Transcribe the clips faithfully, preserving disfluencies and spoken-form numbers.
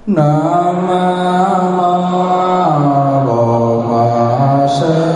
Nam mô Bổn Sư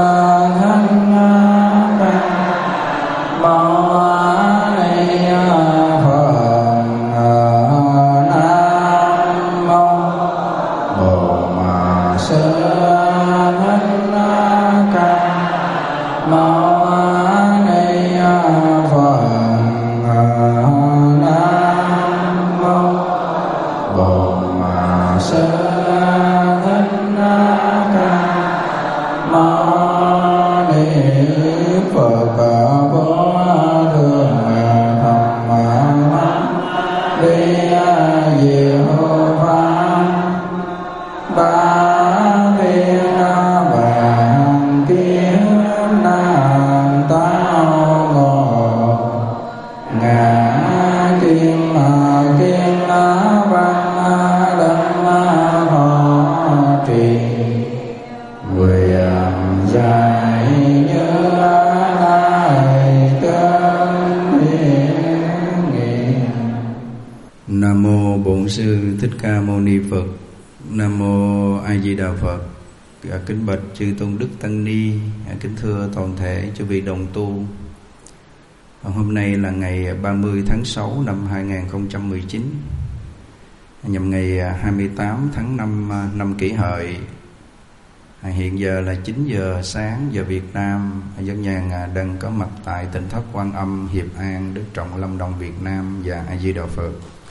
Kính bạch chư tôn đức tăng ni, kính thưa toàn thể chư vị đồng tu. Hôm nay là ngày ba mươi tháng sáu năm hai nghìn không trăm mười chín, nhằm ngày hai mươi tám tháng năm năm Kỷ Hợi. Hiện giờ là chín giờ sáng giờ Việt Nam. Dân nhàn đang có mặt tại Tỉnh thất Quan Âm, Hiệp An, Đức Trọng, Lâm Đồng, Việt Nam. Và A Di Đà Phật.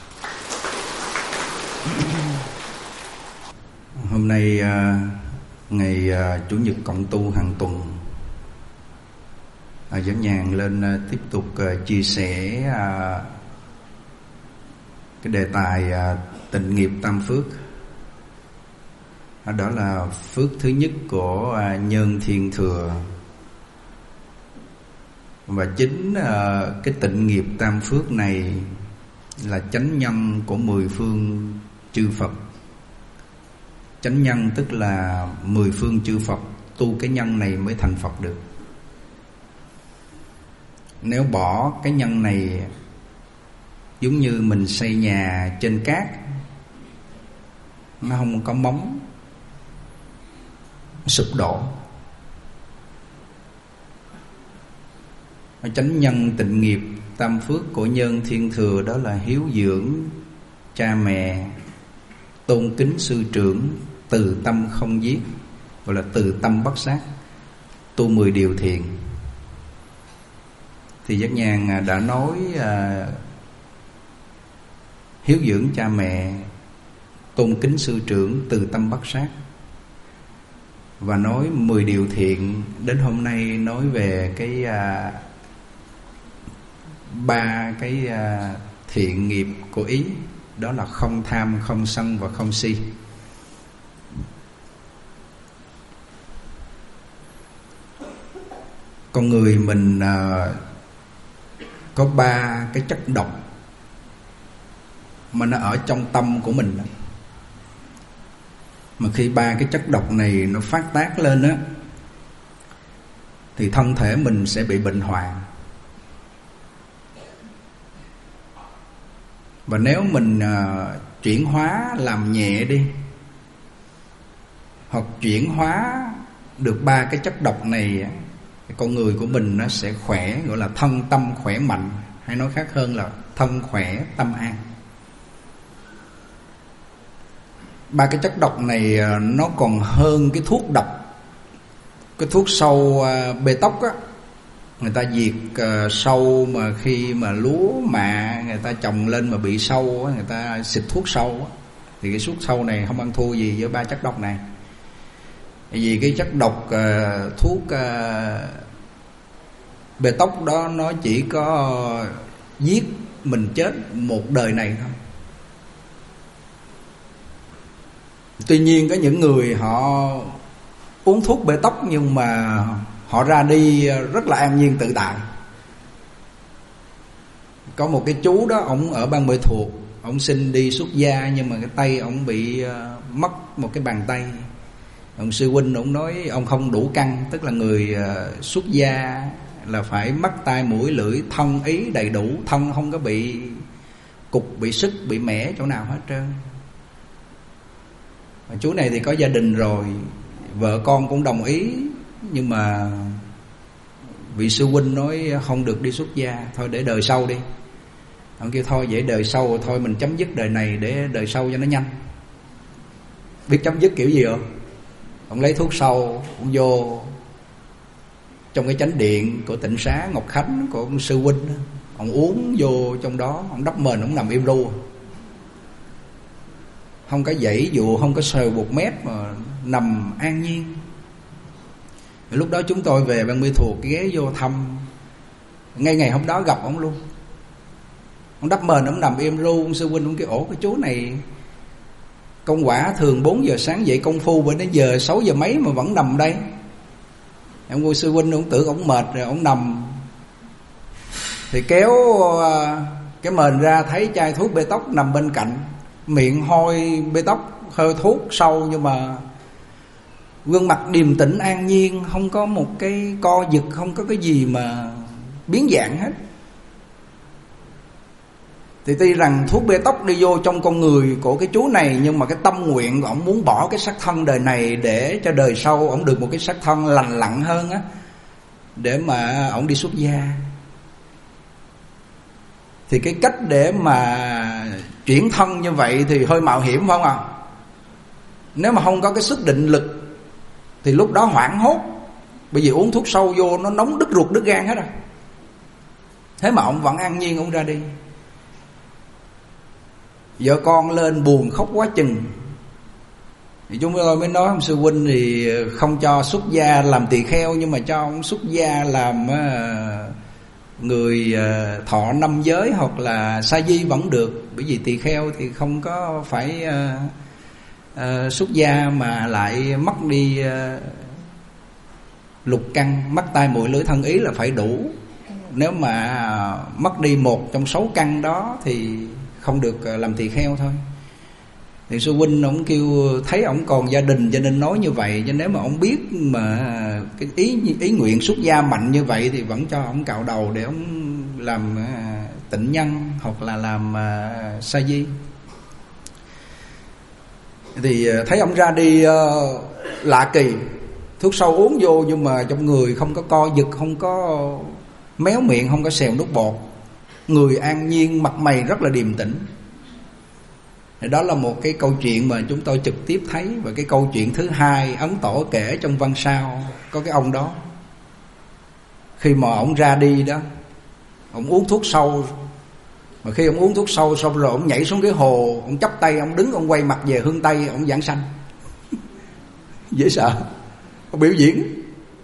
Hôm nay ngày uh, Chủ nhật Cộng tu hàng tuần, uh, Dẫn Nhàn lên uh, tiếp tục uh, chia sẻ uh, cái đề tài uh, tịnh nghiệp tam phước. Uh, đó là phước thứ nhất của uh, nhân thiên thừa. Và chính uh, cái tịnh nghiệp tam phước này là chánh nhân của mười phương chư Phật. Chánh nhân tức là mười phương chư Phật tu cái nhân này mới thành Phật được. Nếu bỏ cái nhân này, giống như mình xây nhà trên cát, nó không có móng, sụp đổ. Chánh nhân tịnh nghiệp tam phước của nhân thiên thừa đó là hiếu dưỡng cha mẹ, tôn kính sư trưởng, từ tâm không giết, gọi là từ tâm bất sát, tu mười điều thiện. Thì Giác Nhàn đã nói à, hiếu dưỡng cha mẹ, tôn kính sư trưởng, từ tâm bất sát, và nói mười điều thiện. Đến hôm nay nói về cái à, ba cái à, thiện nghiệp của ý. Đó là không tham, không sân và không si. Con người mình à, có ba cái chất độc mà nó ở trong tâm của mình. Mà khi ba cái chất độc này nó phát tác lên á, thì thân thể mình sẽ bị bệnh hoạn. Và nếu mình à, chuyển hóa làm nhẹ đi, hoặc chuyển hóa được ba cái chất độc này, con người của mình nó sẽ khỏe, gọi là thân tâm khỏe mạnh, hay nói khác hơn là thân khỏe tâm an. Ba cái chất độc này nó còn hơn cái thuốc độc. Cái thuốc sâu bê tóc á, người ta diệt sâu mà khi mà lúa mạ người ta trồng lên mà bị sâu á, người ta xịt thuốc sâu á, thì cái thuốc sâu này không ăn thua gì với ba chất độc này. Vì cái chất độc uh, thuốc uh, bê tóc đó nó chỉ có giết mình chết một đời này thôi. Tuy nhiên có những người họ uống thuốc bê tóc nhưng mà họ ra đi rất là an nhiên tự tại. Có một cái chú đó, ông ở Ban Mê Thuột, ông xin đi xuất gia nhưng mà cái tay ông bị uh, mất một cái bàn tay. Ông sư huynh ông nói ông không đủ căn, tức là người uh, xuất gia là phải mắt tai mũi lưỡi thân ý đầy đủ, thân không có bị cục, bị sức, bị mẻ chỗ nào hết trơn. Chú này thì có gia đình rồi, vợ con cũng đồng ý, nhưng mà vị sư huynh nói không được đi xuất gia, thôi để đời sau đi. Ông kêu thôi vậy đời sau thôi mình chấm dứt đời này để đời sau cho nó nhanh. Biết chấm dứt kiểu gì không? Ông lấy thuốc sâu, ông vô trong cái chánh điện của Tịnh Xá Ngọc Khánh của ông sư huynh, ông uống vô trong đó, ông đắp mền, ông nằm im ru, không có dãy dụ, không có sờ bột mép, mà nằm an nhiên. Lúc đó chúng tôi về Ban Mi Thuột ghé vô thăm, ngay ngày hôm đó gặp ông luôn. Ông đắp mền, ông nằm im ru. Ông sư huynh ông kêu ổ cái chú này công quả thường bốn giờ sáng dậy công phu, bữa đến giờ sáu giờ mấy mà vẫn nằm đây. Ông ngôi sư huynh ông tưởng ông mệt rồi ông nằm, thì kéo cái mền ra thấy chai thuốc bê tóc nằm bên cạnh, miệng hôi bê tóc hơi thuốc sâu, nhưng mà gương mặt điềm tĩnh an nhiên, không có một cái co giật, không có cái gì mà biến dạng hết. Thì tuy rằng thuốc bê tóc đi vô trong con người của cái chú này, nhưng mà cái tâm nguyện của ổng muốn bỏ cái xác thân đời này để cho đời sau ổng được một cái xác thân lành lặn hơn á, để mà ổng đi xuất gia. Thì cái cách để mà chuyển thân như vậy thì hơi mạo hiểm, phải không ạ? Nếu mà không có cái sức định lực thì lúc đó hoảng hốt, bởi vì uống thuốc sâu vô nó nóng đứt ruột đứt gan hết rồi. Thế mà ông vẫn an nhiên ông ra đi. Vợ con lên buồn khóc quá chừng, thì chúng tôi mới nói ông sư huynh thì không cho xuất gia làm tỳ kheo, nhưng mà cho ông xuất gia làm người thọ năm giới hoặc là sa di vẫn được. Bởi vì tỳ kheo thì không có phải uh, uh, xuất gia mà lại mất đi uh, lục căn, mắt tai mũi lưỡi thân ý là phải đủ. Nếu mà mất đi một trong sáu căn đó thì không được làm tỳ kheo thôi. Thì sư huynh ông kêu thấy ông còn gia đình cho nên nói như vậy, chứ nếu mà ông biết mà cái ý ý nguyện xuất gia mạnh như vậy thì vẫn cho ông cạo đầu để ông làm uh, tịnh nhân hoặc là làm uh, sa di. Thì uh, thấy ông ra đi uh, lạ kỳ, thuốc sâu uống vô nhưng mà trong người không có co giật, không có méo miệng, không có xèo nước bọt, người an nhiên, mặt mày rất là điềm tĩnh. Đó là một cái câu chuyện mà chúng tôi trực tiếp thấy. Và cái câu chuyện thứ hai Ấn Tổ kể trong văn sao, có cái ông đó khi mà ông ra đi đó, ông uống thuốc sâu, mà khi ông uống thuốc sâu xong rồi ông nhảy xuống cái hồ, ông chắp tay, ông đứng, ông quay mặt về hướng Tây, ông giảng sanh. Dễ sợ. Ông biểu diễn.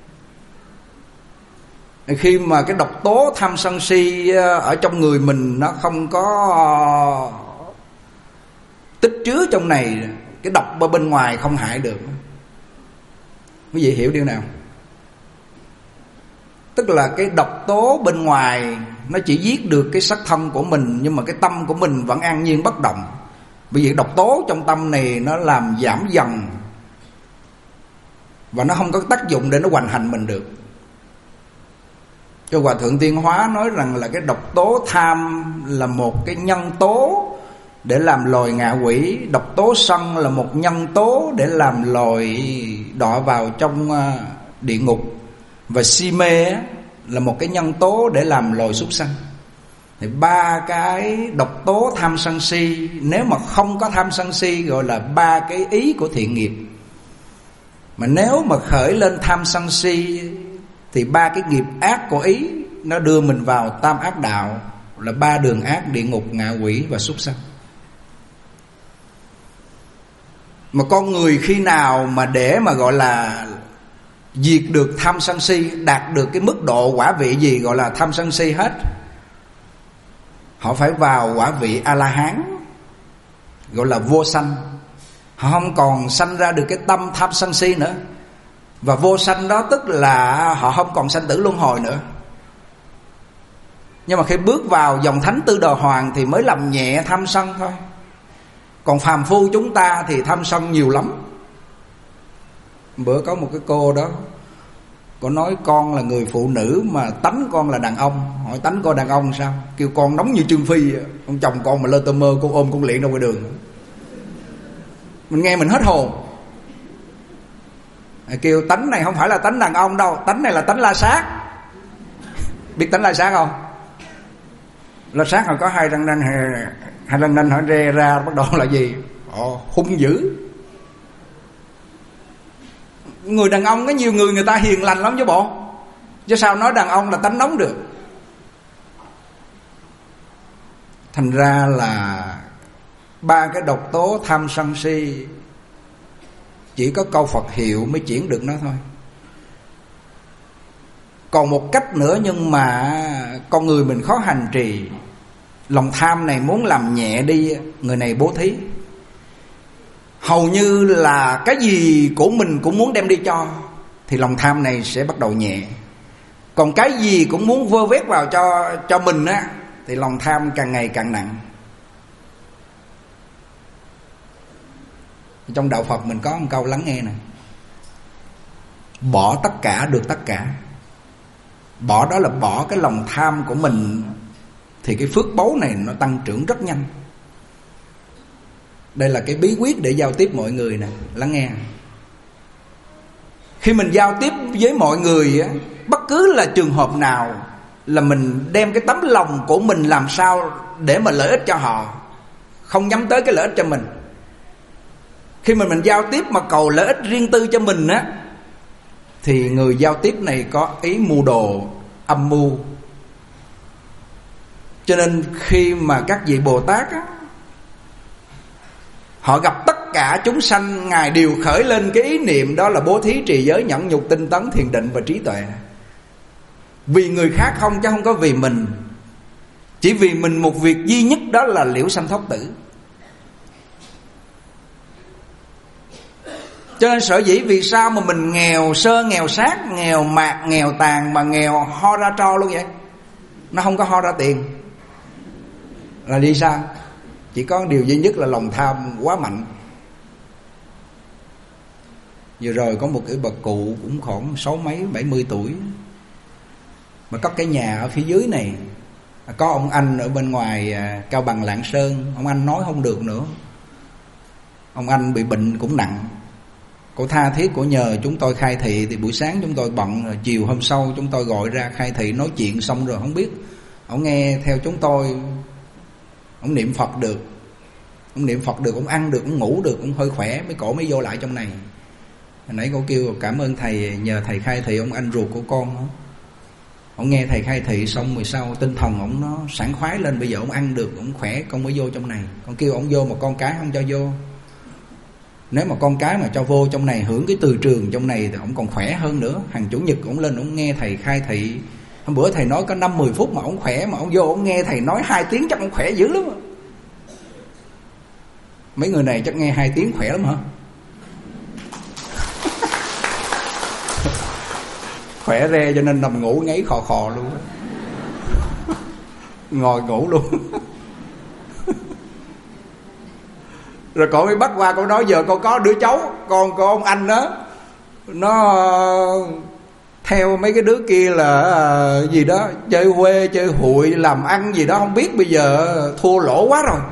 Khi mà cái độc tố tham sân si ở trong người mình nó không có tích chứa trong này, cái độc ở bên ngoài không hại được. Quý vị hiểu điều nào? Tức là cái độc tố bên ngoài nó chỉ giết được cái sắc thân của mình, nhưng mà cái tâm của mình vẫn an nhiên bất động. Bởi vì độc tố trong tâm này nó làm giảm dần, và nó không có tác dụng để nó hoành hành mình được. Cho Hòa Thượng Tiên Hóa nói rằng là cái độc tố tham là một cái nhân tố để làm loài ngạ quỷ, độc tố sân là một nhân tố để làm loài đọa vào trong địa ngục, và si mê là một cái nhân tố để làm loài súc sanh. Thì ba cái độc tố tham sân si, nếu mà không có tham sân si gọi là ba cái ý của thiện nghiệp. Mà nếu mà khởi lên tham sân si thì ba cái nghiệp ác của ý nó đưa mình vào tam ác đạo, là ba đường ác: địa ngục, ngạ quỷ và súc sanh. Mà con người khi nào mà để mà gọi là diệt được tham sân si, đạt được cái mức độ quả vị gì gọi là tham sân si hết, họ phải vào quả vị A-la-hán, gọi là vô sanh. Họ không còn sanh ra được cái tâm tham sân si nữa. Và vô sanh đó tức là họ không còn sanh tử luân hồi nữa. Nhưng mà khi bước vào dòng thánh tư đồ hoàng thì mới làm nhẹ tham sân thôi. Còn phàm phu chúng ta thì tham sân nhiều lắm. Bữa có một cái cô đó, cô nói con là người phụ nữ mà tánh con là đàn ông. Hỏi tánh con đàn ông sao? Kêu con nóng như Trương Phi. Ông chồng con mà lơ tơ mơ, con ôm con liệng ra ngoài đường. Mình nghe mình hết hồn. Kêu tánh này không phải là tánh đàn ông đâu, tánh này là tánh la sát. Biết tánh la sát không? La sát rồi có hai răng nanh, hai răng nanh họ re ra bắt đầu là gì? Ồ, hung dữ. Người đàn ông có nhiều người người ta hiền lành lắm chứ bộ. Chứ sao nói đàn ông là tánh nóng được. Thành ra là ba cái độc tố tham sân si chỉ có câu Phật hiệu mới chuyển được nó thôi. Còn một cách nữa nhưng mà con người mình khó hành trì. Lòng tham này muốn làm nhẹ đi, người này bố thí. Hầu như là cái gì của mình cũng muốn đem đi cho, thì lòng tham này sẽ bắt đầu nhẹ. Còn cái gì cũng muốn vơ vét vào cho cho mình á, thì lòng tham càng ngày càng nặng. Trong đạo Phật mình có một câu lắng nghe này: bỏ tất cả được tất cả. Bỏ đó là bỏ cái lòng tham của mình, thì cái phước báu này nó tăng trưởng rất nhanh. Đây là cái bí quyết để giao tiếp mọi người nè. Lắng nghe. Khi mình giao tiếp với mọi người á, bất cứ là trường hợp nào, là mình đem cái tấm lòng của mình làm sao để mà lợi ích cho họ, không nhắm tới cái lợi ích cho mình. Khi mà mình giao tiếp mà cầu lợi ích riêng tư cho mình á, thì người giao tiếp này có ý mưu đồ, âm mưu. Cho nên khi mà các vị Bồ Tát á, họ gặp tất cả chúng sanh, Ngài đều khởi lên cái ý niệm đó là bố thí, trì giới, nhẫn nhục, tinh tấn, thiền định và trí tuệ. Vì người khác không, chứ không có vì mình. Chỉ vì mình một việc duy nhất, đó là liễu sanh thoát tử. Cho nên sở dĩ vì sao mà mình nghèo sơ, nghèo sát, nghèo mạt, nghèo tàn, mà nghèo ho ra tro luôn vậy? Nó không có ho ra tiền. Là đi sao? Chỉ có điều duy nhất là lòng tham quá mạnh. Vừa rồi có một cái bà cụ cũng khoảng sáu mấy, bảy mươi tuổi, mà có cái nhà ở phía dưới này. Có ông anh ở bên ngoài Cao Bằng, Lạng Sơn. Ông anh nói không được nữa. Ông anh bị bệnh cũng nặng. Cô tha thiết của nhờ chúng tôi khai thị. Thì buổi sáng chúng tôi bận, rồi chiều hôm sau chúng tôi gọi ra khai thị nói chuyện xong rồi không biết. Ông nghe theo chúng tôi, ông niệm Phật được. Ông niệm Phật được, ông ăn được, ông ngủ được, ông hơi khỏe, mấy cổ mới vô lại trong này. Hồi nãy cô kêu cảm ơn thầy, nhờ thầy khai thị ông anh ruột của con đó. Ông nghe thầy khai thị xong rồi sau tinh thần ông nó sảng khoái lên. Bây giờ ông ăn được, ông khỏe, con mới vô trong này. Con kêu ông vô mà con cái không cho vô. Nếu mà con cái mà cho vô trong này, hưởng cái từ trường trong này, thì ông còn khỏe hơn nữa. Hàng chủ nhật ông lên ông nghe thầy khai thị. Hôm bữa thầy nói có năm mười phút mà ông khỏe. Mà ông vô ông nghe thầy nói hai tiếng chắc ông khỏe dữ lắm. Mấy người này chắc nghe hai tiếng khỏe lắm hả? Khỏe re cho nên nằm ngủ ngáy khò khò luôn. Ngồi ngủ luôn. Rồi cổ mới bắt qua, cổ nói giờ con có đứa cháu, con của ông anh đó, nó theo mấy cái đứa kia là gì đó, chơi huê, chơi hụi, làm ăn gì đó không biết. Bây giờ thua lỗ quá rồi.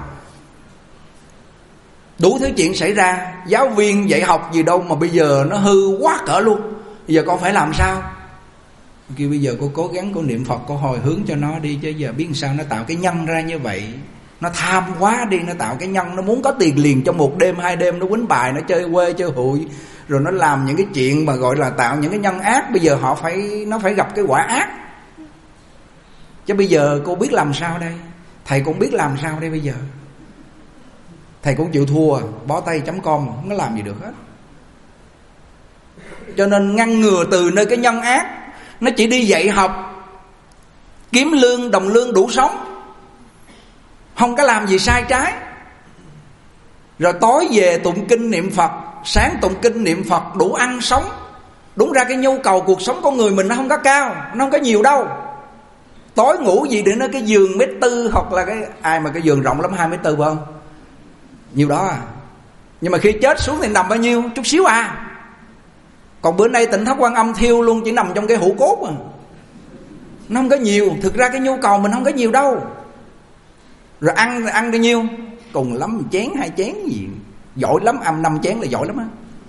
Đủ thứ chuyện xảy ra. Giáo viên dạy học gì đâu mà bây giờ nó hư quá cỡ luôn. Bây giờ con phải làm sao? Kêu bây giờ cô cố gắng cô niệm Phật, cô hồi hướng cho nó đi. Chứ giờ biết sao nó tạo cái nhân ra như vậy. Nó tham quá đi, nó tạo cái nhân. Nó muốn có tiền liền trong một đêm hai đêm. Nó quýnh bài, nó chơi quê chơi hụi, rồi nó làm những cái chuyện mà gọi là tạo những cái nhân ác. Bây giờ họ phải, nó phải gặp cái quả ác. Chứ bây giờ cô biết làm sao đây? Thầy cũng biết làm sao đây bây giờ? Thầy cũng chịu thua, bó tay chấm com, không có làm gì được hết. Cho nên ngăn ngừa từ nơi cái nhân ác. Nó chỉ đi dạy học, kiếm lương, đồng lương đủ sống, không có làm gì sai trái. Rồi tối về tụng kinh niệm Phật, sáng tụng kinh niệm Phật, đủ ăn sống. Đúng ra cái nhu cầu cuộc sống con người mình nó không có cao, nó không có nhiều đâu. Tối ngủ gì để nó cái giường mét tư, hoặc là cái ai mà cái giường rộng lắm hai mét tư phải không? Nhiều đó à. Nhưng mà khi chết xuống thì nằm bao nhiêu? Chút xíu à. Còn bữa nay Tịnh Thất Quan Âm thiêu luôn, chỉ nằm trong cái hũ cốt à. Nó không có nhiều. Thực ra cái nhu cầu mình không có nhiều đâu. Rồi ăn ăn bao nhiêu? Cùng lắm chén hai chén gì. Giỏi lắm, ăn năm chén là giỏi lắm á.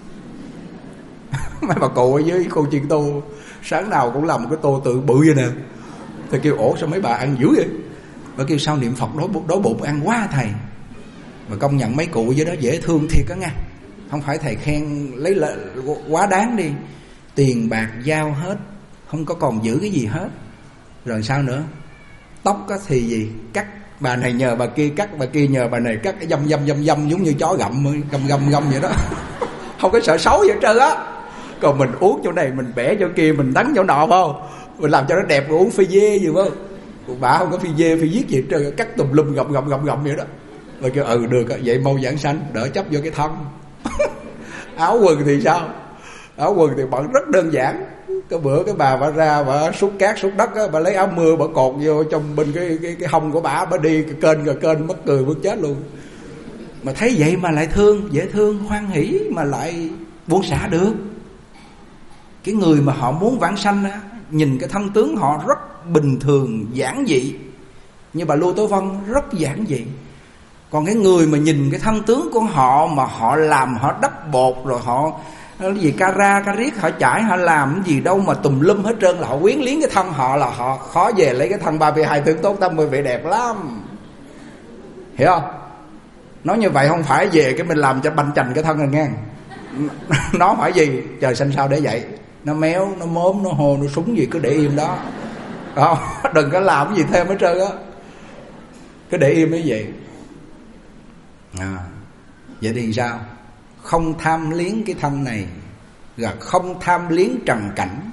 Mấy bà cụ ở dưới cô chiên tô sáng nào cũng làm một cái tô tự bự vậy nè. Thầy kêu ổ sao mấy bà ăn dữ vậy? Bà kêu sao niệm Phật đói bụng, đói bụng ăn quá thầy. Mà công nhận mấy cụ dưới đó dễ thương thiệt á nha. Không phải thầy khen lấy lợi quá đáng đi. Tiền bạc giao hết, không có còn giữ cái gì hết. Rồi sao nữa? Tóc á thì gì? Cắt, bà này nhờ bà kia cắt, bà kia nhờ bà này cắt, cái dâm dâm dâm dâm giống như chó gặm, găm găm găm vậy đó. Không có sợ xấu vậy hết trơn á. Còn mình uống chỗ này, mình bẻ chỗ kia, mình đánh chỗ nọ phải không? Mình làm cho nó đẹp, rồi uống phi dê gì phải không? Còn bà không có phi dê, phi viết gì hết trơn, cắt tùm lum gặm gặm gặm gặm vậy đó. Rồi kêu ừ được, vậy mau giảng sanh, đỡ chấp vô cái thân. Áo quần thì sao? Áo quần thì bận rất đơn giản. Cái bữa cái bà bà ra bà xúc cát xúc đất á, bà lấy áo mưa bà cột vô trong bên cái cái cái hông của bà, bà đi cái kênh rồi kênh mất cười mất chết luôn. Mà thấy vậy mà lại thương, dễ thương, hoan hỷ mà lại buông xả được. Cái người mà họ muốn vãng sanh á, nhìn cái thân tướng họ rất bình thường, giản dị. Như bà Lưu Tố Vân rất giản dị. Còn cái người mà nhìn cái thân tướng của họ mà họ làm, họ đắp bột rồi họ cái gì ca ra ca riết, họ chải, họ làm cái gì đâu mà tùm lum hết trơn, là họ quyến liếng cái thân họ, là họ khó về lấy cái thân ba mươi hai tướng tốt tám mươi vị đẹp lắm. Hiểu không? Nói như vậy không phải về cái mình làm cho banh chành cái thân rồi nghe. Nó phải gì? Trời xanh sao để vậy. Nó méo, nó mốm, nó hồ, nó súng gì cứ để im đó. Không, đừng có làm cái gì thêm hết trơn á. Cứ để im như vậy. À, vậy thì sao? Không tham liếng cái thân này, và không tham liếng trần cảnh.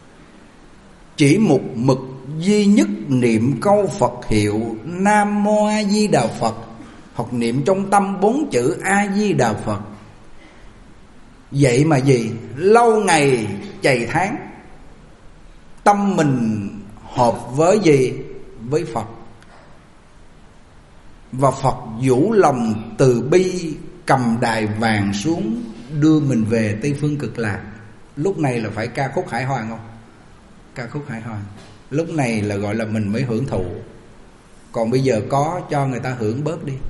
Chỉ một mực duy nhất niệm câu Phật hiệu Nam Mô A Di Đà Phật, hoặc niệm trong tâm bốn chữ A Di Đà Phật. Vậy mà gì? Lâu ngày chày tháng, tâm mình hợp với gì? Với Phật. Và Phật vũ lòng từ bi cầm đài vàng xuống đưa mình về Tây Phương Cực Lạc. Lúc này là phải ca khúc Hải Hoàng không? Ca khúc Hải Hoàng. Lúc này là gọi là mình mới hưởng thụ. Còn bây giờ có cho người ta hưởng bớt đi.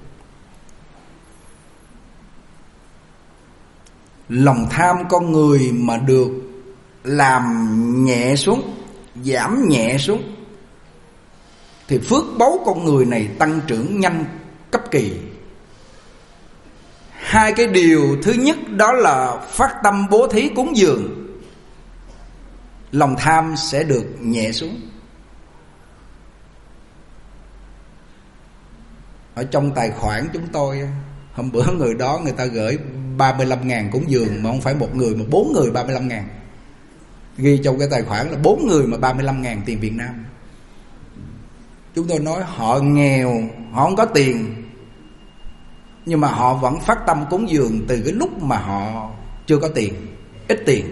Lòng tham con người mà được làm nhẹ xuống, giảm nhẹ xuống, thì phước báu con người này tăng trưởng nhanh cấp kỳ. Hai cái điều thứ nhất đó là phát tâm bố thí cúng dường, lòng tham sẽ được nhẹ xuống. Ở trong tài khoản chúng tôi, hôm bữa người đó người ta gửi ba mươi lăm ngàn cúng dường, mà không phải một người mà bốn người ba mươi lăm ngàn. Ghi trong cái tài khoản là bốn người mà ba mươi lăm ngàn tiền Việt Nam. Chúng tôi nói họ nghèo, họ không có tiền, nhưng mà họ vẫn phát tâm cúng dường từ cái lúc mà họ chưa có tiền, ít tiền.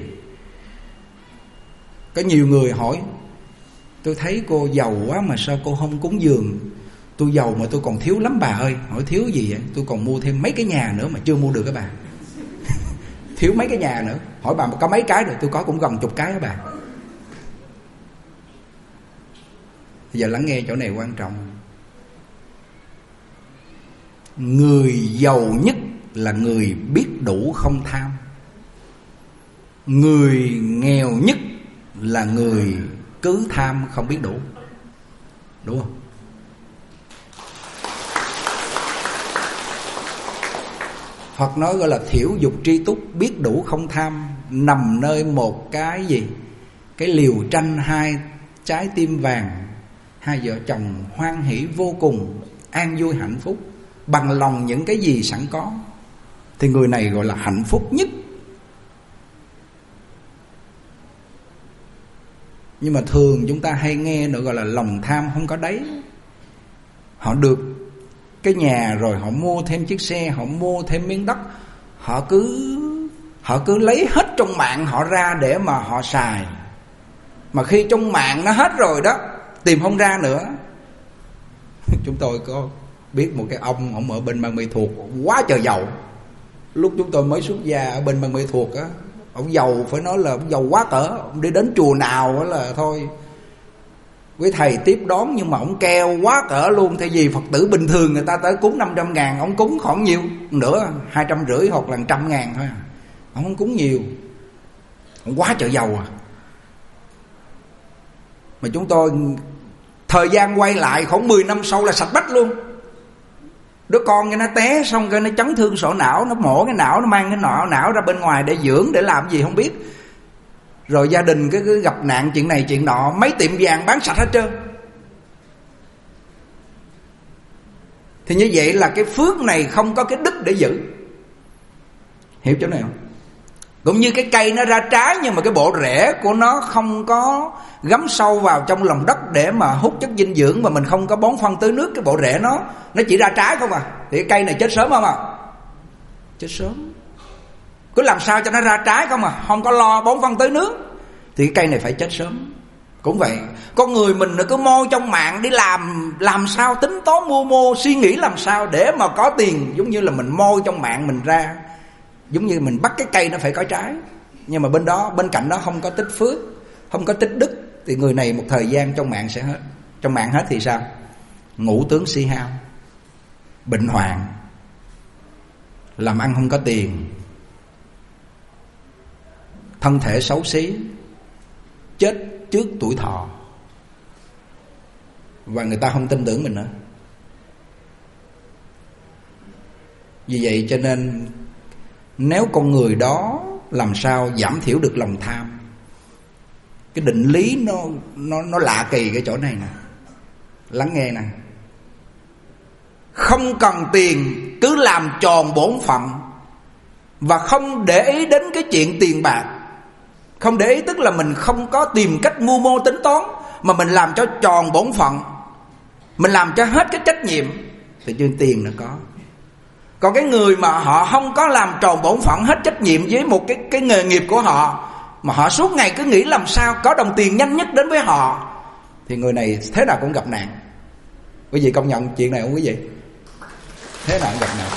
Có nhiều người hỏi, tôi thấy cô giàu quá mà sao cô không cúng dường? Tôi giàu mà tôi còn thiếu lắm bà ơi. Hỏi thiếu gì vậy? Tôi còn mua thêm mấy cái nhà nữa mà chưa mua được các bà. Thiếu mấy cái nhà nữa. Hỏi bà có mấy cái rồi? Tôi có cũng gần chục cái đó bà. Bây giờ lắng nghe chỗ này quan trọng. Người giàu nhất là người biết đủ không tham. Người nghèo nhất là người cứ tham không biết đủ. Đúng không? Phật nói gọi là thiểu dục tri túc, biết đủ không tham, nằm nơi một cái gì? Cái liều tranh hai trái tim vàng, hai vợ chồng hoan hỷ vô cùng, an vui hạnh phúc, bằng lòng những cái gì sẵn có, thì người này gọi là hạnh phúc nhất. Nhưng mà thường chúng ta hay nghe nữa gọi là lòng tham không có đáy. Họ được cái nhà rồi họ mua thêm chiếc xe, họ mua thêm miếng đất, họ cứ họ cứ lấy hết trong mạng họ ra để mà họ xài. Mà khi trong mạng nó hết rồi đó, tìm không ra nữa. Chúng tôi có biết một cái ông, ông ở bên Ban Mê Thuột, quá trời giàu. Lúc chúng tôi mới xuất gia ở bên Ban Mê Thuột á, ông giàu phải nói là ông giàu quá cỡ. Ông đi đến chùa nào là thôi Quý thầy tiếp đón nhưng mà ông keo quá cỡ luôn. Thay vì Phật tử bình thường người ta tới cúng năm trăm ngàn, ông cúng khoảng nhiêu? Nữa hai trăm rưỡi hoặc là trăm ngàn thôi. Ông không cúng nhiều, ông quá trời giàu à. Mà chúng tôi thời gian quay lại khoảng mười năm sau là sạch bách luôn. Đứa con cái nó té xong cái nó chấn thương sọ não, nó mổ cái não, nó mang cái nọ não ra bên ngoài để dưỡng, để làm gì không biết. Rồi gia đình cái cứ gặp nạn chuyện này chuyện nọ, mấy tiệm vàng bán sạch hết trơn. Thì như vậy là cái phước này không có cái đức để giữ. Hiểu chỗ này không? Cũng như cái cây nó ra trái nhưng mà cái bộ rễ của nó không có gắm sâu vào trong lòng đất để mà hút chất dinh dưỡng, mà mình không có bón phân tưới nước cái bộ rễ nó, nó chỉ ra trái không à. Thì cái cây này chết sớm không à? Chết sớm. Cứ làm sao cho nó ra trái không à, không có lo bón phân tưới nước thì cái cây này phải chết sớm. Cũng vậy, con người mình nó cứ mô trong mạng đi làm, làm sao tính toán mưu mô, suy nghĩ làm sao để mà có tiền. Giống như là mình mô trong mạng mình ra, giống như mình bắt cái cây nó phải có trái, nhưng mà bên đó bên cạnh đó không có tích phước, không có tích đức, thì người này một thời gian trong mạng sẽ hết. Trong mạng hết thì sao? Ngũ tướng si hao, bệnh hoạn, làm ăn không có tiền, thân thể xấu xí, chết trước tuổi thọ, và người ta không tin tưởng mình nữa. Vì vậy cho nên nếu con người đó làm sao giảm thiểu được lòng tham. Cái định lý nó nó nó lạ kỳ cái chỗ này nè. Lắng nghe nè. Không cần tiền, cứ làm tròn bổn phận, và không để ý đến cái chuyện tiền bạc. Không để ý tức là mình không có tìm cách mưu mô tính toán, mà mình làm cho tròn bổn phận, mình làm cho hết cái trách nhiệm, thì chuyện tiền nó có. Còn cái người mà họ không có làm tròn bổn phận, hết trách nhiệm với một cái, cái nghề nghiệp của họ, mà họ suốt ngày cứ nghĩ làm sao có đồng tiền nhanh nhất đến với họ, thì người này thế nào cũng gặp nạn. Quý vị công nhận chuyện này không quý vị? Thế nào cũng gặp nạn.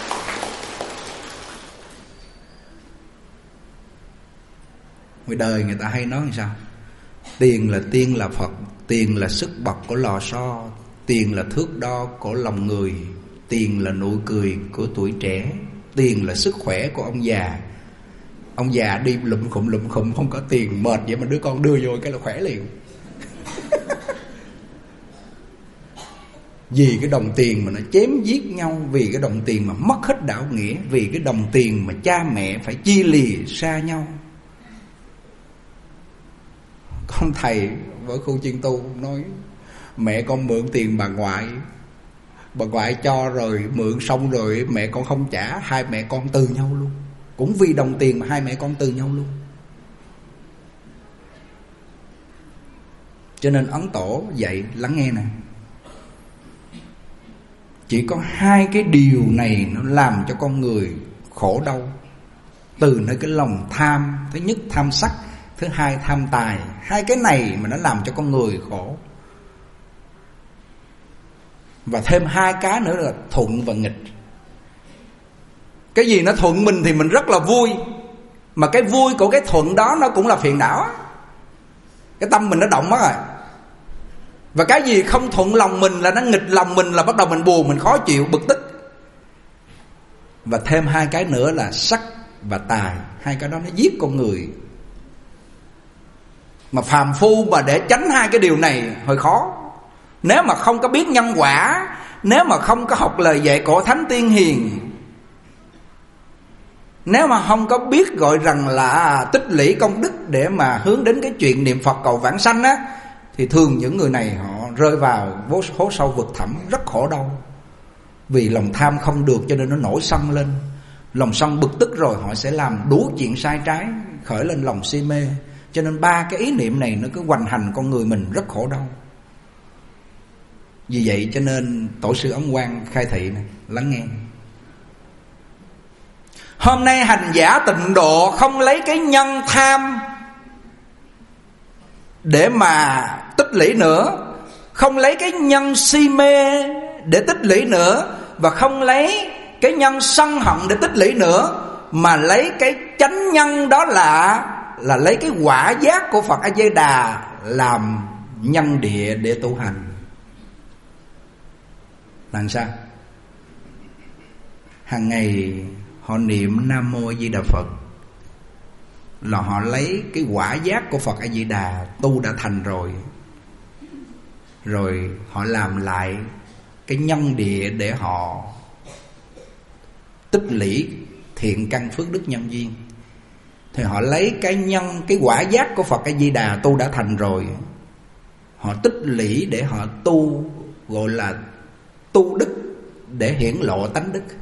Người đời người ta hay nói như sao? Tiền là tiên là Phật, tiền là sức bật của lò xo, tiền là thước đo của lòng người, tiền là nụ cười của tuổi trẻ, tiền là sức khỏe của ông già. Ông già đi lụm khụm lụm khụm không có tiền, mệt vậy mà đứa con đưa vô cái là khỏe liền. Vì cái đồng tiền mà nó chém giết nhau, vì cái đồng tiền mà mất hết đạo nghĩa, vì cái đồng tiền mà cha mẹ phải chia lìa xa nhau. Con thầy ở khu chiên tu nói mẹ con mượn tiền bà ngoại, bà ngoại cho rồi mượn xong rồi mẹ con không trả, hai mẹ con từ nhau luôn. Cũng vì đồng tiền mà hai mẹ con từ nhau luôn. Cho nên Ấn Tổ dạy lắng nghe nè. Chỉ có hai cái điều này nó làm cho con người khổ đau. Từ nơi cái lòng tham, thứ nhất tham sắc, thứ hai tham tài. Hai cái này mà nó làm cho con người khổ. Và thêm hai cái nữa là thuận và nghịch. Cái gì nó thuận mình thì mình rất là vui, mà cái vui của cái thuận đó nó cũng là phiền não. Cái tâm mình nó động mất rồi. Và cái gì không thuận lòng mình là nó nghịch lòng mình, là bắt đầu mình buồn, mình khó chịu, bực tức. Và thêm hai cái nữa là sắc và tài. Hai cái đó nó giết con người. Mà phàm phu mà để tránh hai cái điều này hơi khó. Nếu mà không có biết nhân quả, nếu mà không có học lời dạy của Thánh Tiên Hiền, nếu mà không có biết gọi rằng là tích lũy công đức để mà hướng đến cái chuyện niệm Phật cầu vãng sanh á, thì thường những người này họ rơi vào vô hố sâu vực thẳm, rất khổ đau. Vì lòng tham không được cho nên nó nổi sân lên. Lòng sân bực tức rồi họ sẽ làm đủ chuyện sai trái, khởi lên lòng si mê. Cho nên ba cái ý niệm này nó cứ hoành hành con người mình, rất khổ đau. Vì vậy cho nên Tổ sư Ấn Quang khai thị này, lắng nghe. Hôm nay hành giả tịnh độ không lấy cái nhân tham để mà tích lũy nữa, không lấy cái nhân si mê để tích lũy nữa, và không lấy cái nhân sân hận để tích lũy nữa, mà lấy cái chánh nhân, đó là là lấy cái quả giác của Phật A Di Đà làm nhân địa để tu hành. Làm sao? Hàng ngày họ niệm Nam Mô A Di Đà Phật là họ lấy cái quả giác của Phật A Di Đà tu đã thành rồi. Rồi họ làm lại cái nhân địa để họ tích lũy thiện căn phước đức nhân duyên. Thì họ lấy cái nhân, cái quả giác của Phật A Di Đà tu đã thành rồi, họ tích lũy để họ tu, gọi là tu đức, để hiển lộ tánh đức.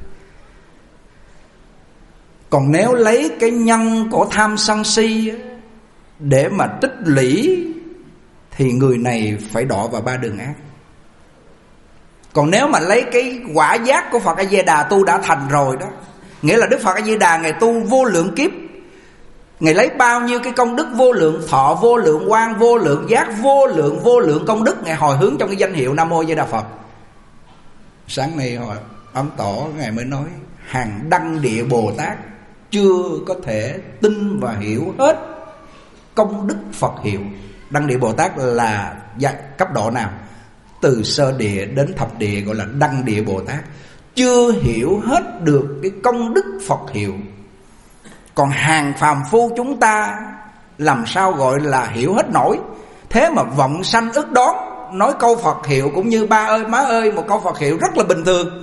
Còn nếu lấy cái nhân của tham sân si để mà tích lũy thì người này phải đọa vào ba đường ác. Còn nếu mà lấy cái quả giác của Phật A Di Đà tu đã thành rồi đó, nghĩa là Đức Phật A Di Đà Ngài tu vô lượng kiếp, Ngài lấy bao nhiêu cái công đức vô lượng thọ, vô lượng quang, vô lượng giác, vô lượng vô lượng công đức Ngài hồi hướng trong cái danh hiệu Nam Mô A Di Đà Phật. Sáng nay hồi ấn tổ Ngài mới nói hàng đăng địa Bồ Tát chưa có thể tin và hiểu hết công đức Phật hiệu. Đăng địa Bồ Tát là cấp độ nào? Từ sơ địa đến thập địa gọi là đăng địa Bồ Tát, chưa hiểu hết được cái công đức Phật hiệu. Còn hàng phàm phu chúng ta làm sao gọi là hiểu hết nổi. Thế mà vọng sanh ức đoán, nói câu Phật hiệu cũng như ba ơi má ơi, một câu Phật hiệu rất là bình thường.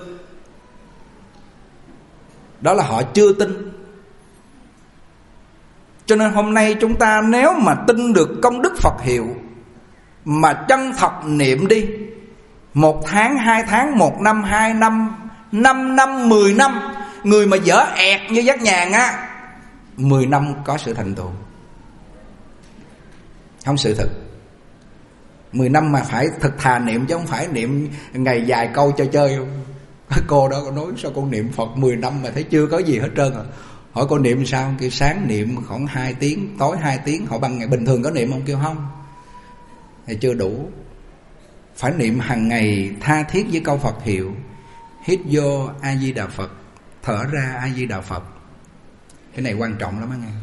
Đó là họ chưa tin. Cho nên hôm nay chúng ta nếu mà tin được công đức Phật hiệu mà chân thật niệm đi, một tháng, hai tháng, một năm, hai năm, năm năm, mười năm, người mà dở ẹt như Giác Nhàn á, mười năm có sự thành tựu. Không sự thực. Mười năm mà phải thực thà niệm, chứ không phải niệm ngày dài câu cho chơi không. Cô đó có nói sao con niệm Phật mười năm mà thấy chưa có gì hết trơn à. Hỏi cô niệm sao? Kêu sáng niệm khoảng hai tiếng, tối hai tiếng. Họ bằng ngày bình thường có niệm không? Kêu không. Thì chưa đủ. Phải niệm hàng ngày tha thiết với câu Phật hiệu. Hít vô A Di Đà Phật, thở ra A Di Đà Phật. Cái này quan trọng lắm á nghe.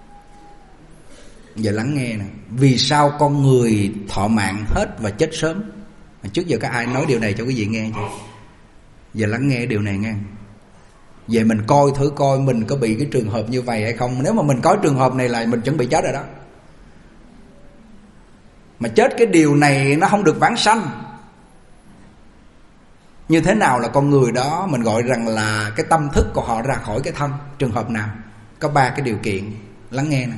Giờ lắng nghe nè. Vì sao con người thọ mạng hết và chết sớm? Trước giờ có ai nói điều này cho quý vị nghe chưa? Giờ lắng nghe điều này nghe. Vậy mình coi thử coi mình có bị cái trường hợp như vậy hay không. Nếu mà mình có trường hợp này là mình chuẩn bị chết rồi đó. Mà chết cái điều này nó không được vãng sanh. Như thế nào là con người đó mình gọi rằng là cái tâm thức của họ ra khỏi cái thân? Trường hợp nào? Có ba cái điều kiện. Lắng nghe nè.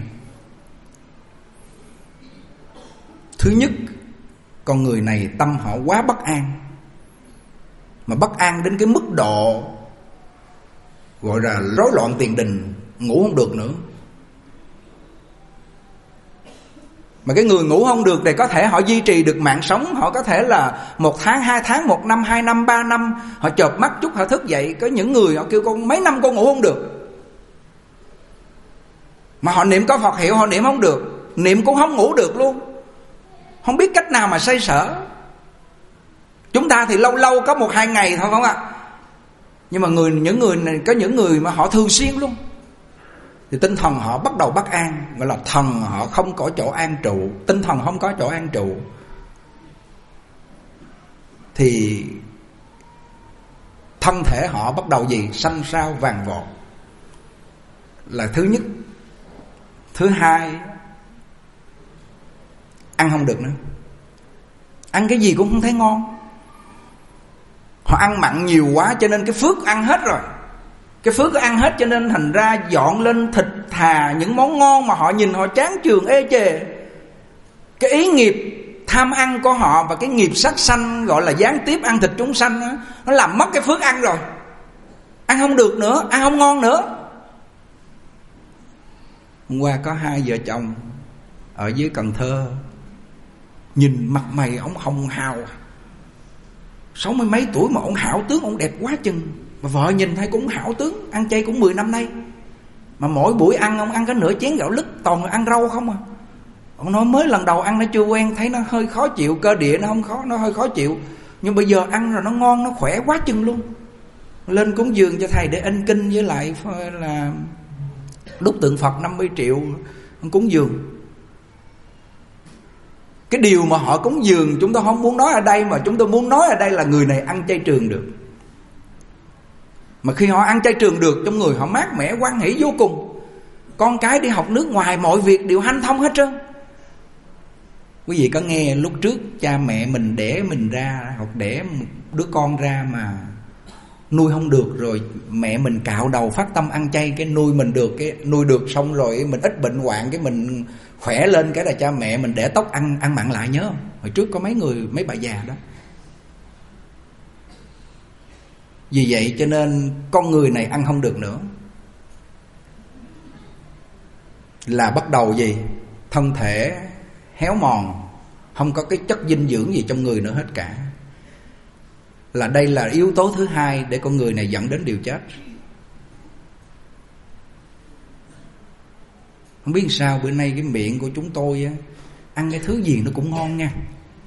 Thứ nhất, con người này tâm họ quá bất an. Mà bất an đến cái mức độ gọi là rối loạn tiền đình, ngủ không được nữa. Mà cái người ngủ không được này có thể họ duy trì được mạng sống. Họ có thể là một tháng, hai tháng, một năm, hai năm, ba năm. Họ chợp mắt chút họ thức dậy. Có những người họ kêu con mấy năm con ngủ không được. Mà họ niệm có Phật hiệu họ niệm không được. Niệm cũng không ngủ được luôn. Không biết cách nào mà xoay sở. Chúng ta thì lâu lâu có một hai ngày thôi không ạ? Nhưng mà người những người này, có những người mà họ thường xuyên luôn, thì tinh thần họ bắt đầu bất an. Gọi là thần họ không có chỗ an trụ. Tinh thần không có chỗ an trụ. Thì thân thể họ bắt đầu gì? Xanh xao vàng vọt. Là thứ nhất. Thứ hai, ăn không được nữa. Ăn cái gì cũng không thấy ngon. Họ ăn mặn nhiều quá cho nên cái phước ăn hết rồi. Cái phước ăn hết cho nên thành ra dọn lên thịt thà, những món ngon mà họ nhìn họ chán chường ê chề. Cái ý nghiệp tham ăn của họ và cái nghiệp sát sanh gọi là gián tiếp ăn thịt chúng sanh đó, nó làm mất cái phước ăn rồi. Ăn không được nữa, ăn không ngon nữa. Hôm qua có hai vợ chồng ở dưới Cần Thơ, nhìn mặt mày ổng hồng hào, sáu mươi mấy tuổi mà ổng hảo tướng, ổng đẹp quá chừng. Mà vợ nhìn thấy cũng hảo tướng, ăn chay cũng mười năm nay. Mà mỗi buổi ăn ông ăn có nửa chén gạo lứt, toàn ăn rau không à. Ông nói mới lần đầu ăn nó chưa quen, thấy nó hơi khó chịu, cơ địa nó không khó, nó hơi khó chịu. Nhưng bây giờ ăn rồi nó ngon, nó khỏe quá chừng luôn. Lên cúng dường cho thầy để in kinh với lại là đúc tượng Phật năm mươi triệu cúng dường. Cái điều mà họ cúng dường chúng tôi không muốn nói ở đây, mà chúng tôi muốn nói ở đây là người này ăn chay trường được. Mà khi họ ăn chay trường được, trong người họ mát mẻ, hoan hỷ vô cùng. Con cái đi học nước ngoài, mọi việc đều hanh thông hết trơn. Quý vị có nghe lúc trước cha mẹ mình đẻ mình ra, hoặc đẻ một đứa con ra mà nuôi không được, rồi mẹ mình cạo đầu phát tâm ăn chay, cái nuôi mình được, cái nuôi được xong rồi mình ít bệnh hoạn, cái mình khỏe lên, cái là cha mẹ mình đẻ tóc ăn ăn mặn lại, nhớ không? Hồi trước có mấy người, mấy bà già đó. Vì vậy cho nên con người này ăn không được nữa, là bắt đầu gì? Thân thể héo mòn, không có cái chất dinh dưỡng gì trong người nữa hết cả. Là đây là yếu tố thứ hai để con người này dẫn đến điều chết. Không biết sao bữa nay cái miệng của chúng tôi á, ăn cái thứ gì nó cũng ngon nha.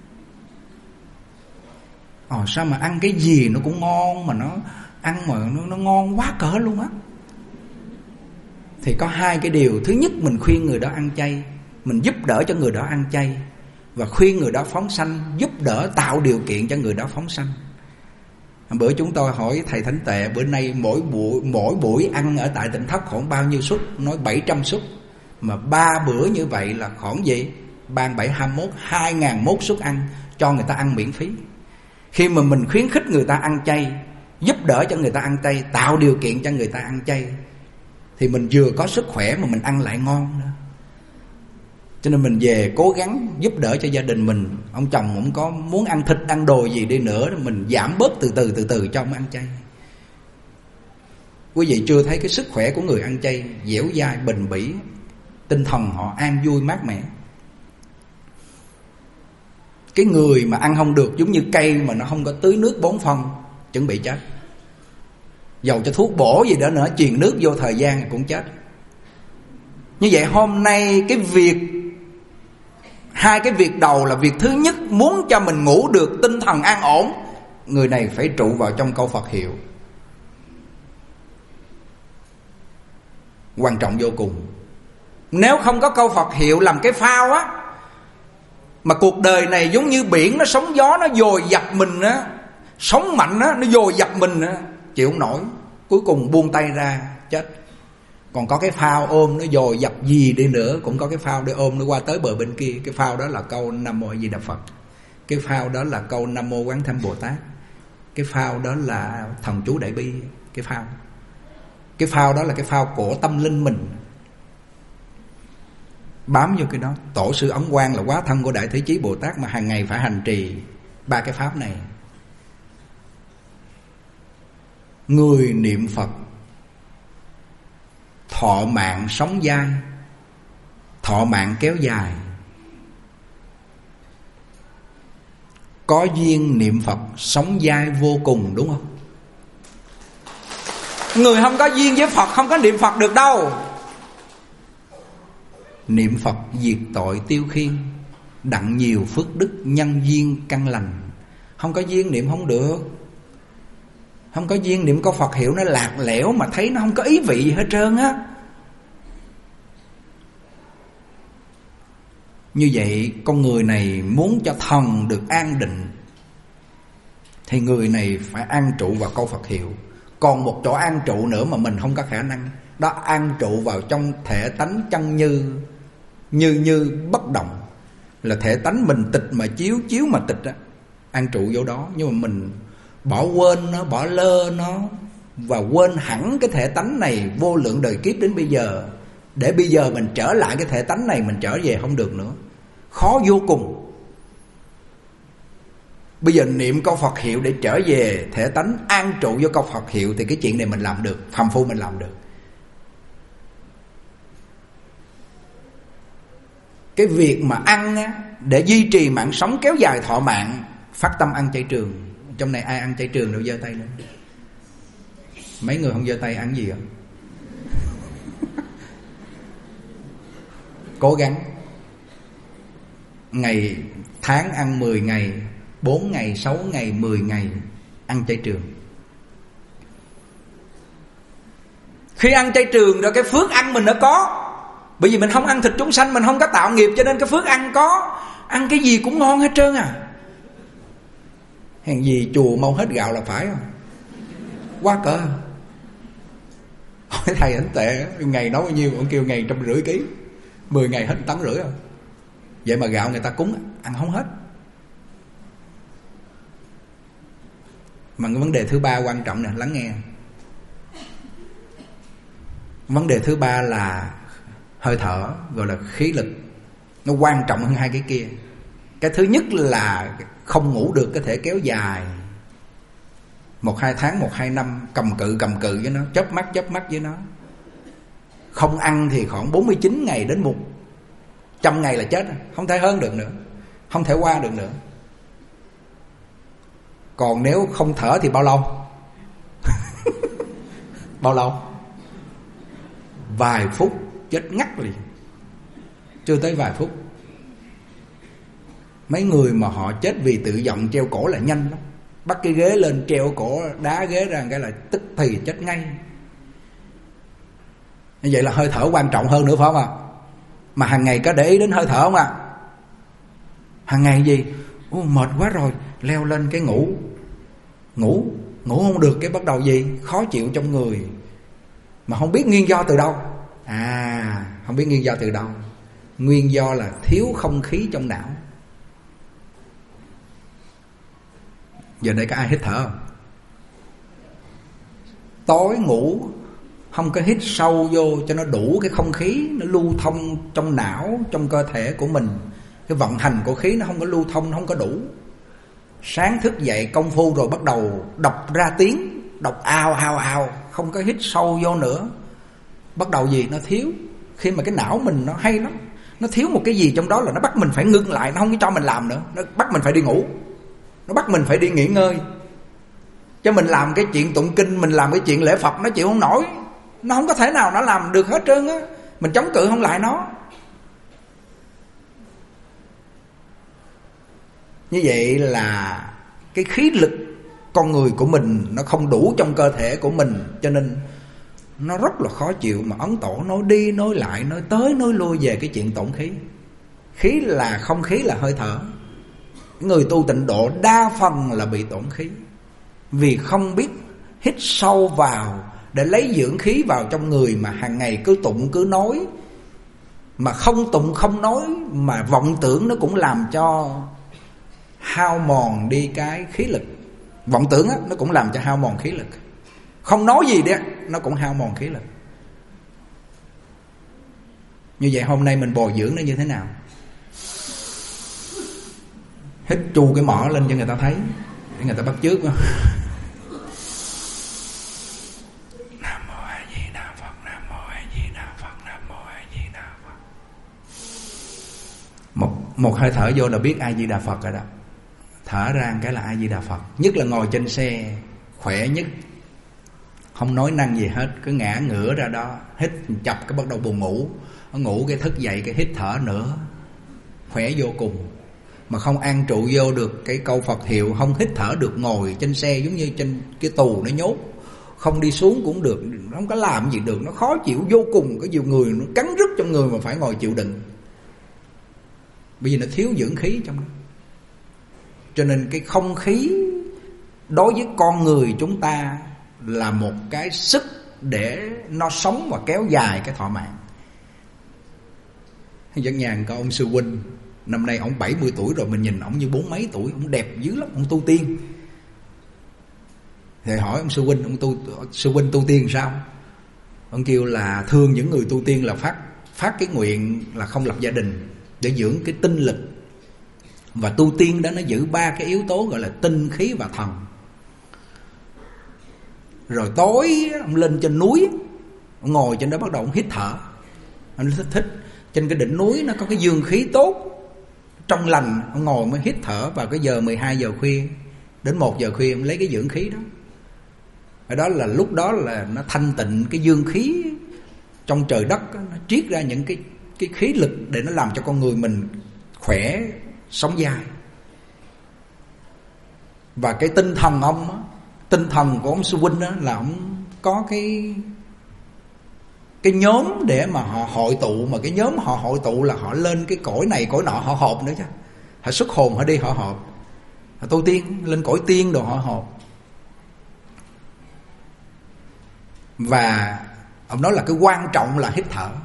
Ờ sao mà ăn cái gì nó cũng ngon, mà nó ăn mà nó, nó ngon quá cỡ luôn á. Thì có hai cái điều. Thứ nhất, mình khuyên người đó ăn chay, mình giúp đỡ cho người đó ăn chay, và khuyên người đó phóng sanh, giúp đỡ tạo điều kiện cho người đó phóng sanh. Bữa chúng tôi hỏi thầy Thánh Tệ, bữa nay mỗi buổi mỗi buổi ăn ở tại Tỉnh Thất khoảng bao nhiêu suất? Nói bảy trăm suất. Mà ba bữa như vậy là khoảng gì? Ban bảy hai mốt, hai ngàn mốt suất ăn, cho người ta ăn miễn phí. Khi mà mình khuyến khích người ta ăn chay, giúp đỡ cho người ta ăn chay, tạo điều kiện cho người ta ăn chay, thì mình vừa có sức khỏe mà mình ăn lại ngon nữa. Cho nên mình về cố gắng giúp đỡ cho gia đình mình. Ông chồng cũng có muốn ăn thịt ăn đồ gì đi nữa, mình giảm bớt từ từ từ từ cho ông ăn chay. Quý vị chưa thấy cái sức khỏe của người ăn chay dẻo dai, bền bỉ, tinh thần họ an vui mát mẻ. Cái người mà ăn không được giống như cây mà nó không có tưới nước bón phân, chuẩn bị chết. Dầu cho thuốc bổ gì đó nữa, truyền nước vô thời gian cũng chết. Như vậy hôm nay cái việc, hai cái việc đầu là việc thứ nhất, muốn cho mình ngủ được tinh thần an ổn, người này phải trụ vào trong câu Phật hiệu. Quan trọng vô cùng. Nếu không có câu Phật hiệu làm cái phao á, mà cuộc đời này giống như biển, nó sóng gió nó dồi dập mình á, sóng mạnh á, nó dồi dập mình á, chịu không nổi, cuối cùng buông tay ra chết. Còn có cái phao ôm nó dồi dập gì đi nữa, cũng có cái phao để ôm nó qua tới bờ bên kia. Cái phao đó là câu Nam Mô A Di Đà Phật. Cái phao đó là câu Nam Mô Quán Thâm Bồ Tát. Cái phao đó là thần chú Đại Bi. Cái phao Cái phao đó là cái phao của tâm linh mình. Bám vô cái đó. Tổ sư Ấn Quang là quá thân của Đại Thế Chí Bồ Tát, mà hàng ngày phải hành trì ba cái pháp này. Người niệm Phật thọ mạng sống dai, thọ mạng kéo dài. Có duyên niệm Phật sống dai vô cùng, đúng không? Người không có duyên với Phật không có niệm Phật được đâu. Niệm Phật diệt tội tiêu khiên, đặng nhiều phước đức nhân duyên căn lành. Không có duyên niệm không được. Không có duyên niệm câu Phật hiệu nó lạc lẽo, mà thấy nó không có ý vị gì hết trơn á. Như vậy con người này muốn cho thần được an định, thì người này phải an trụ vào câu Phật hiệu. Còn một chỗ an trụ nữa mà mình không có khả năng, đó an trụ vào trong thể tánh chân như Như như bất động. Là thể tánh mình tịch mà chiếu, chiếu mà tịch á, an trụ vô đó. Nhưng mà mình bỏ quên nó, bỏ lơ nó, và quên hẳn cái thể tánh này vô lượng đời kiếp đến bây giờ, để bây giờ mình trở lại cái thể tánh này, mình trở về không được nữa. Khó vô cùng. Bây giờ niệm câu Phật hiệu để trở về thể tánh an trụ vô câu Phật hiệu, thì cái chuyện này mình làm được, phàm phu mình làm được. Cái việc mà ăn á, để duy trì mạng sống kéo dài thọ mạng, phát tâm ăn chay trường. Trong này ai ăn chay trường đâu giơ tay lên. Mấy người không giơ tay ăn gì không? Cố gắng. Ngày tháng ăn mười ngày, bốn ngày, sáu ngày, mười ngày ăn chay trường. Khi ăn chay trường rồi cái phước ăn mình nó có. Bởi vì mình không ăn thịt chúng sanh, mình không có tạo nghiệp, cho nên cái phước ăn có. ăn cái gì cũng ngon hết trơn à. Hèn gì chùa mau hết gạo là phải không? Quá cỡ. Hỏi thầy ảnh tệ, ngày nấu bao nhiêu? Ông kêu ngày trăm rưỡi ký, mười ngày hết tấn rưỡi rồi. Vậy mà gạo người ta cúng ăn không hết. Mà cái vấn đề thứ ba quan trọng nè, lắng nghe. Vấn đề thứ ba là hơi thở, gọi là khí lực. Nó quan trọng hơn hai cái kia. Cái thứ nhất là không ngủ được có thể kéo dài một hai tháng, một hai năm, cầm cự cầm cự với nó, chớp mắt chớp mắt với nó. Không ăn thì khoảng bốn mươi chín ngày đến một trăm ngày là chết, không thể hơn được nữa, không thể qua được nữa. Còn nếu không thở thì bao lâu? Bao lâu? Vài phút chết ngắt liền, chưa tới vài phút. Mấy người mà họ chết vì tự giận treo cổ là nhanh lắm. Bắt cái ghế lên treo cổ, đá ghế ra cái là tức thì chết ngay. Như vậy là hơi thở quan trọng hơn nữa phải không ạ? Mà hàng ngày có để ý đến hơi thở không ạ? Hàng ngày gì? Ô, mệt quá rồi, leo lên cái ngủ. Ngủ, ngủ không được cái bắt đầu gì? Khó chịu trong người. Mà không biết nguyên do từ đâu. À, không biết nguyên do từ đâu. Nguyên do là thiếu không khí trong não. Giờ đây có ai hít thở không? Tối ngủ không có hít sâu vô cho nó đủ cái không khí, nó lưu thông trong não, trong cơ thể của mình. Cái vận hành của khí nó không có lưu thông, nó không có đủ. Sáng thức dậy công phu rồi bắt đầu đọc ra tiếng, đọc ào ào ào, không có hít sâu vô nữa. Bắt đầu gì? Nó thiếu. Khi mà cái não mình nó hay lắm, nó thiếu một cái gì trong đó là nó bắt mình phải ngưng lại, nó không có cho mình làm nữa. Nó bắt mình phải đi ngủ, nó bắt mình phải đi nghỉ ngơi. Cho mình làm cái chuyện tụng kinh, mình làm cái chuyện lễ Phật nó chịu không nổi. Nó không có thể nào nó làm được hết trơn á. Mình chống cự không lại nó. Như vậy là cái khí lực con người của mình nó không đủ trong cơ thể của mình, cho nên nó rất là khó chịu. Mà Ấn Tổ nói đi nói lại, nói tới nói lui về cái chuyện tổn khí. Khí là không khí là hơi thở. Người tu tịnh độ đa phần là bị tổn khí, vì không biết hít sâu vào để lấy dưỡng khí vào trong người, mà hàng ngày cứ tụng cứ nói. Mà không tụng không nói, mà vọng tưởng nó cũng làm cho hao mòn đi cái khí lực. Vọng tưởng á, nó cũng làm cho hao mòn khí lực. Không nói gì đấy, nó cũng hao mòn khí lực. Như vậy hôm nay mình bồi dưỡng nó như thế nào? Hít chu cái mỏ lên cho người ta thấy, để người ta bắt chước. Nam mô A Di Đà Phật, Nam mô A Di Đà Phật, Nam mô A Di Đà Phật. Một một hơi thở vô là biết A Di Đà Phật rồi đó. Thở ra cái là A Di Đà Phật. Nhất là ngồi trên xe khỏe nhất, không nói năng gì hết, cứ ngã ngửa ra đó, hít chập cái bắt đầu buồn ngủ. Ngủ cái thức dậy cái hít thở nữa, khỏe vô cùng. Mà không an trụ vô được cái câu Phật hiệu, không hít thở được, ngồi trên xe giống như trên cái tù nó nhốt, không đi xuống cũng được, không có làm gì được, nó khó chịu vô cùng. Có nhiều người nó cắn rứt trong người mà phải ngồi chịu đựng, bởi vì nó thiếu dưỡng khí trong đó. Cho nên cái không khí đối với con người chúng ta là một cái sức để nó sống và kéo dài cái thọ mạng. Dẫn nhàn có ông sư huynh, năm nay ông bảy mươi tuổi rồi, mình nhìn ông như bốn mấy tuổi, ông đẹp dữ lắm, ông tu tiên. Thì hỏi ông sư huynh, ông tu sư huynh tu tiên sao? Ông kêu là thường những người tu tiên là phát phát cái nguyện là không lập gia đình để dưỡng cái tinh lực. Và tu tiên đó nó giữ ba cái yếu tố gọi là tinh, khí và thần. Rồi tối ông lên trên núi, ông ngồi trên đó bắt đầu ông hít thở. Ông thích thích trên cái đỉnh núi nó có cái dương khí tốt, trong lành, ông ngồi mới hít thở vào cái giờ mười hai giờ khuya đến một giờ khuya, ông lấy cái dưỡng khí đó. Ở đó là lúc đó là nó thanh tịnh cái dương khí trong trời đất đó, nó triết ra những cái cái khí lực để nó làm cho con người mình khỏe, sống dài. Và cái tinh thần ông á, tinh thần của ông sư huynh đó là ông có cái cái nhóm để mà họ hội tụ, mà cái nhóm họ hội tụ là họ lên cái cõi này cõi nọ họ họp nữa chứ. họ xuất hồn, họ đi họ họp, họ tu tiên lên cõi tiên đồ họ họp. Và ông nói là cái quan trọng là hít thở.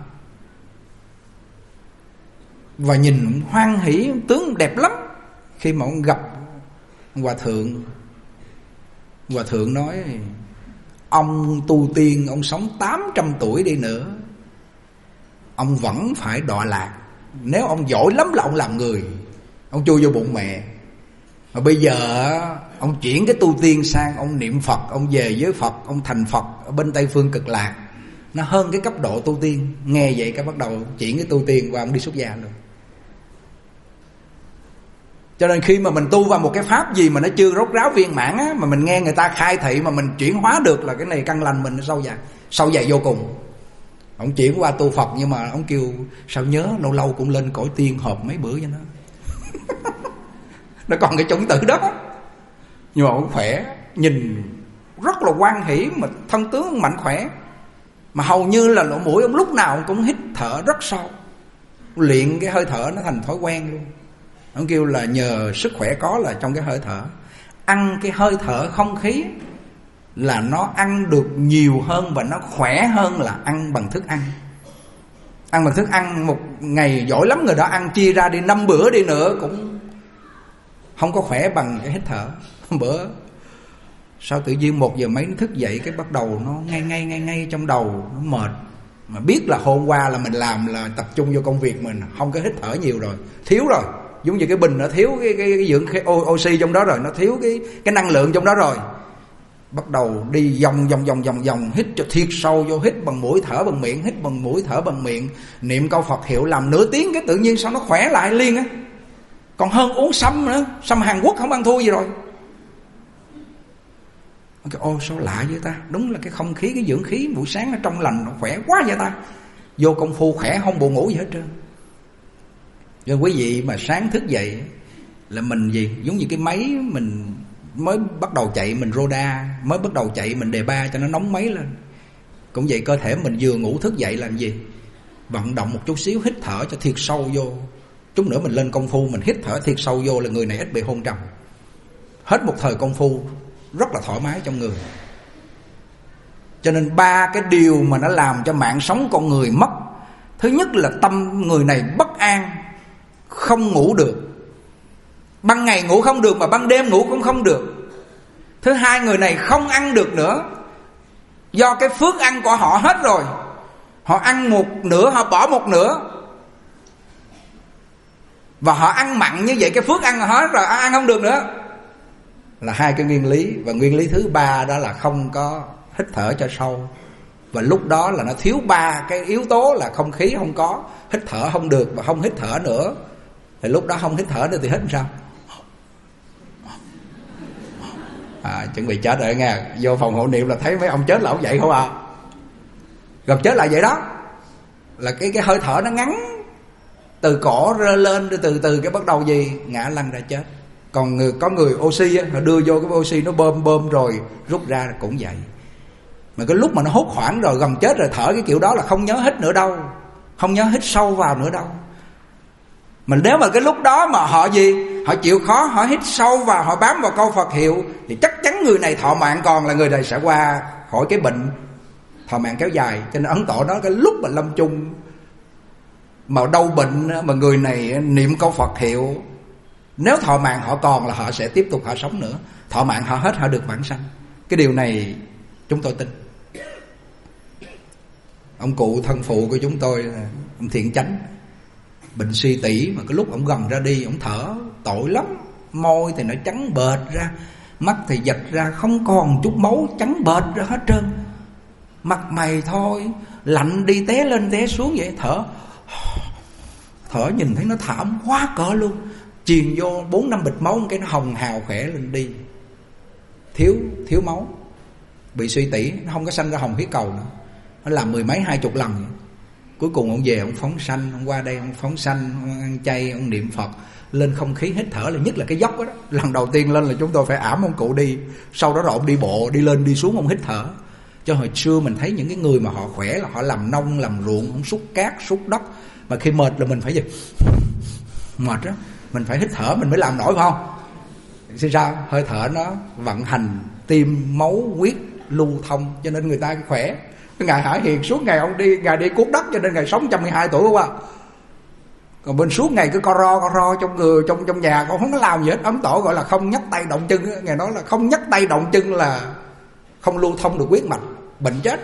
Và nhìn hoan hỷ, tướng đẹp lắm. Khi mà ông gặp Hòa Thượng, Hòa Thượng nói: ông tu tiên, ông sống tám trăm tuổi đi nữa, ông vẫn phải đọa lạc. Nếu ông giỏi lắm là ông làm người, ông chui vô bụng mẹ. Mà bây giờ ông chuyển cái tu tiên sang ông niệm Phật, ông về với Phật, ông thành Phật ở bên Tây Phương Cực Lạc, nó hơn cái cấp độ tu tiên. Nghe vậy cái bắt đầu chuyển cái tu tiên qua ông đi xuất gia luôn. Cho nên khi mà mình tu vào một cái pháp gì mà nó chưa rốt ráo viên mãn á, mà mình nghe người ta khai thị mà mình chuyển hóa được là cái này căn lành mình nó sâu dày, sâu dày vô cùng. Ông chuyển qua tu Phật nhưng mà ông kêu sao nhớ lâu lâu cũng lên cõi tiên họp mấy bữa cho nó. Nó còn cái chủng tử đó. Nhưng mà ông khỏe, nhìn rất là hoan hỷ, mà thân tướng mạnh khỏe. Mà hầu như là lỗ mũi ông lúc nào ông cũng hít thở rất sâu, luyện cái hơi thở nó thành thói quen luôn. Ông kêu là nhờ sức khỏe có là trong cái hơi thở. Ăn cái hơi thở không khí là nó ăn được nhiều hơn và nó khỏe hơn là ăn bằng thức ăn. Ăn bằng thức ăn một ngày giỏi lắm người đó ăn chia ra đi năm bữa đi nữa cũng không có khỏe bằng cái hít thở. Bữa sao tự nhiên một giờ mấy nó thức dậy cái bắt đầu nó ngay ngay ngay ngay trong đầu, nó mệt. Mà biết là hôm qua là mình làm là tập trung vô công việc mình, không có hít thở nhiều rồi, thiếu rồi. Giống như cái bình nó thiếu cái, cái, cái dưỡng cái oxy trong đó rồi, nó thiếu cái, cái năng lượng trong đó rồi. Bắt đầu đi vòng vòng vòng vòng vòng, hít cho thiệt sâu vô, hít bằng mũi thở bằng miệng, hít bằng mũi thở bằng miệng, niệm câu Phật hiệu làm nửa tiếng cái tự nhiên sao nó khỏe lại liền á. Còn hơn uống sâm nữa, sâm Hàn Quốc không ăn thua gì rồi. Ô sao lạ vậy ta, đúng là cái không khí, cái dưỡng khí buổi sáng nó trong lành, nó khỏe quá vậy ta. Vô công phu khỏe không buồn ngủ gì hết trơn. Cho quý vị mà sáng thức dậy là mình gì, giống như cái máy mình mới bắt đầu chạy mình roda, mới bắt đầu chạy mình đề ba cho nó nóng máy lên. Cũng vậy, cơ thể mình vừa ngủ thức dậy làm gì, vận động một chút xíu, hít thở cho thiệt sâu vô. Chút nữa mình lên công phu mình hít thở thiệt sâu vô là người này ít bị hôn trầm. Hết một thời công phu rất là thoải mái trong người. Cho nên ba cái điều mà nó làm cho mạng sống con người mất. Thứ nhất là tâm người này bất an, không ngủ được. Ban ngày ngủ không được mà ban đêm ngủ cũng không được. Thứ hai, người này không ăn được nữa, do cái phước ăn của họ hết rồi. Họ ăn một nửa, họ bỏ một nửa. Và họ ăn mặn như vậy, cái phước ăn họ hết rồi, ăn không được nữa. Là hai cái nguyên lý. Và nguyên lý thứ ba đó là không có hít thở cho sâu. Và lúc đó là nó thiếu ba cái yếu tố là không khí không có, hít thở không được và không hít thở nữa. Thì lúc đó không hít thở nữa thì hít sao? À, chuẩn bị chết rồi nghe. Vô phòng hộ niệm là thấy mấy ông chết là ông vậy không à. Gặp chết là vậy đó. Là cái cái hơi thở nó ngắn, từ cổ rơ lên, từ từ cái bắt đầu gì ngã lăn ra chết. Còn người, có người oxy á, họ đưa vô cái oxy nó bơm bơm rồi rút ra cũng vậy. Mà cái lúc mà nó hốt hoảng rồi gần chết rồi thở cái kiểu đó là không nhớ hít nữa đâu, không nhớ hít sâu vào nữa đâu. Mà nếu mà cái lúc đó mà họ gì, họ chịu khó, họ hít sâu vào, họ bám vào câu Phật hiệu, thì chắc chắn người này thọ mạng, còn là người này sẽ qua khỏi cái bệnh thọ mạng kéo dài. Cho nên Ấn Tổ nói cái lúc mà lâm chung mà đau bệnh mà người này niệm câu Phật hiệu, nếu thọ mạng họ còn là họ sẽ tiếp tục họ sống nữa. Thọ mạng họ hết họ được vãng sanh. Cái điều này chúng tôi tin. Ông cụ thân phụ của chúng tôi, ông Thiện Chánh, bệnh suy tỷ, mà cái lúc ông gần ra đi, ông thở tội lắm. Môi thì nó trắng bệt ra, mắt thì giật ra, không còn chút máu, trắng bệt ra hết trơn. Mặt mày thôi, lạnh đi té lên té xuống vậy, thở Thở nhìn thấy nó thảm quá cỡ luôn. Chìm vô bốn năm bịch máu, cái nó hồng hào khỏe lên đi. Thiếu thiếu máu, bị suy tỷ, nó không có sanh ra hồng huyết cầu nữa. Nó làm mười mấy hai chục lần. Cuối cùng ông về ông phóng sanh, ông qua đây ông phóng sanh, ông ăn chay, ông niệm Phật, lên không khí hít thở là nhất là cái dốc đó, đó. Lần đầu tiên lên là chúng tôi phải ẵm ông cụ đi. Sau đó rồi ông đi bộ, đi lên đi xuống ông hít thở. Cho hồi xưa mình thấy những cái người mà họ khỏe là họ làm nông, làm ruộng, ông xúc cát, xúc đất. Mà khi mệt là mình phải gì? Mệt đó, mình phải hít thở mình mới làm nổi, phải không? Thì sao? Hơi thở nó vận hành tim, máu, huyết lưu thông, cho nên người ta khỏe. Ngài Hải Hiền suốt ngày ông đi, ngài đi cuốc đất cho nên ngài sống một trăm mười hai tuổi không ạ? Còn bên suốt ngày cứ co ro co ro trong người, trong trong nhà con không có làm gì hết. Ấn Tổ gọi là không nhấc tay động chân, ngài nói là không nhấc tay động chân là không lưu thông được huyết mạch, bệnh chết.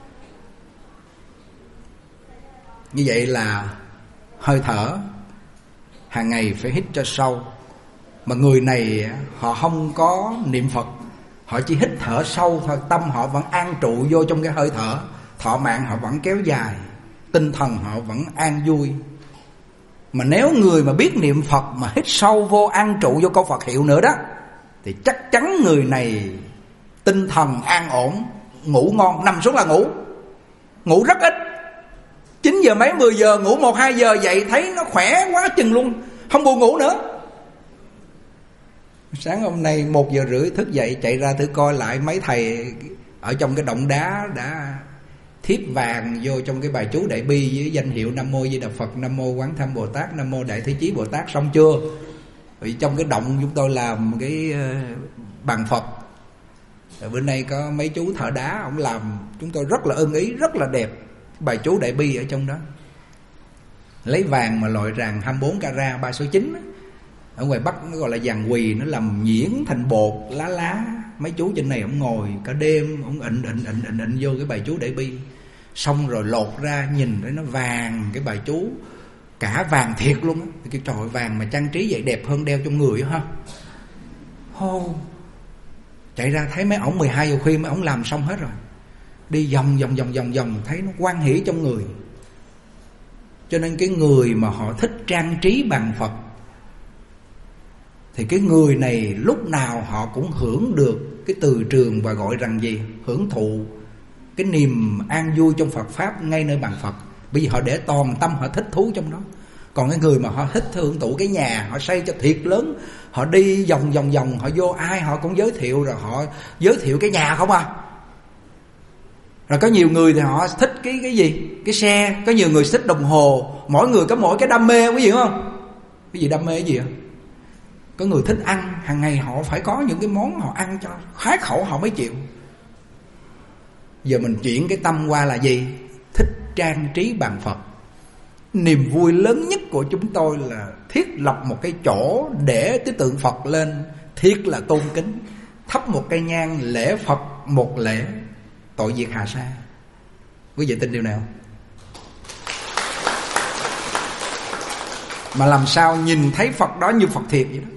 Như vậy là hơi thở hàng ngày phải hít cho sâu. Mà người này họ không có niệm Phật, họ chỉ hít thở sâu thôi, tâm họ vẫn an trụ vô trong cái hơi thở, thọ mạng họ vẫn kéo dài, tinh thần họ vẫn an vui. Mà nếu người mà biết niệm Phật mà hít sâu vô, an trụ vô câu Phật hiệu nữa đó, thì chắc chắn người này tinh thần an ổn, ngủ ngon, nằm xuống là ngủ. Ngủ rất ít, chín giờ mấy mười giờ ngủ một hai giờ dậy thấy nó khỏe quá chừng luôn, không buồn ngủ nữa. Sáng hôm nay một giờ rưỡi thức dậy chạy ra thử coi lại mấy thầy ở trong cái động đá đã thiếp vàng vô trong cái bài chú Đại Bi với danh hiệu Nam Mô Di Đà Phật, Nam Mô Quán Tham Bồ Tát, Nam Mô Đại Thế Chí Bồ Tát xong chưa? Vì trong cái động chúng tôi làm cái bàn Phật. Rồi bữa nay có mấy chú thợ đá, ông làm chúng tôi rất là ưng ý, rất là đẹp. Bài chú Đại Bi ở trong đó, lấy vàng mà loại vàng hai mươi bốn carat ba số chín, ở ngoài Bắc nó gọi là vàng quỳ, nó làm nhuyễn thành bột lá lá. Mấy chú trên này ông ngồi cả đêm, ông ịnh ịnh ịnh ịnh ịnh vô cái bài chú Đại Bi, xong rồi lột ra nhìn thấy nó vàng, cái bài chú cả vàng thiệt luôn á. Cái trời, vàng mà trang trí vậy đẹp hơn đeo trong người ha. Hô, chạy ra thấy mấy ổng mười hai giờ khuya mấy ổng làm xong hết rồi, đi vòng vòng vòng vòng vòng thấy nó hoan hỷ trong người. Cho nên cái người mà họ thích trang trí bàn Phật thì cái người này lúc nào họ cũng hưởng được cái từ trường, và gọi rằng gì? Hưởng thụ cái niềm an vui trong Phật Pháp ngay nơi bàn Phật. Bởi vì họ để toàn tâm, họ thích thú trong đó. Còn cái người mà họ thích hưởng thụ cái nhà, họ xây cho thiệt lớn, họ đi vòng vòng vòng, họ vô ai họ cũng giới thiệu, rồi họ giới thiệu cái nhà không à. Rồi có nhiều người thì họ thích cái cái gì? Cái xe. Có nhiều người thích đồng hồ. Mỗi người có mỗi cái đam mê, quý vị không? Cái gì đam mê cái gì không? Có người thích ăn, hàng ngày họ phải có những cái món họ ăn cho khát khẩu họ mới chịu. Giờ mình chuyển cái tâm qua là gì? Thích trang trí bàn Phật. Niềm vui lớn nhất của chúng tôi là thiết lập một cái chỗ để cái tượng Phật lên, thiết là tôn kính, thắp một cây nhang lễ Phật một lễ, tội diệt hà sa. Quý vị tin điều nào? Mà làm sao nhìn thấy Phật đó như Phật thiệt vậy đó.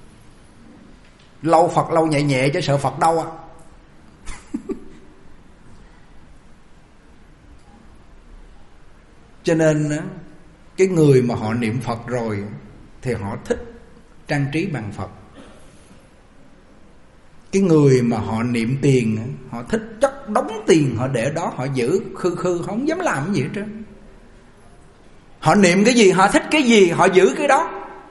Lâu Phật lâu nhẹ nhẹ chứ sợ Phật đâu à. Cho nên cái người mà họ niệm Phật rồi thì họ thích trang trí bàn Phật. Cái người mà họ niệm tiền, họ thích chất đống tiền họ để đó, họ giữ khư khư, không dám làm cái gì hết trơn. Họ niệm cái gì, họ thích cái gì, họ giữ cái đó.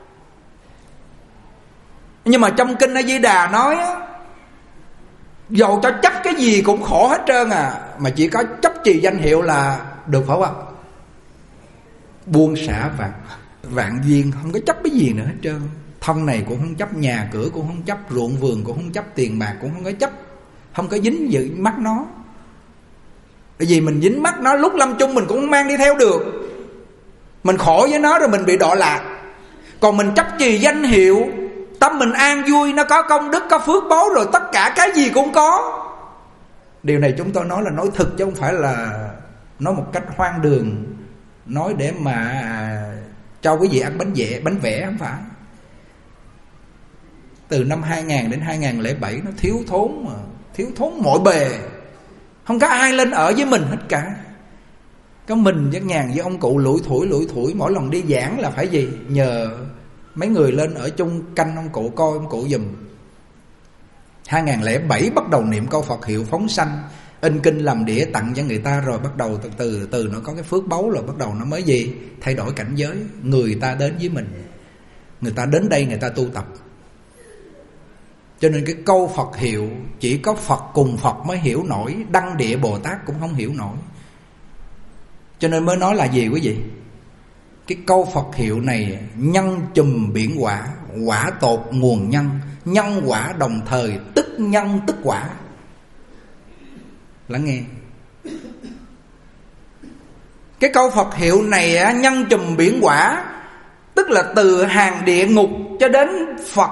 Nhưng mà trong kinh A Di Đà nói á, dầu cho chấp cái gì cũng khổ hết trơn à, mà chỉ có chấp trì danh hiệu là được, phải không ạ? Buông xả vạn vạn duyên, không có chấp cái gì nữa hết trơn. Thân này cũng không chấp, nhà cửa cũng không chấp, ruộng vườn cũng không chấp, tiền bạc cũng không có chấp, không có dính dự mắt nó. Bởi vì mình dính mắt nó, lúc lâm chung mình cũng không mang đi theo được, mình khổ với nó rồi mình bị đọa lạc. Còn mình chấp trì danh hiệu, tâm mình an vui, nó có công đức, có phước báu rồi, tất cả cái gì cũng có. Điều này chúng tôi nói là nói thực, chứ không phải là nói một cách hoang đường, nói để mà cho quý vị ăn bánh vẽ, bánh vẽ không phải. Từ năm hai nghìn đến hai nghìn lẻ bảy nó thiếu thốn mà, thiếu thốn mọi bề. Không có ai lên ở với mình hết cả. Có mình với nhàn với ông cụ lủi thủi lủi thủi, mỗi lần đi giảng là phải gì? Nhờ mấy người lên ở chung canh ông cụ, coi ông cụ giùm. Hai nghìn lẻ bảy bắt đầu niệm câu Phật hiệu phóng sanh, in kinh làm đĩa tặng cho người ta, rồi bắt đầu từ từ từ nó có cái phước báu, rồi bắt đầu nó mới gì? Thay đổi cảnh giới, người ta đến với mình, người ta đến đây người ta tu tập. Cho nên cái câu Phật hiệu chỉ có Phật cùng Phật mới hiểu nổi, đăng địa Bồ Tát cũng không hiểu nổi. Cho nên mới nói là gì quý vị? Cái câu Phật hiệu này: nhân chùm biển quả, quả tột nguồn nhân, nhân quả đồng thời, tức nhân tức quả. Lắng nghe. Cái câu Phật hiệu này: nhân chùm biển quả, tức là từ hàng địa ngục cho đến Phật.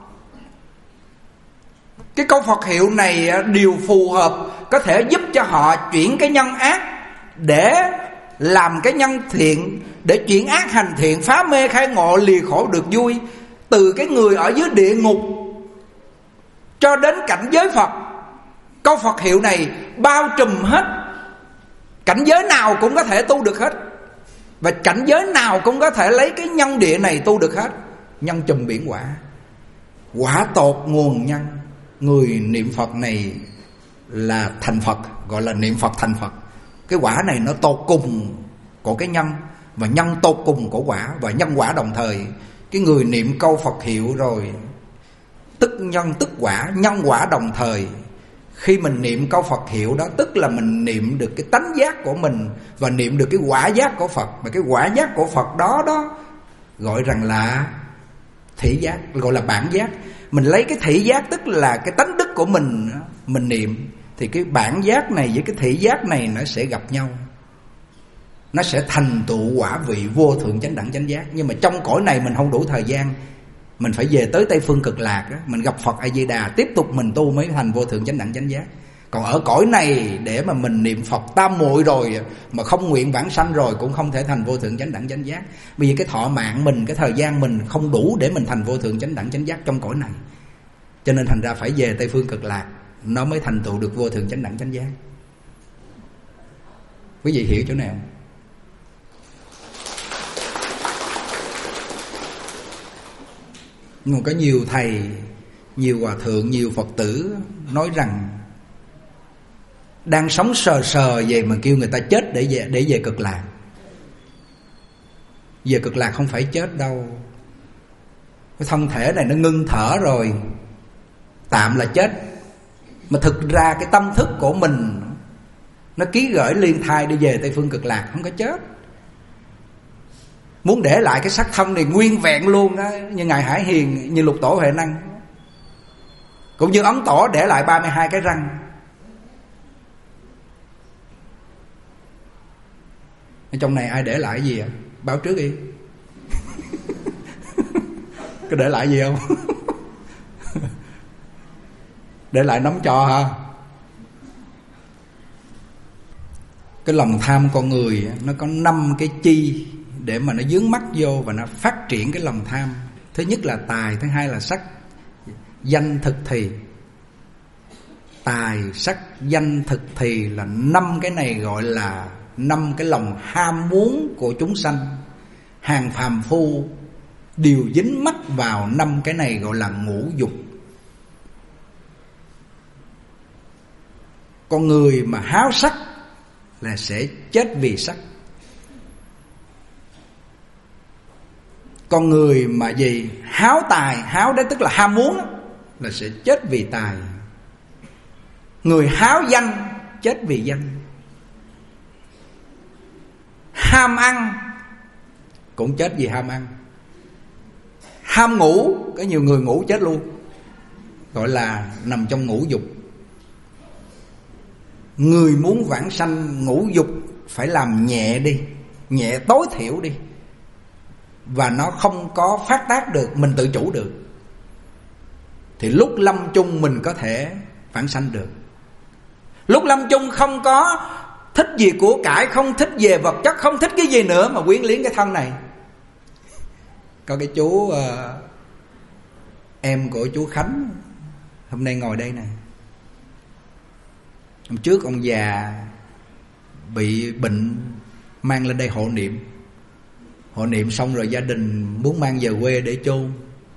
Cái câu Phật hiệu này điều phù hợp, có thể giúp cho họ chuyển cái nhân ác để làm cái nhân thiện, để chuyển ác hành thiện, phá mê khai ngộ, lìa khổ được vui. Từ cái người ở dưới địa ngục cho đến cảnh giới Phật, câu Phật hiệu này bao trùm hết. Cảnh giới nào cũng có thể tu được hết, và cảnh giới nào cũng có thể lấy cái nhân địa này tu được hết. Nhân chùm biển quả, quả tột nguồn nhân. Người niệm Phật này là thành Phật, gọi là niệm Phật thành Phật. Cái quả này nó tột cùng của cái nhân, và nhân tột cùng của quả, và nhân quả đồng thời. Cái người niệm câu Phật hiệu rồi, tức nhân tức quả, nhân quả đồng thời. Khi mình niệm câu Phật hiệu đó, tức là mình niệm được cái tánh giác của mình, và niệm được cái quả giác của Phật. Và cái quả giác của Phật đó đó gọi rằng là thị giác, gọi là bản giác. Mình lấy cái thị giác, tức là cái tánh đức của mình, mình niệm, thì cái bản giác này với cái thị giác này nó sẽ gặp nhau, nó sẽ thành tựu quả vị vô thượng chánh đẳng chánh giác. Nhưng mà trong cõi này mình không đủ thời gian, mình phải về tới Tây Phương Cực Lạc đó, mình gặp Phật A Di Đà, tiếp tục mình tu mới thành vô thượng chánh đẳng chánh giác. Còn ở cõi này để mà mình niệm Phật tam muội rồi mà không nguyện vãng sanh rồi cũng không thể thành vô thượng chánh đẳng chánh giác. Bởi vì cái thọ mạng mình, cái thời gian mình không đủ để mình thành vô thượng chánh đẳng chánh giác trong cõi này. Cho nên thành ra phải về Tây Phương Cực Lạc, nó mới thành tựu được vô thượng chánh đẳng chánh giác. Quý vị hiểu chỗ nào? Nhưng mà có nhiều thầy, nhiều hòa thượng, nhiều Phật tử nói rằng đang sống sờ sờ vậy mà kêu người ta chết để về, để về Cực Lạc. Về Cực Lạc không phải chết đâu. Cái thân thể này nó ngưng thở rồi, tạm là chết. Mà thực ra cái tâm thức của mình nó ký gửi liên thai đi về Tây Phương Cực Lạc, không có chết. Muốn để lại cái xác thân này nguyên vẹn luôn đó, như Ngài Hải Hiền, như Lục Tổ Huệ Năng, cũng như Ấn Tổ để lại ba mươi hai cái răng. Ở trong này ai để lại gì ạ? Báo trước đi. Có để lại gì không? Để lại nắm trò hả? Cái lòng tham con người nó có năm cái chi để mà nó dướng mắt vô và nó phát triển cái lòng tham. Thứ nhất là tài, thứ hai là sắc, danh, thực, thì. Tài, sắc, danh, thực, thì là năm cái này gọi là năm cái lòng ham muốn của chúng sanh. Hàng phàm phu đều dính mắc vào năm cái này gọi là ngũ dục. Con người mà háo sắc là sẽ chết vì sắc. Con người mà gì háo tài, háo đấy tức là ham muốn, là sẽ chết vì tài. Người háo danh chết vì danh. Ham ăn cũng chết vì ham ăn. Ham ngủ, có nhiều người ngủ chết luôn, gọi là nằm trong ngũ dục. Người muốn vãng sanh ngũ dục phải làm nhẹ đi, nhẹ tối thiểu đi, và nó không có phát tác được, mình tự chủ được, thì lúc lâm chung mình có thể vãng sanh được. Lúc lâm chung không có thích gì của cải, không thích về vật chất, không thích cái gì nữa mà quyến liếng cái thân này. Có cái chú uh, em của chú Khánh hôm nay ngồi đây nè. Hôm trước ông già bị bệnh, mang lên đây hộ niệm. Hộ niệm xong rồi gia đình muốn mang về quê để chôn.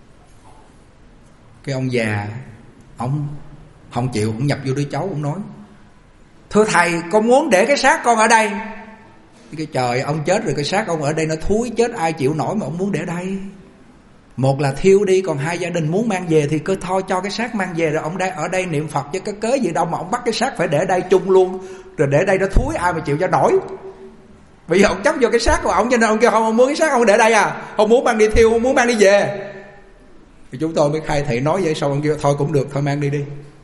Cái ông già, ông không chịu, ông nhập vô đứa cháu, ông nói: thưa thầy, con muốn để cái xác con ở đây. Cái trời, ông chết rồi, cái xác ông ở đây nó thúi chết, ai chịu nổi mà ông muốn để đây. Một là thiêu đi, còn hai gia đình muốn mang về thì cứ thôi cho cái xác mang về, rồi ông đây ở đây niệm Phật chứ có cớ gì đâu mà ông bắt cái xác phải để đây chung luôn, rồi để đây nó thúi ai mà chịu cho nổi. Bây giờ ông chấp vô cái xác của ông, cho nên ông kêu không, ông muốn cái xác ông để đây à, ông muốn mang đi thiêu, ông muốn mang đi về. Thì chúng tôi mới khai thị nói vậy, sau ông kêu thôi cũng được, thôi mang đi đi.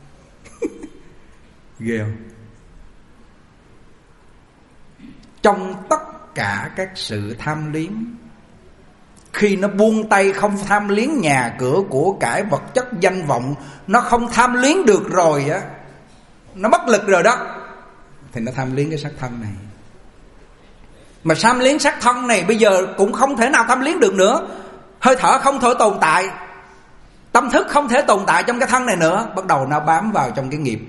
Ghê không? Trong tất cả các sự tham liếng, khi nó buông tay không tham liếng nhà cửa của cải vật chất danh vọng, nó không tham liếng được rồi á, nó bất lực rồi đó, thì nó tham liếng cái xác thân này. Mà tham liếng xác thân này bây giờ cũng không thể nào tham liếng được nữa. Hơi thở không thể tồn tại, tâm thức không thể tồn tại trong cái thân này nữa. Bắt đầu nó bám vào trong cái nghiệp.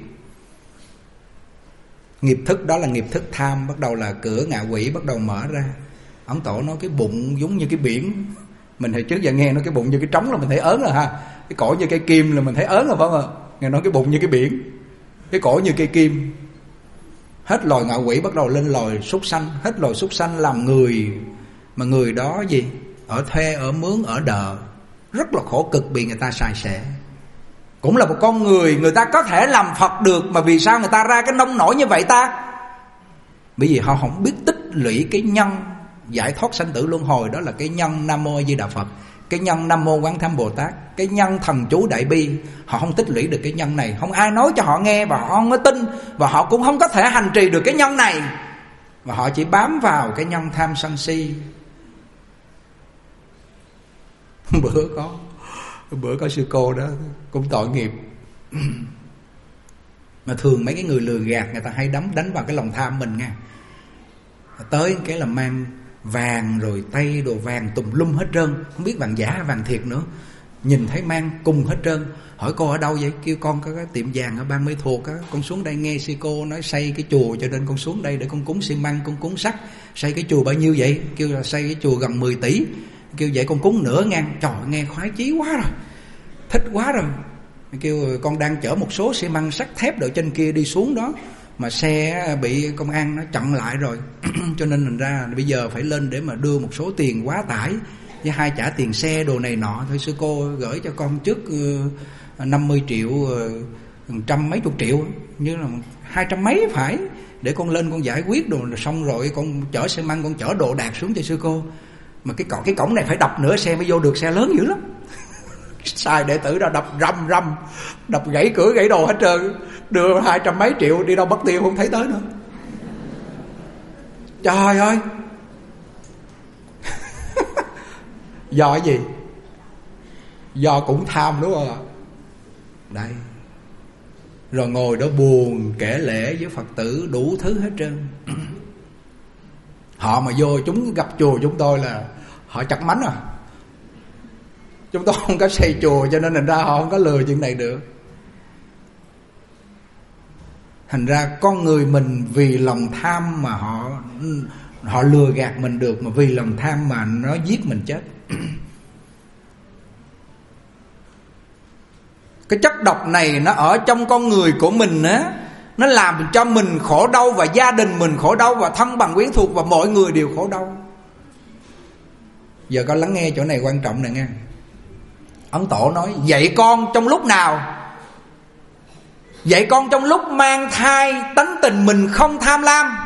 Nghiệp thức đó là nghiệp thức tham. Bắt đầu là cửa ngạ quỷ bắt đầu mở ra. Ấn Tổ nói cái bụng giống như cái biển. Mình hồi trước giờ nghe nói cái bụng như cái trống là mình thấy ớn rồi ha. Cái cổ như cây kim là mình thấy ớn rồi phải không ạ? Nghe nói cái bụng như cái biển, cái cổ như cây kim. Hết loài ngạ quỷ bắt đầu lên loài súc sanh. Hết loài súc sanh làm người. Mà người đó gì? Ở thuê, ở mướn, ở đợ, rất là khổ cực, bị người ta xài xẻ. Cũng là một con người, người ta có thể làm Phật được, mà vì sao người ta ra cái nông nổi như vậy ta? Bởi vì họ không biết tích lũy cái nhân giải thoát sanh tử luân hồi. Đó là cái nhân Nam Mô A Di Đà Phật, cái nhân Nam Mô Quán Tham Bồ Tát, cái nhân thần chú Đại Bi. Họ không tích lũy được cái nhân này, không ai nói cho họ nghe, và họ không có tin, và họ cũng không có thể hành trì được cái nhân này, và họ chỉ bám vào cái nhân tham sân si. Bữa có Bữa có sư cô đó cũng tội nghiệp. Mà thường mấy cái người lừa gạt, người ta hay đấm đánh vào cái lòng tham mình nha. Tới cái là mang vàng rồi tay đồ vàng tùm lum hết trơn, không biết vàng giả vàng thiệt nữa. Nhìn thấy mang cùng hết trơn. Hỏi cô ở đâu vậy? Kêu con có cái tiệm vàng ở Ban Mê Thuột á, con xuống đây nghe sư cô nói xây cái chùa, cho nên con xuống đây để con cúng xi măng, con cúng sắt. Xây cái chùa bao nhiêu vậy? Kêu là xây cái chùa gần mười tỷ. Kêu vậy con cúng nửa ngàn. Trời, nghe khoái chí quá rồi, thích quá rồi. Kêu con đang chở một số xi măng sắt thép đợi trên kia đi xuống đó, mà xe bị công an nó chặn lại rồi. Cho nên thành ra bây giờ phải lên để mà đưa một số tiền quá tải, với hai trả tiền xe đồ này nọ. Thôi sư cô gửi cho con trước năm mươi triệu, trăm mấy chục triệu, như là hai trăm mấy phải, để con lên con giải quyết đồ, xong rồi con chở xe măng, con chở đồ đạc xuống cho sư cô. Mà cái cổng, cái cổng này phải đập nửa xe mới vô được, xe lớn dữ lắm. Sai đệ tử ra đập rầm rầm, đập gãy cửa gãy đồ hết trơn. Đưa hai trăm mấy triệu đi đâu mất tiêu không thấy tới nữa. Trời ơi. Do cái gì? Do cũng tham đúng không ạ? Đây. Rồi ngồi đó buồn kể lễ với Phật tử đủ thứ hết trơn. Họ mà vô chúng gặp chùa chúng tôi là họ chặt mánh à. Chúng tôi không có xây chùa, cho nên thành ra họ không có lừa chuyện này được. Thành ra con người mình vì lòng tham mà họ họ lừa gạt mình được, mà vì lòng tham mà nó giết mình chết. Cái chất độc này nó ở trong con người của mình á, nó làm cho mình khổ đau, và gia đình mình khổ đau, và thân bằng quyến thuộc, và mọi người đều khổ đau. Giờ con lắng nghe chỗ này quan trọng nè nghe. Ấn Tổ nói dạy con trong lúc nào? Dạy con trong lúc mang thai, tánh tình mình không tham lam.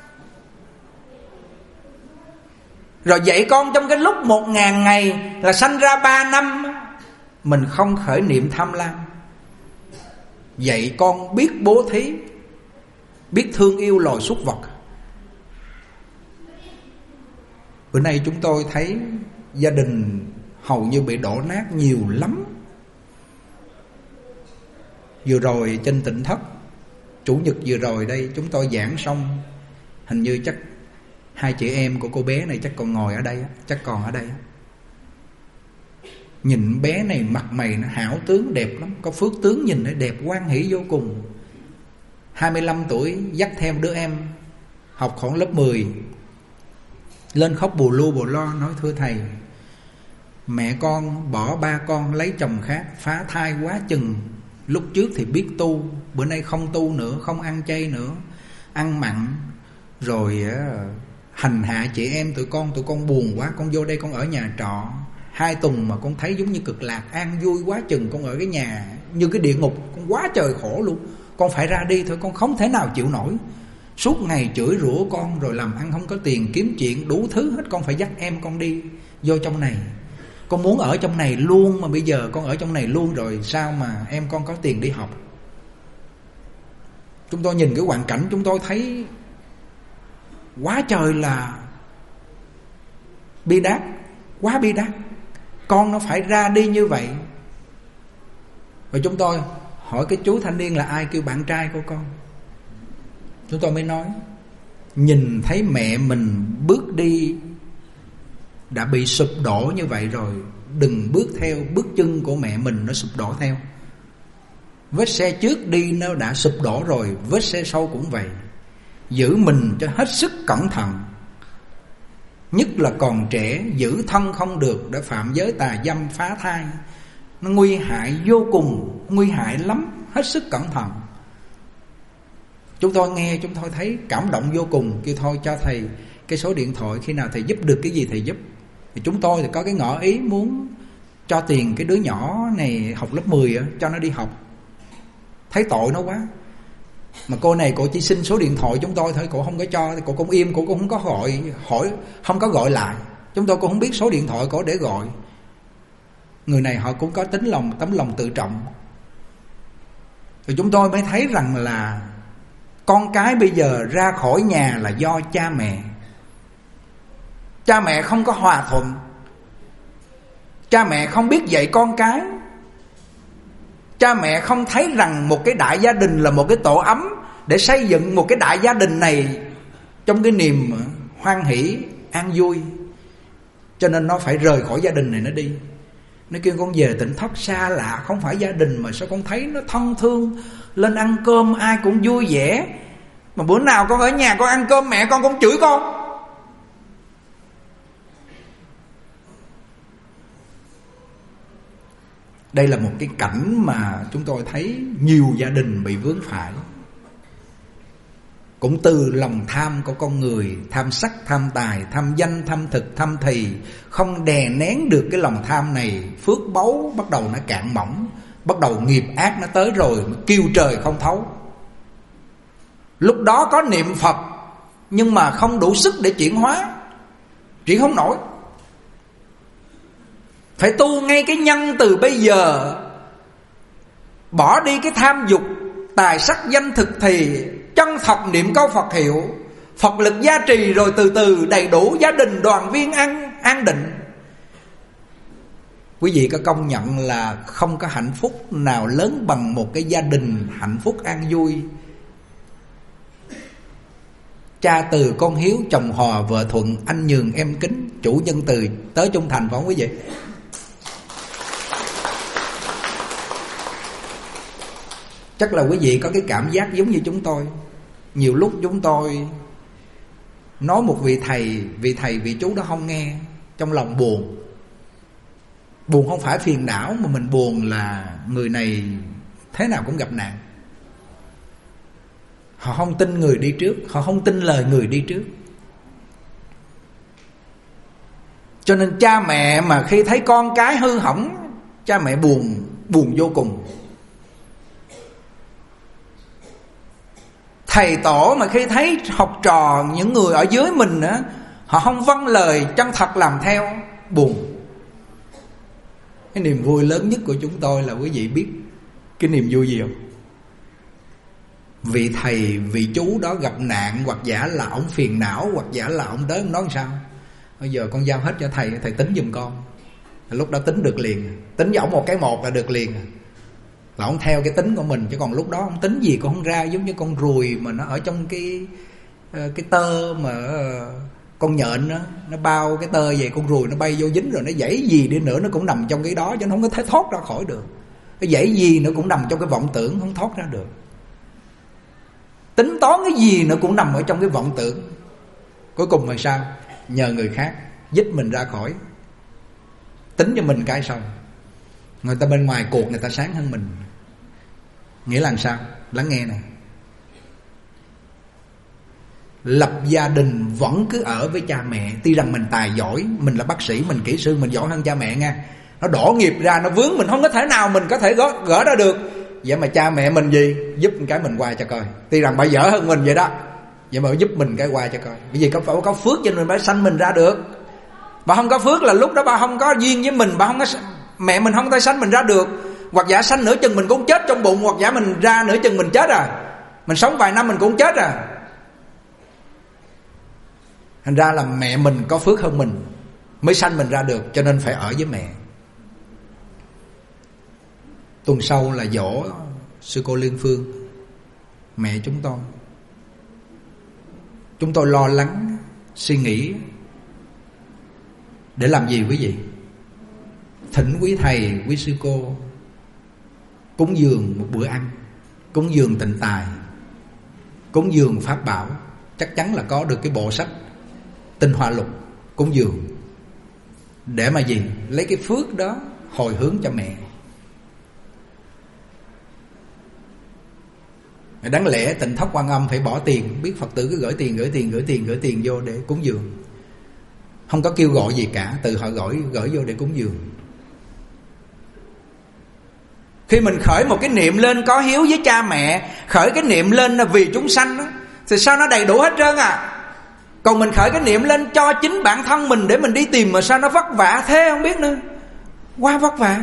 Rồi dạy con trong cái lúc một ngàn ngày là sanh ra ba năm, mình không khởi niệm tham lam. Dạy con biết bố thí, biết thương yêu loài súc vật. Bữa nay chúng tôi thấy gia đình hầu như bị đổ nát nhiều lắm. Vừa rồi trên Tịnh Thất, Chủ nhật vừa rồi đây chúng tôi giảng xong, hình như chắc hai chị em của cô bé này chắc còn ngồi ở đây, chắc còn ở đây. Nhìn bé này mặt mày nó hảo tướng đẹp lắm, có phước tướng, nhìn nó đẹp hoan hỷ vô cùng. Hai mươi lăm tuổi dắt theo đứa em học khoảng lớp mười, lên khóc bù lu bù lo, nói thưa thầy, mẹ con bỏ ba con lấy chồng khác, phá thai quá chừng. Lúc trước thì biết tu, bữa nay không tu nữa, không ăn chay nữa, ăn mặn. Rồi hành hạ chị em tụi con, tụi con buồn quá, con vô đây con ở nhà trọ hai tuần mà con thấy giống như cực lạc, an vui quá chừng. Con ở cái nhà như cái địa ngục, con quá trời khổ luôn. Con phải ra đi thôi, con không thể nào chịu nổi. suốt ngày chửi rủa con, rồi làm ăn không có tiền, kiếm chuyện đủ thứ hết. Con phải dắt em con đi vô trong này. Con muốn ở trong này luôn, mà bây giờ con ở trong này luôn rồi, sao mà em con có tiền đi học? Chúng tôi nhìn cái hoàn cảnh, chúng tôi thấy quá trời là bi đát, quá bi đát. Con nó phải ra đi như vậy. Rồi chúng tôi hỏi cái chú thanh niên là ai kêu bạn trai của con. Chúng tôi mới nói, nhìn thấy mẹ mình bước đi đã bị sụp đổ như vậy rồi, đừng bước theo bước chân của mẹ mình nó sụp đổ theo. Vết xe trước đi nó đã sụp đổ rồi, vết xe sau cũng vậy. Giữ mình cho hết sức cẩn thận, nhất là còn trẻ, giữ thân không được để phạm giới tà dâm phá thai. Nó nguy hại vô cùng, nguy hại lắm, hết sức cẩn thận. Chúng tôi nghe, chúng tôi thấy cảm động vô cùng. Kêu thôi cho thầy cái số điện thoại, khi nào thầy giúp được cái gì thầy giúp. Thì chúng tôi thì có cái ngỏ ý muốn cho tiền cái đứa nhỏ này học lớp mười á, cho nó đi học. Thấy tội nó quá. Mà cô này cô chỉ xin số điện thoại chúng tôi thôi, cô không có cho. Cô cũng im, cô cũng không có gọi hỏi, không có gọi lại. Chúng tôi cũng không biết số điện thoại cô để gọi. Người này họ cũng có tính lòng, tấm lòng tự trọng. Rồi chúng tôi mới thấy rằng là con cái bây giờ ra khỏi nhà là do cha mẹ. Cha mẹ không có hòa thuận, cha mẹ không biết dạy con cái, cha mẹ không thấy rằng một cái đại gia đình là một cái tổ ấm, để xây dựng một cái đại gia đình này trong cái niềm hoan hỷ, an vui. Cho nên nó phải rời khỏi gia đình này nó đi. Nó kêu con về Tỉnh Thất xa lạ, không phải gia đình mà sao con thấy nó thân thương, lên ăn cơm ai cũng vui vẻ. Mà bữa nào con ở nhà con ăn cơm mẹ con cũng chửi con. Đây là một cái cảnh mà chúng tôi thấy nhiều gia đình bị vướng phải. Cũng từ lòng tham của con người, tham sắc, tham tài, tham danh, tham thực, tham thì, không đè nén được cái lòng tham này, phước báu bắt đầu nó cạn mỏng, bắt đầu nghiệp ác nó tới rồi, kêu trời không thấu. Lúc đó có niệm Phật nhưng mà không đủ sức để chuyển hóa, chuyển không nổi. Phải tu ngay cái nhân từ bây giờ, bỏ đi cái tham dục, tài sắc danh thực thì, chân thật niệm câu Phật hiệu, Phật lực gia trì, rồi từ từ đầy đủ gia đình đoàn viên an, an định. Quý vị có công nhận là không có hạnh phúc nào lớn bằng một cái gia đình hạnh phúc an vui. Cha từ con hiếu, chồng hòa vợ thuận, anh nhường em kính, chủ nhân từ tới trung thành, phải không quý vị? Chắc là quý vị có cái cảm giác giống như chúng tôi. Nhiều lúc chúng tôi nói một vị thầy, vị thầy, vị chú đó không nghe, trong lòng buồn. Buồn không phải phiền não, mà mình buồn là người này thế nào cũng gặp nạn. Họ không tin người đi trước, họ không tin lời người đi trước. Cho nên cha mẹ mà khi thấy con cái hư hỏng, cha mẹ buồn, buồn vô cùng. Thầy tổ mà khi thấy học trò, những người ở dưới mình á, họ không vâng lời chân thật làm theo, buồn. Cái niềm vui lớn nhất của chúng tôi là quý vị biết cái niềm vui gì không? Vị thầy, vị chú đó gặp nạn, hoặc giả là ông phiền não, hoặc giả là ông tới ông nói sao: bây giờ con giao hết cho thầy, thầy tính giùm con. Lúc đó tính được liền, tính với ổng một cái một là được liền. Là ông theo cái tính của mình, chứ còn lúc đó ông tính gì cũng không ra. Giống như con ruồi mà nó ở trong cái cái tơ mà con nhện đó, nó bao cái tơ về, con ruồi nó bay vô dính rồi, nó dãy gì đi nữa nó cũng nằm trong cái đó, chứ nó không có thể thoát ra khỏi được. Cái dãy gì nó cũng nằm trong cái vọng tưởng, không thoát ra được. Tính toán cái gì nó cũng nằm ở trong cái vọng tưởng. Cuối cùng là sao? Nhờ người khác dứt mình ra khỏi, tính cho mình cái xong. Người ta bên ngoài cuộc người ta sáng hơn mình. Nghĩa là sao? Lắng nghe này. Lập gia đình vẫn cứ ở với cha mẹ. Tuy rằng mình tài giỏi, mình là bác sĩ, mình kỹ sư, mình giỏi hơn cha mẹ nha. Nó đổ nghiệp ra, nó vướng mình không có thể nào mình có thể gỡ, gỡ ra được. Vậy mà cha mẹ mình gì? Giúp một cái mình qua cho coi. Tuy rằng bà dở hơn mình vậy đó, Vậy mà giúp mình cái qua cho coi. Bởi vì có phải có phước cho nên mới sanh mình ra được. Bà không có phước là lúc đó bà không có duyên với mình, bà không có, mẹ mình không thể sanh mình ra được. Hoặc giả sanh nửa chừng mình cũng chết trong bụng, hoặc giả mình ra nửa chừng mình chết à. Mình sống vài năm mình cũng chết à. Thành ra là mẹ mình có phước hơn mình mới sanh mình ra được, cho nên phải ở với mẹ. Tuần sau là dỗ sư cô Liên Phương, mẹ chúng tôi. Chúng tôi lo lắng, suy nghĩ để làm gì quý vị? Thỉnh quý thầy, quý sư cô cúng dường một bữa ăn, cúng dường tịnh tài, cúng dường pháp bảo. Chắc chắn là có được cái bộ sách Tinh Hoa Lục cúng dường. Để mà gì? Lấy cái phước đó hồi hướng cho mẹ. Đáng lẽ Tịnh Thất Quan Âm phải bỏ tiền, biết Phật tử cứ gửi tiền, gửi tiền, gửi tiền, gửi tiền vô để cúng dường. Không có kêu gọi gì cả, từ họ gửi, gửi vô để cúng dường. Khi mình khởi một cái niệm lên có hiếu với cha mẹ, khởi cái niệm lên là vì chúng sanh đó, thì sao nó đầy đủ hết trơn à. Còn mình khởi cái niệm lên cho chính bản thân mình để mình đi tìm, mà sao nó vất vả thế không biết nữa. Quá vất vả.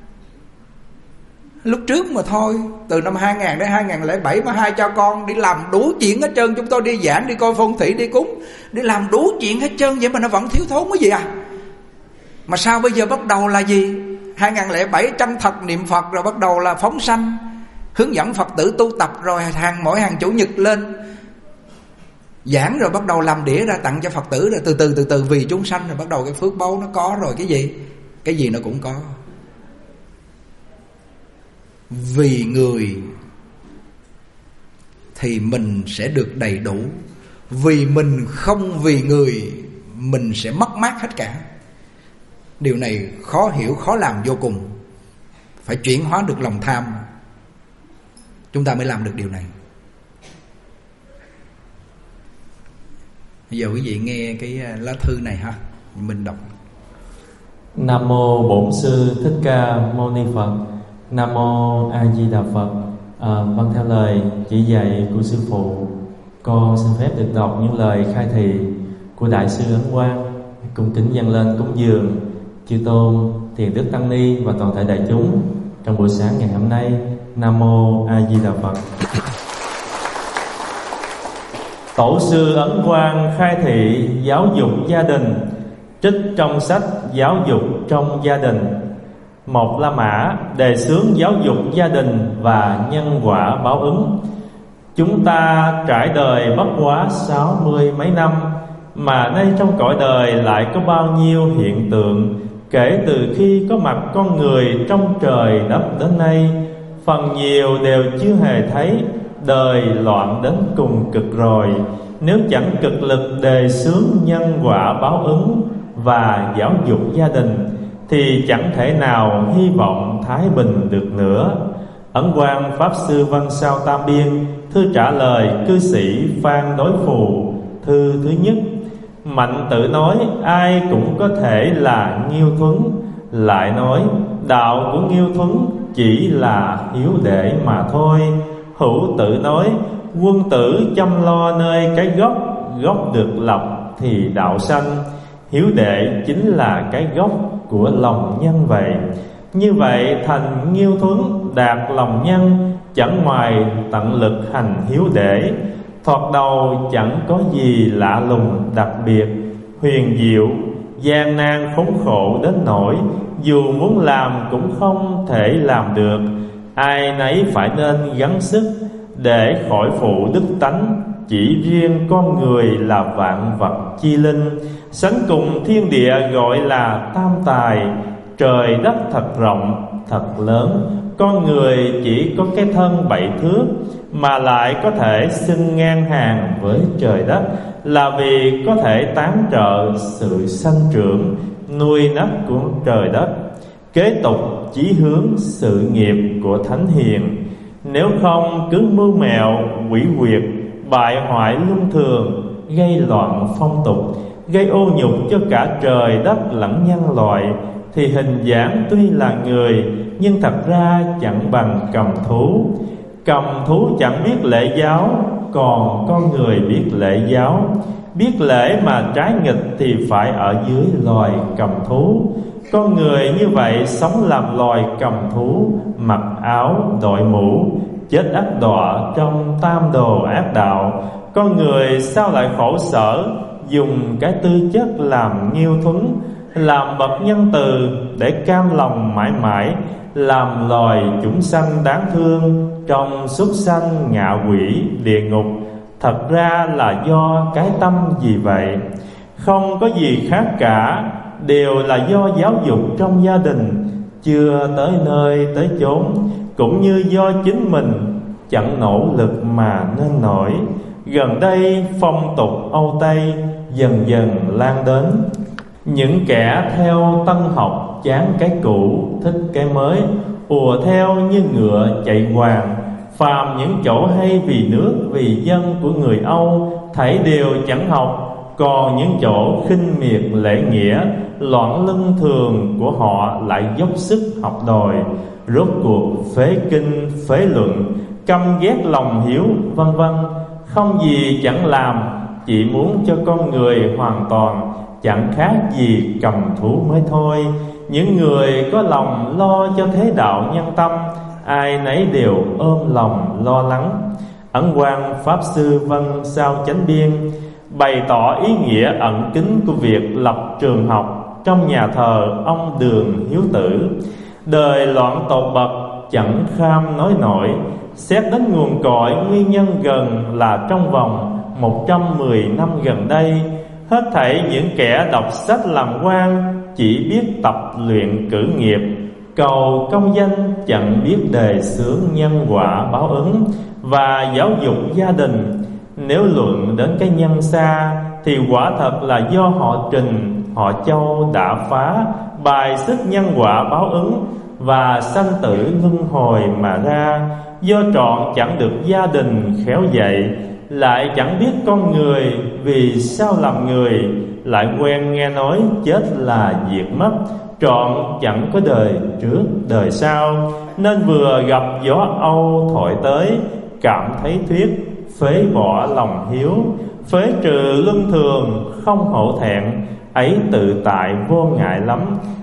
Lúc trước mà thôi, từ năm hai nghìn đến hai nghìn lẻ bảy mà hai cha con đi làm đủ chuyện hết trơn. Chúng tôi đi giảng, đi coi phong thủy, đi cúng, đi làm đủ chuyện hết trơn. Vậy mà nó vẫn thiếu thốn cái gì à. Mà sao bây giờ bắt đầu là gì? hai nghìn lẻ bảy chân thật niệm Phật, rồi bắt đầu là phóng sanh, hướng dẫn Phật tử tu tập, rồi hàng mỗi hàng chủ nhật lên giảng, rồi bắt đầu làm đĩa ra tặng cho Phật tử, rồi từ từ từ từ vì chúng sanh, rồi bắt đầu cái phước báu nó có rồi. Cái gì? Cái gì nó cũng có. Vì người thì mình sẽ được đầy đủ, vì mình không vì người mình sẽ mất mát hết cả. Điều này khó hiểu, khó làm vô cùng. Phải chuyển hóa được lòng tham, chúng ta mới làm được điều này. Bây giờ quý vị nghe cái lá thư này ha, mình đọc. Nam mô Bổn Sư Thích Ca Mâu Ni Phật. Nam mô A Di Đà Phật. À, vâng, theo lời chỉ dạy của sư phụ, con xin phép được đọc những lời khai thị của Đại sư Ấn Quang, cung kính dâng lên cúng dường chư tôn Thiền Đức Tăng Ni và toàn thể đại chúng trong buổi sáng ngày hôm nay. Nam mô A Di Đà Phật. Tổ sư Ấn Quang khai thị giáo dục gia đình, trích trong sách Giáo dục trong gia đình. Một La Mã đề xướng giáo dục gia đình và nhân quả báo ứng. Chúng ta trải đời bất quá sáu mươi mấy năm, mà nay trong cõi đời lại có bao nhiêu hiện tượng kể từ khi có mặt con người trong trời đất đến nay. Phần nhiều đều chưa hề thấy đời loạn đến cùng cực rồi. Nếu chẳng cực lực đề xướng nhân quả báo ứng và giáo dục gia đình thì chẳng thể nào hy vọng thái bình được nữa. Ấn Quang Pháp Sư Văn Sao Tam Biên, thư trả lời cư sĩ Phan Đối Phù, thư thứ nhất. Mạnh Tử nói ai cũng có thể là Nghiêu Thuấn, lại nói đạo của Nghiêu Thuấn chỉ là hiếu đệ mà thôi. Hữu Tử nói quân tử chăm lo nơi cái gốc, gốc được lập thì đạo sanh. Hiếu đệ chính là cái gốc của lòng nhân vậy. Như vậy thành Nghiêu Thuấn đạt lòng nhân, chẳng ngoài tận lực hành hiếu đệ. Thoạt đầu chẳng có gì lạ lùng đặc biệt, huyền diệu, gian nan khốn khổ đến nỗi dù muốn làm cũng không thể làm được. Ai nấy phải nên gắng sức để khỏi phụ đức tánh. Chỉ riêng con người là vạn vật chi linh, sánh cùng thiên địa gọi là tam tài. Trời đất thật rộng, thật lớn, con người chỉ có cái thân bảy thước mà lại có thể xưng ngang hàng với trời đất, là vì có thể tán trợ sự sanh trưởng, nuôi nấc của trời đất, kế tục chí hướng sự nghiệp của thánh hiền. Nếu không cứ mưu mẹo, quỷ quyệt, bại hoại luân thường, gây loạn phong tục, gây ô nhục cho cả trời đất lẫn nhân loại, thì hình dáng tuy là người nhưng thật ra chẳng bằng cầm thú. Cầm thú chẳng biết lễ giáo, còn con người biết lễ giáo. Biết lễ mà trái nghịch thì phải ở dưới loài cầm thú. Con người như vậy sống làm loài cầm thú, mặc áo đội mũ, chết ắt đọa trong tam đồ ác đạo. Con người sao lại khổ sở, dùng cái tư chất làm nghiêu thuẫn, làm bậc nhân từ để cam lòng mãi mãi, làm loài chúng sanh đáng thương trong súc sanh ngạ quỷ địa ngục. Thật ra là do cái tâm gì vậy? Không có gì khác cả, đều là do giáo dục trong gia đình chưa tới nơi tới chốn, cũng như do chính mình chẳng nỗ lực mà nên nổi. Gần đây phong tục Âu Tây dần dần lan đến. Những kẻ theo tân học chán cái cũ, thích cái mới, ùa theo như ngựa chạy hoàng. Phàm những chỗ hay vì nước vì dân của người Âu, thảy đều chẳng học. Còn những chỗ khinh miệt lễ nghĩa, loạn lưng thường của họ lại dốc sức học đòi. Rốt cuộc phế kinh phế luận, căm ghét lòng hiếu vân vân, không gì chẳng làm, chỉ muốn cho con người hoàn toàn, chẳng khác gì cầm thú mới thôi. Những người có lòng lo cho thế đạo nhân tâm, ai nấy đều ôm lòng lo lắng. Ấn Quang Pháp Sư Vân Sao Chánh Biên bày tỏ ý nghĩa ẩn kín của việc lập trường học trong nhà thờ ông Đường Hiếu Tử. Đời loạn tột bậc chẳng kham nói nổi. Xét đến nguồn cội, nguyên nhân gần là trong vòng một trăm mười năm gần đây, hết thảy những kẻ đọc sách làm quan chỉ biết tập luyện cử nghiệp, cầu công danh, chẳng biết đề xướng nhân quả báo ứng và giáo dục gia đình. Nếu luận đến cái nhân xa thì quả thật là do họ Trình, họ Châu đã phá bài sức nhân quả báo ứng và sanh tử luân hồi mà ra. Do trọn chẳng được gia đình khéo dạy, lại chẳng biết con người vì sao làm người, lại quen nghe nói chết là diệt mất, trọn chẳng có đời trước đời sau, nên vừa gặp gió Âu thổi tới, cảm thấy thuyết phế bỏ lòng hiếu, phế trừ luân thường không hổ thẹn, ấy tự tại vô ngại lắm.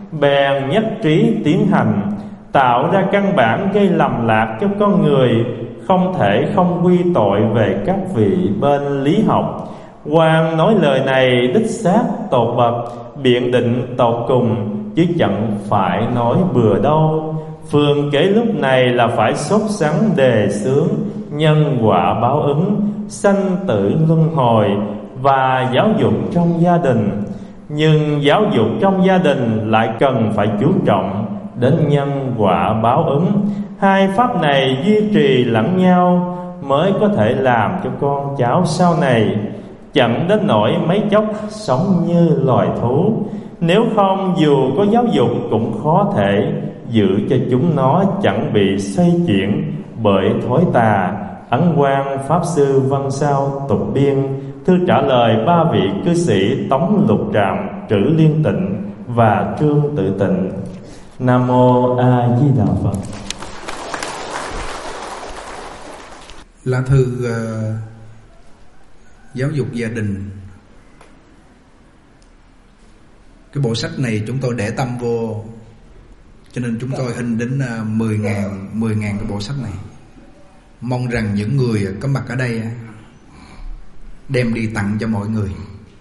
Bèn nhất trí tiến hành, tạo ra căn bản gây lầm lạc cho con người, không thể không quy tội về các vị bên lý học. Quan nói lời này đích xác tột bậc, biện định tột cùng, chứ chẳng phải nói bừa đâu. Phương kế lúc này là phải sốt sắng đề xướng nhân quả báo ứng, sanh tử luân hồi và giáo dục trong gia đình. Nhưng giáo dục trong gia đình lại cần phải chú trọng đến nhân quả báo ứng. Hai pháp này duy trì lẫn nhau mới có thể làm cho con cháu sau này chẳng đến nỗi mấy chốc sống như loài thú. Nếu không, dù có giáo dục cũng khó thể giữ cho chúng nó chẳng bị xoay chuyển bởi thói tà. Ấn Quang Pháp Sư Văn Sao Tục Biên thư trả lời ba vị cư sĩ Tống Lục Trạm, Trữ Liên Tịnh và Trương Tự Tịnh. Nam Mô A Di Đà Phật. Lá thư uh, giáo dục gia đình. Cái bộ sách này chúng tôi để tâm vô, cho nên chúng tôi in đến uh, mười ngàn mười ngàn cái bộ sách này. Mong rằng những người có mặt ở đây đem đi tặng cho mọi người.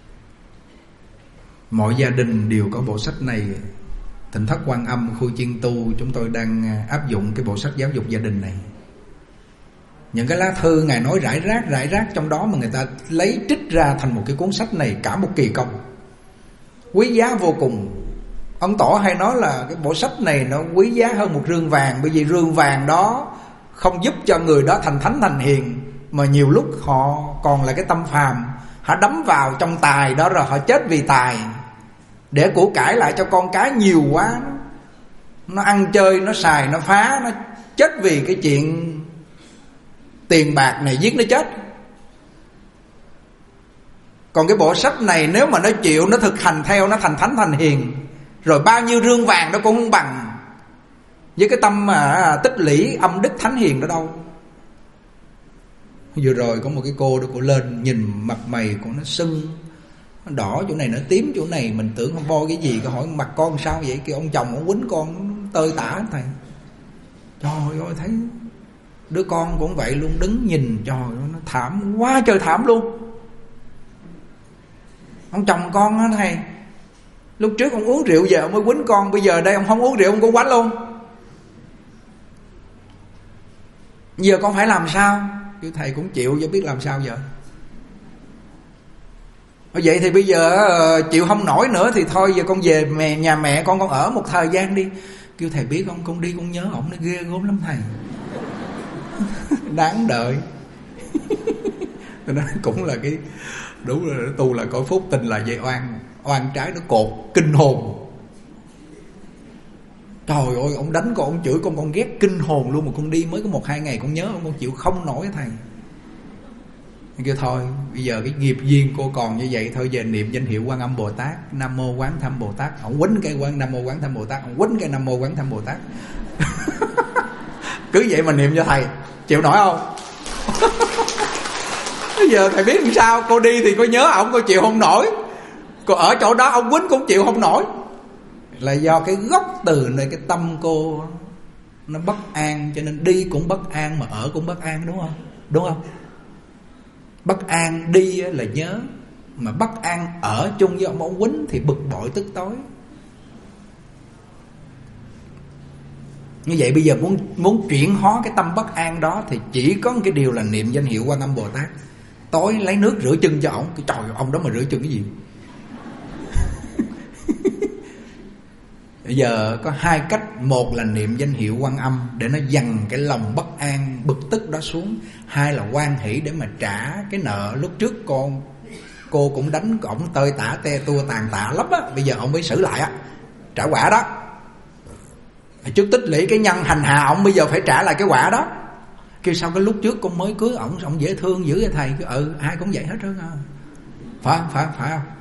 Mọi gia đình đều có bộ sách này. Tỉnh Thất Quan Âm khu Chiên Tu chúng tôi đang áp dụng cái bộ sách giáo dục gia đình này. Những cái lá thư Ngài nói rải rác rải rác trong đó mà người ta lấy trích ra thành một cái cuốn sách này, cả một kỳ công quý giá vô cùng. Ông Tổ hay nói là cái bộ sách này nó quý giá hơn một rương vàng, bởi vì rương vàng đó không giúp cho người đó thành thánh thành hiền, mà nhiều lúc họ còn là cái tâm phàm, họ đắm vào trong tài đó rồi họ chết vì tài, để của cải lại cho con cái nhiều quá, nó ăn chơi, nó xài, nó phá, nó chết vì cái chuyện tiền bạc này giết nó chết. Còn cái bộ sách này nếu mà nó chịu, nó thực hành theo, nó thành thánh thành hiền, rồi bao nhiêu rương vàng nó cũng không bằng với cái tâm mà tích lũy âm đức thánh hiền đó đâu. Vừa rồi có một cái cô đó, cô lên nhìn mặt mày của nó sưng, nó đỏ chỗ này, nó tím chỗ này, mình tưởng không bo cái gì, cô hỏi mặt con sao vậy, kêu ông chồng ông quýnh con tơi tả thầy. Trời ơi, thấy đứa con cũng vậy luôn, đứng nhìn trời ơi, nó thảm quá trời thảm luôn. Ông chồng con đó thầy, lúc trước ông uống rượu giờ ông mới quýnh con, bây giờ đây ông không uống rượu ông cũng quánh luôn. Giờ con phải làm sao? Chứ thầy cũng chịu chứ biết làm sao giờ. Vậy thì bây giờ chịu không nổi nữa thì thôi, giờ con về mẹ, nhà mẹ con con ở một thời gian đi. Kêu thầy biết không, con đi con nhớ ổng, nó ghê gớm lắm thầy. Đáng đợi. Nó cũng là cái đúng là tu là cõi phúc, tình là dây oan, oan trái nó cột kinh hồn. Trời ơi, ông đánh con, ông chửi con, con ghét kinh hồn luôn, mà con đi mới có một hai ngày con nhớ ông, con chịu không nổi thầy. Kêu thôi, bây giờ cái nghiệp duyên cô còn như vậy, thôi về niệm danh hiệu Quan Âm Bồ Tát, Nam Mô Quán Thâm Bồ Tát. Ông quýnh cái quan Nam Mô Quán Thâm Bồ Tát, ông quýnh cái Nam Mô Quán Thâm Bồ Tát. Cứ vậy mà niệm cho thầy, chịu nổi không? Bây giờ thầy biết làm sao, cô đi thì cô nhớ ổng, cô chịu không nổi. Cô ở chỗ đó ông quýnh cũng chịu không nổi. Là do cái gốc từ nơi cái tâm cô nó bất an, cho nên đi cũng bất an mà ở cũng bất an, đúng không? Đúng không? Bất an đi là nhớ, mà bất an ở chung với ông ông quýnh thì bực bội tức tối. Như vậy bây giờ muốn muốn chuyển hóa cái tâm bất an đó thì chỉ có một cái điều là niệm danh hiệu Quan Âm Bồ Tát. Tối lấy nước rửa chân cho ổng, trời ơi, ông đó mà rửa chân cái gì? Bây giờ có hai cách, một là niệm danh hiệu Quan Âm để nó dằn cái lòng bất an, bực tức đó xuống. Hai là hoan hỷ để mà trả cái nợ lúc trước con cô cũng đánh ổng tơi tả te tua tàn tạ lắm á, bây giờ ông mới xử lại á, trả quả đó. Trước tích lũy cái nhân hành hạ ổng, bây giờ phải trả lại cái quả đó. Kêu sao cái lúc trước con mới cưới ổng, ổng dễ thương dữ vậy thầy? Cứ ừ, ai cũng vậy hết trơn à. Phải không? Phải, phải không?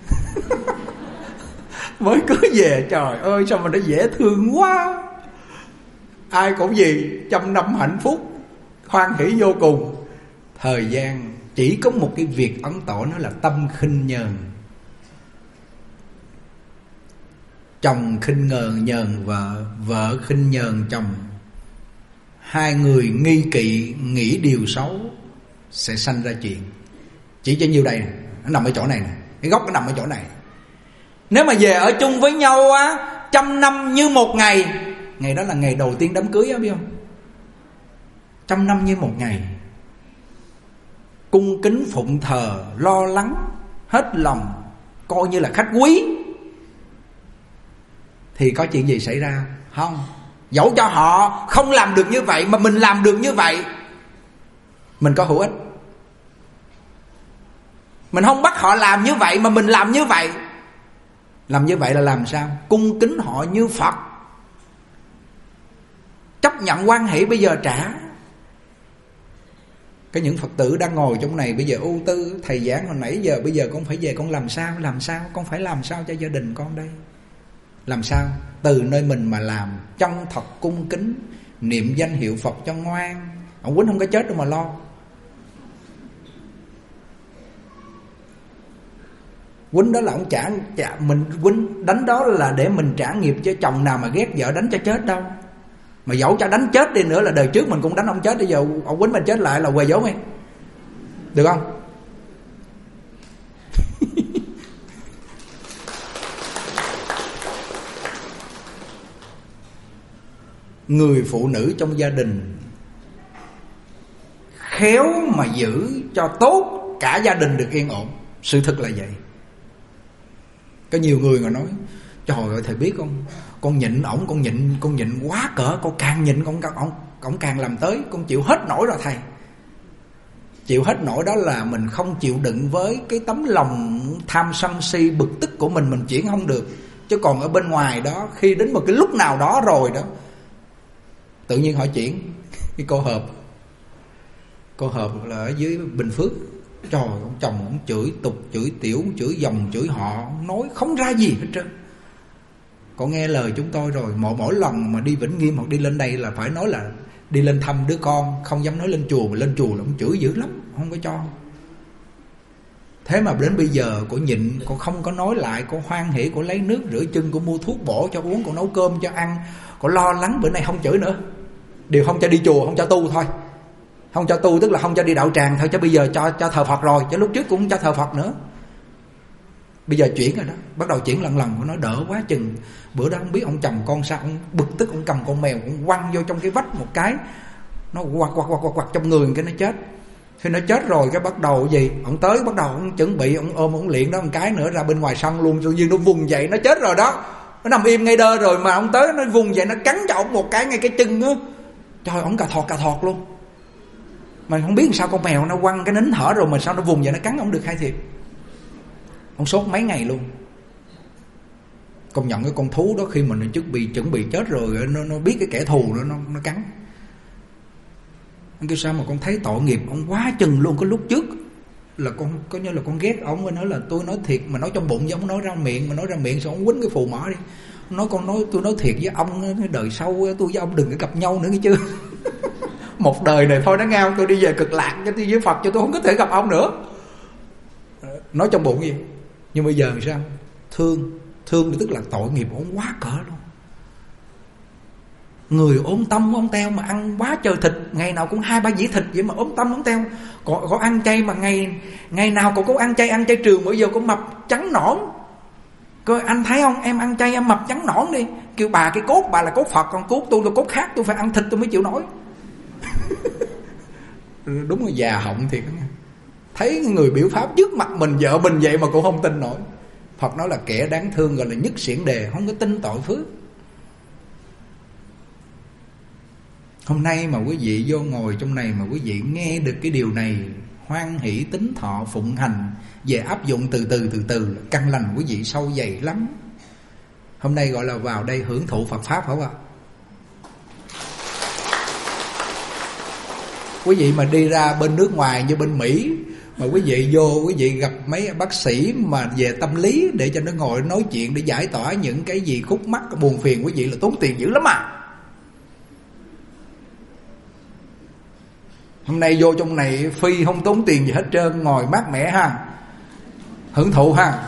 Mới cưới về trời ơi sao mà nó dễ thương quá. Ai cũng gì trăm năm hạnh phúc, hoan hỷ vô cùng. Thời gian chỉ có một cái việc ấn tổ, nó là tâm khinh nhờn. Chồng khinh nhờn nhờn vợ, vợ khinh nhờn chồng. Hai người nghi kỵ, nghĩ điều xấu sẽ sanh ra chuyện. Chỉ cho nhiêu đây nè, nó nằm ở chỗ này nè, cái gốc nó nằm ở chỗ này. Nếu mà về ở chung với nhau á, trăm năm như một ngày. Ngày đó là ngày đầu tiên đám cưới á, biết không? Trăm năm như một ngày. Cung kính phụng thờ, lo lắng hết lòng, coi như là khách quý. Thì có chuyện gì xảy ra không? Dẫu cho họ không làm được như vậy mà mình làm được như vậy, mình có hữu ích. Mình không bắt họ làm như vậy mà mình làm như vậy. Làm như vậy là làm sao? Cung kính họ như Phật, chấp nhận hoan hỷ bây giờ trả. Cái những Phật tử đang ngồi trong này bây giờ ưu tư, thầy giảng hồi nãy giờ, bây giờ con phải về con làm sao? Làm sao? Con phải làm sao cho gia đình con đây? Làm sao? Từ nơi mình mà làm chân thật cung kính, niệm danh hiệu Phật cho ngoan. Ông quýnh không có chết đâu mà lo. Quýnh đó là ông trả, trả mình quýnh đánh đó là để mình trả nghiệp cho chồng nào mà ghét vợ đánh cho chết đâu. Mà dẫu cho đánh chết đi nữa là đời trước mình cũng đánh ông chết, bây giờ ông quýnh mình chết lại là quề vốn ấy. Được không? Người phụ nữ trong gia đình khéo mà giữ cho tốt, cả gia đình được yên ổn. Sự thật là vậy. Có nhiều người mà nói trời ơi thầy biết không, con nhịn ổng, con nhịn con nhịn quá cỡ, con càng nhịn con ổng ổng càng làm tới, con chịu hết nổi rồi thầy. Chịu hết nổi đó là mình không chịu đựng với cái tấm lòng tham sân si bực tức của mình, mình chuyển không được. Chứ còn ở bên ngoài đó, khi đến một cái lúc nào đó rồi đó, tự nhiên họ chuyển. Cái cô Hợp, cô Hợp là ở dưới Bình Phước, trời, ông chồng ông chửi tục, chửi tiểu, chửi dòng, chửi họ, nói không ra gì hết trơn. Con nghe lời chúng tôi rồi, mỗi mỗi lần mà đi Vĩnh Nghiêm hoặc đi lên đây là phải nói là đi lên thăm đứa con, không dám nói lên chùa, mà lên chùa là ông chửi dữ lắm, không có cho. Thế mà đến bây giờ cô nhịn, cô không có nói lại, cô hoan hỉ, cô lấy nước rửa chân, cô mua thuốc bổ cho uống, cô nấu cơm cho ăn, cô lo lắng bữa nay không chửi nữa. Điều không cho đi chùa, không cho tu thôi. Không cho tu tức là không cho đi đạo tràng thôi, chứ bây giờ cho cho thờ Phật rồi, chứ lúc trước cũng không cho thờ Phật nữa. Bây giờ chuyển rồi đó, bắt đầu chuyển lần lần, nó đỡ quá chừng. Bữa đó không biết ông chồng con sao, ông bực tức, ông cầm con mèo, ông quăng vô trong cái vách một cái, nó quạt quạt quạt quạt quạt trong người, cái nó chết. Khi nó chết rồi cái bắt đầu gì, ông tới bắt đầu ông chuẩn bị, ông ôm ông luyện đó một cái nữa ra bên ngoài sân luôn, tự nhiên nó vùng dậy, nó chết rồi đó, nó nằm im ngay đơ rồi mà ông tới nó vùng dậy, nó cắn cho ông một cái ngay cái chân á. Trời, ông cà thọt cà thọt luôn. Mà không biết sao con mèo nó quăng cái nín thở rồi mà sao nó vùng dậy nó cắn ông được hay thiệt. Ông sốt mấy ngày luôn. Công nhận cái con thú đó khi mà nó chuẩn bị chuẩn bị chết rồi, nó nó biết cái kẻ thù nó nó nó cắn. Anh kêu sao mà con thấy tội nghiệp ông quá chừng luôn. Cái lúc trước là con có như là con ghét ông, mới nói là tôi nói thiệt, mà nói trong bụng giống nói ra miệng, mà nói ra miệng sao ông quýnh cái phù mỏ đi. Nói con nói tôi nói thiệt với ông, đời sau tôi với ông đừng có gặp nhau nữa nghe chưa. Một đời này thôi nó ngao, tôi đi về cực lạc cho tôi với Phật, cho tôi không có thể gặp ông nữa. Nói trong bụng gì. Nhưng bây giờ sao? Thương, thương tức là tội nghiệp ông quá cỡ luôn. Người ốm tâm ốm teo mà ăn quá trời thịt, ngày nào cũng hai ba dĩa thịt vậy mà ốm tâm ốm teo. Có, có ăn chay mà ngày ngày nào cũng có ăn chay, ăn chay trường, bây giờ cũng mập trắng nõn. Coi anh thấy không, em ăn chay em mập trắng nõn đi. Kêu bà cái cốt bà là cốt Phật, còn cốt tôi là cốt khác, tôi phải ăn thịt tôi mới chịu nổi. Đúng là già họng thiệt. Thấy người biểu pháp trước mặt mình, vợ mình vậy mà cũng không tin nổi. Phật nói là kẻ đáng thương gọi là nhất xiển đề, không có tin tội phước. Hôm nay mà quý vị vô ngồi trong này mà quý vị nghe được cái điều này, hoan hỷ tín thọ phụng hành, về áp dụng từ từ từ từ, căn lành quý vị sâu dày lắm. Hôm nay gọi là vào đây hưởng thụ Phật pháp, phải không ạ? Quý vị mà đi ra bên nước ngoài như bên Mỹ, mà quý vị vô quý vị gặp mấy bác sĩ mà về tâm lý để cho nó ngồi nói chuyện để giải tỏa những cái gì khúc mắc buồn phiền, quý vị là tốn tiền dữ lắm à. Hôm nay vô trong này phi không tốn tiền gì hết trơn, ngồi mát mẻ ha, hưởng thụ ha.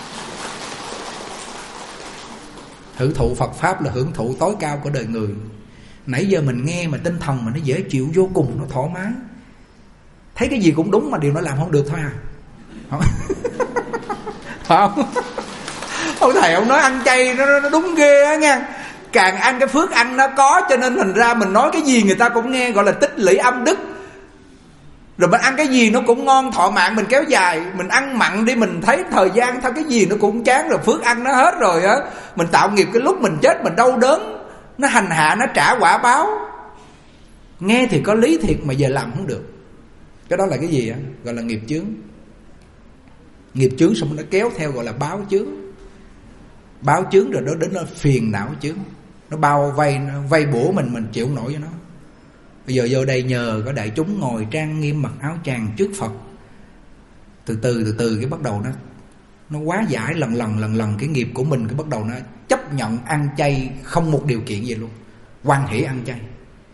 Hưởng thụ Phật pháp là hưởng thụ tối cao của đời người. Nãy giờ mình nghe mà tinh thần mà nó dễ chịu vô cùng, nó thoải mái. Thấy cái gì cũng đúng mà điều nó làm không được thôi à. Không, không? Ông thầy ông nói ăn chay nó, nó đúng ghê á nha. Càng ăn cái phước ăn nó có, cho nên thành ra mình nói cái gì người ta cũng nghe, gọi là tích lũy âm đức. Rồi mình ăn cái gì nó cũng ngon, thọ mạng mình kéo dài. Mình ăn mặn đi, mình thấy thời gian thôi cái gì nó cũng chán rồi, phước ăn nó hết rồi á. Mình tạo nghiệp cái lúc mình chết mình đau đớn, nó hành hạ, nó trả quả báo. Nghe thì có lý thiệt mà giờ làm không được. Cái đó là cái gì á? Gọi là nghiệp chướng. Nghiệp chướng xong nó kéo theo gọi là báo chướng. Báo chướng rồi đó đến nó phiền não chướng. Nó bao vây, nó vây bủa mình, mình chịu không nổi với nó. Bây giờ vô đây nhờ có đại chúng ngồi trang nghiêm mặc áo choàng trước Phật, từ từ từ từ cái bắt đầu nó nó quá giải lần lần lần lần cái nghiệp của mình, cái bắt đầu nó chấp nhận ăn chay không một điều kiện gì luôn, hoan hỷ ăn chay.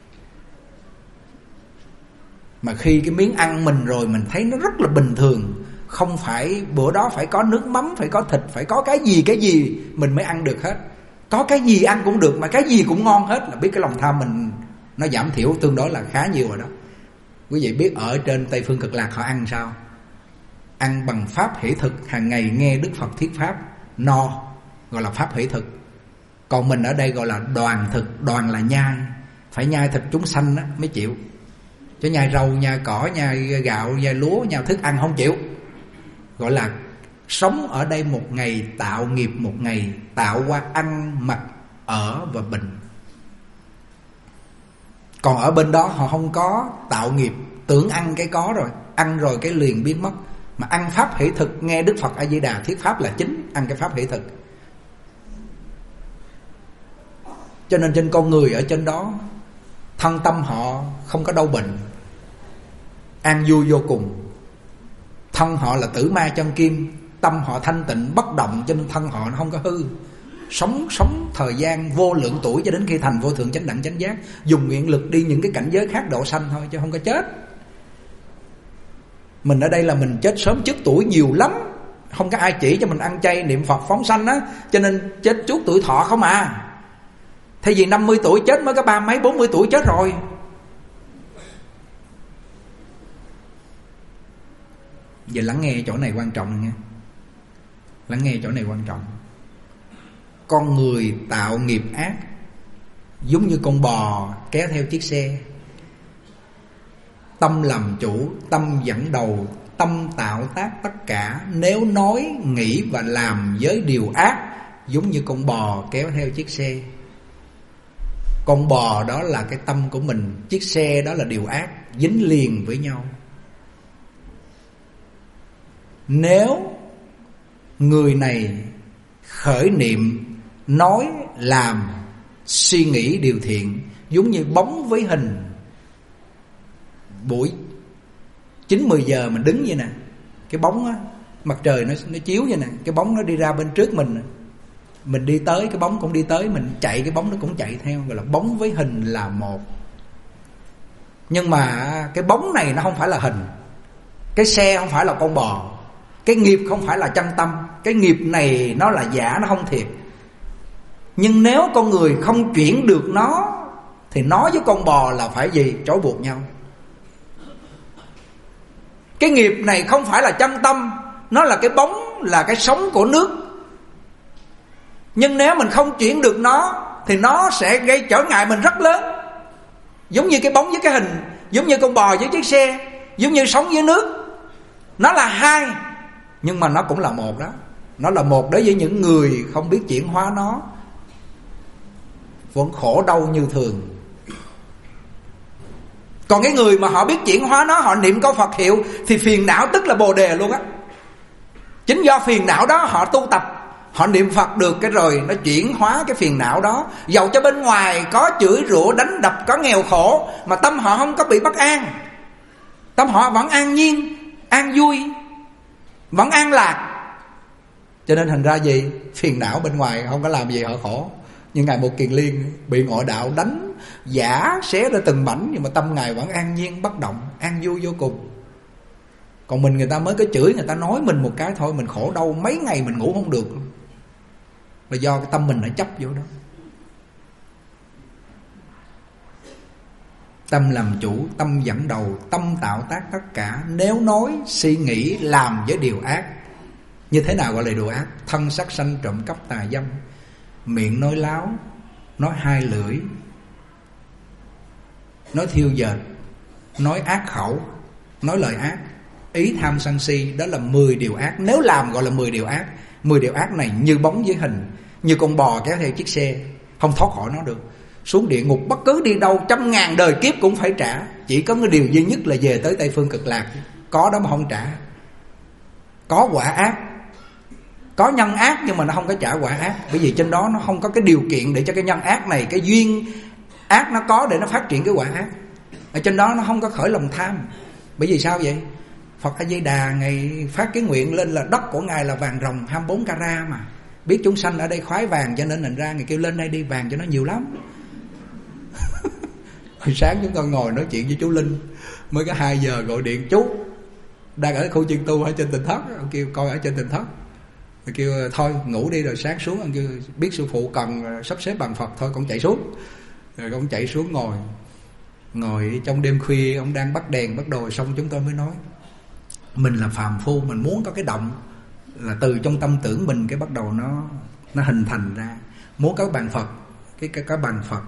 Mà khi cái miếng ăn mình rồi mình thấy nó rất là bình thường, không phải bữa đó phải có nước mắm, phải có thịt, phải có cái gì cái gì mình mới ăn được hết. Có cái gì ăn cũng được mà cái gì cũng ngon hết, là biết cái lòng tham mình nó giảm thiểu tương đối là khá nhiều rồi đó. Quý vị biết ở trên Tây Phương Cực Lạc họ ăn sao? Ăn bằng pháp hỷ thực, hàng ngày nghe Đức Phật thuyết pháp no, gọi là pháp hỷ thực. Còn mình ở đây gọi là đoàn thực. Đoàn là nhai, phải nhai thịt chúng sanh đó mới chịu. Chứ nhai rau, nhai cỏ, nhai gạo, nhai lúa, nhai thức ăn không chịu. Gọi là sống ở đây một ngày, tạo nghiệp một ngày, tạo qua ăn, mặc, ở và bệnh. Còn ở bên đó họ không có tạo nghiệp, tưởng ăn cái có rồi, ăn rồi cái liền biến mất. Mà ăn pháp hỷ thực, nghe Đức Phật A Di Đà thuyết pháp là chính, ăn cái pháp hỷ thực. Cho nên trên con người ở trên đó, thân tâm họ không có đau bệnh, an vui vô cùng. Thân họ là tử ma chân kim, tâm họ thanh tịnh bất động, cho nên thân họ nó không có hư. Sống sống thời gian vô lượng tuổi cho đến khi thành vô thượng chánh đẳng chánh giác, dùng nguyện lực đi những cái cảnh giới khác độ sanh thôi, chứ không có chết. Mình ở đây là mình chết sớm trước tuổi nhiều lắm, không có ai chỉ cho mình ăn chay niệm Phật phóng sanh á, cho nên chết trước tuổi thọ không à. Thay vì năm mươi tuổi chết mới có ba mấy bốn mươi tuổi chết rồi. Giờ lắng nghe chỗ này quan trọng nha. Lắng nghe chỗ này quan trọng. Con người tạo nghiệp ác giống như con bò kéo theo chiếc xe. Tâm làm chủ, tâm dẫn đầu, tâm tạo tác tất cả. Nếu nói, nghĩ và làm với điều ác, giống như con bò kéo theo chiếc xe. Con bò đó là cái tâm của mình, chiếc xe đó là điều ác, dính liền với nhau. Nếu người này khởi niệm, nói, làm, suy nghĩ điều thiện, giống như bóng với hình. Buổi chín mười giờ mình đứng vậy nè, cái bóng á, mặt trời nó, nó chiếu vậy nè, cái bóng nó đi ra bên trước mình, mình đi tới cái bóng cũng đi tới, mình chạy cái bóng nó cũng chạy theo, gọi là bóng với hình là một. Nhưng mà cái bóng này nó không phải là hình, cái xe không phải là con bò, cái nghiệp không phải là chân tâm. Cái nghiệp này nó là giả, nó không thiệt. Nhưng nếu con người không chuyển được nó thì nó với con bò là phải gì? Trói buộc nhau. Cái nghiệp này không phải là chân tâm, nó là cái bóng, là cái sống của nước. Nhưng nếu mình không chuyển được nó thì nó sẽ gây trở ngại mình rất lớn. Giống như cái bóng với cái hình, giống như con bò với chiếc xe, giống như sống với nước. Nó là hai, nhưng mà nó cũng là một đó. Nó là một đối với những người không biết chuyển hóa nó, vẫn khổ đau như thường. Còn cái người mà họ biết chuyển hóa nó, họ niệm câu Phật hiệu, thì phiền não tức là Bồ Đề luôn á. Chính do phiền não đó họ tu tập, họ niệm Phật được cái rồi nó chuyển hóa cái phiền não đó. Dầu cho bên ngoài có chửi rủa đánh đập, có nghèo khổ, mà tâm họ không có bị bất an. Tâm họ vẫn an nhiên, an vui, vẫn an lạc. Cho nên thành ra gì? Phiền não bên ngoài không có làm gì họ khổ. Nhưng Ngài Một Kiền Liên bị ngoại đạo đánh giả xé ra từng mảnh, nhưng mà tâm Ngài vẫn an nhiên bất động, an vui vô cùng. Còn mình, người ta mới có chửi, người ta nói mình một cái thôi, mình khổ đau mấy ngày mình ngủ không được, là do cái tâm mình đã chấp vô đó. Tâm làm chủ, tâm dẫn đầu, tâm tạo tác tất cả. Nếu nói, suy nghĩ, làm với điều ác. Như thế nào gọi là điều ác? Thân sắc sanh trộm cắp tà dâm, miệng nói láo, nói hai lưỡi, nói thiêu dệt, nói ác khẩu, nói lời ác, ý tham sân si. Đó là mười điều ác. Nếu làm gọi là mười điều ác. Mười điều ác này như bóng với hình, như con bò kéo theo chiếc xe, không thoát khỏi nó được. Xuống địa ngục bất cứ đi đâu trăm ngàn đời kiếp cũng phải trả. Chỉ có cái điều duy nhất là về tới Tây Phương Cực Lạc. Có đó mà không trả. Có quả ác, có nhân ác, nhưng mà nó không có trả quả ác. Bởi vì trên đó nó không có cái điều kiện để cho cái nhân ác này, cái duyên ác nó có để nó phát triển cái quả ác. Ở trên đó nó không có khởi lòng tham. Bởi vì sao vậy? Phật A Di Đà Ngài phát cái nguyện lên là đất của Ngài là vàng ròng hai mươi bốn carat mà. Biết chúng sanh ở đây khoái vàng, cho nên thành ra Ngài kêu lên đây đi, vàng cho nó nhiều lắm. Hồi sáng chúng tôi ngồi nói chuyện với chú Linh, mới có hai giờ gọi điện, chú đang ở khu chuyên tu ở trên Tỉnh Thất. Ông kêu coi ở trên Tỉnh Thất, ông kêu thôi ngủ đi rồi sáng xuống. Ông kêu biết sư phụ cần sắp xếp bàn Phật, thôi con chạy xuống. Rồi ông chạy xuống ngồi. Ngồi trong đêm khuya, ông đang bắt đèn bắt đồ, xong chúng tôi mới nói mình là phàm phu, mình muốn có cái động là từ trong tâm tưởng mình cái bắt đầu nó nó hình thành ra. Muốn có bàn Phật, cái cái cái bàn Phật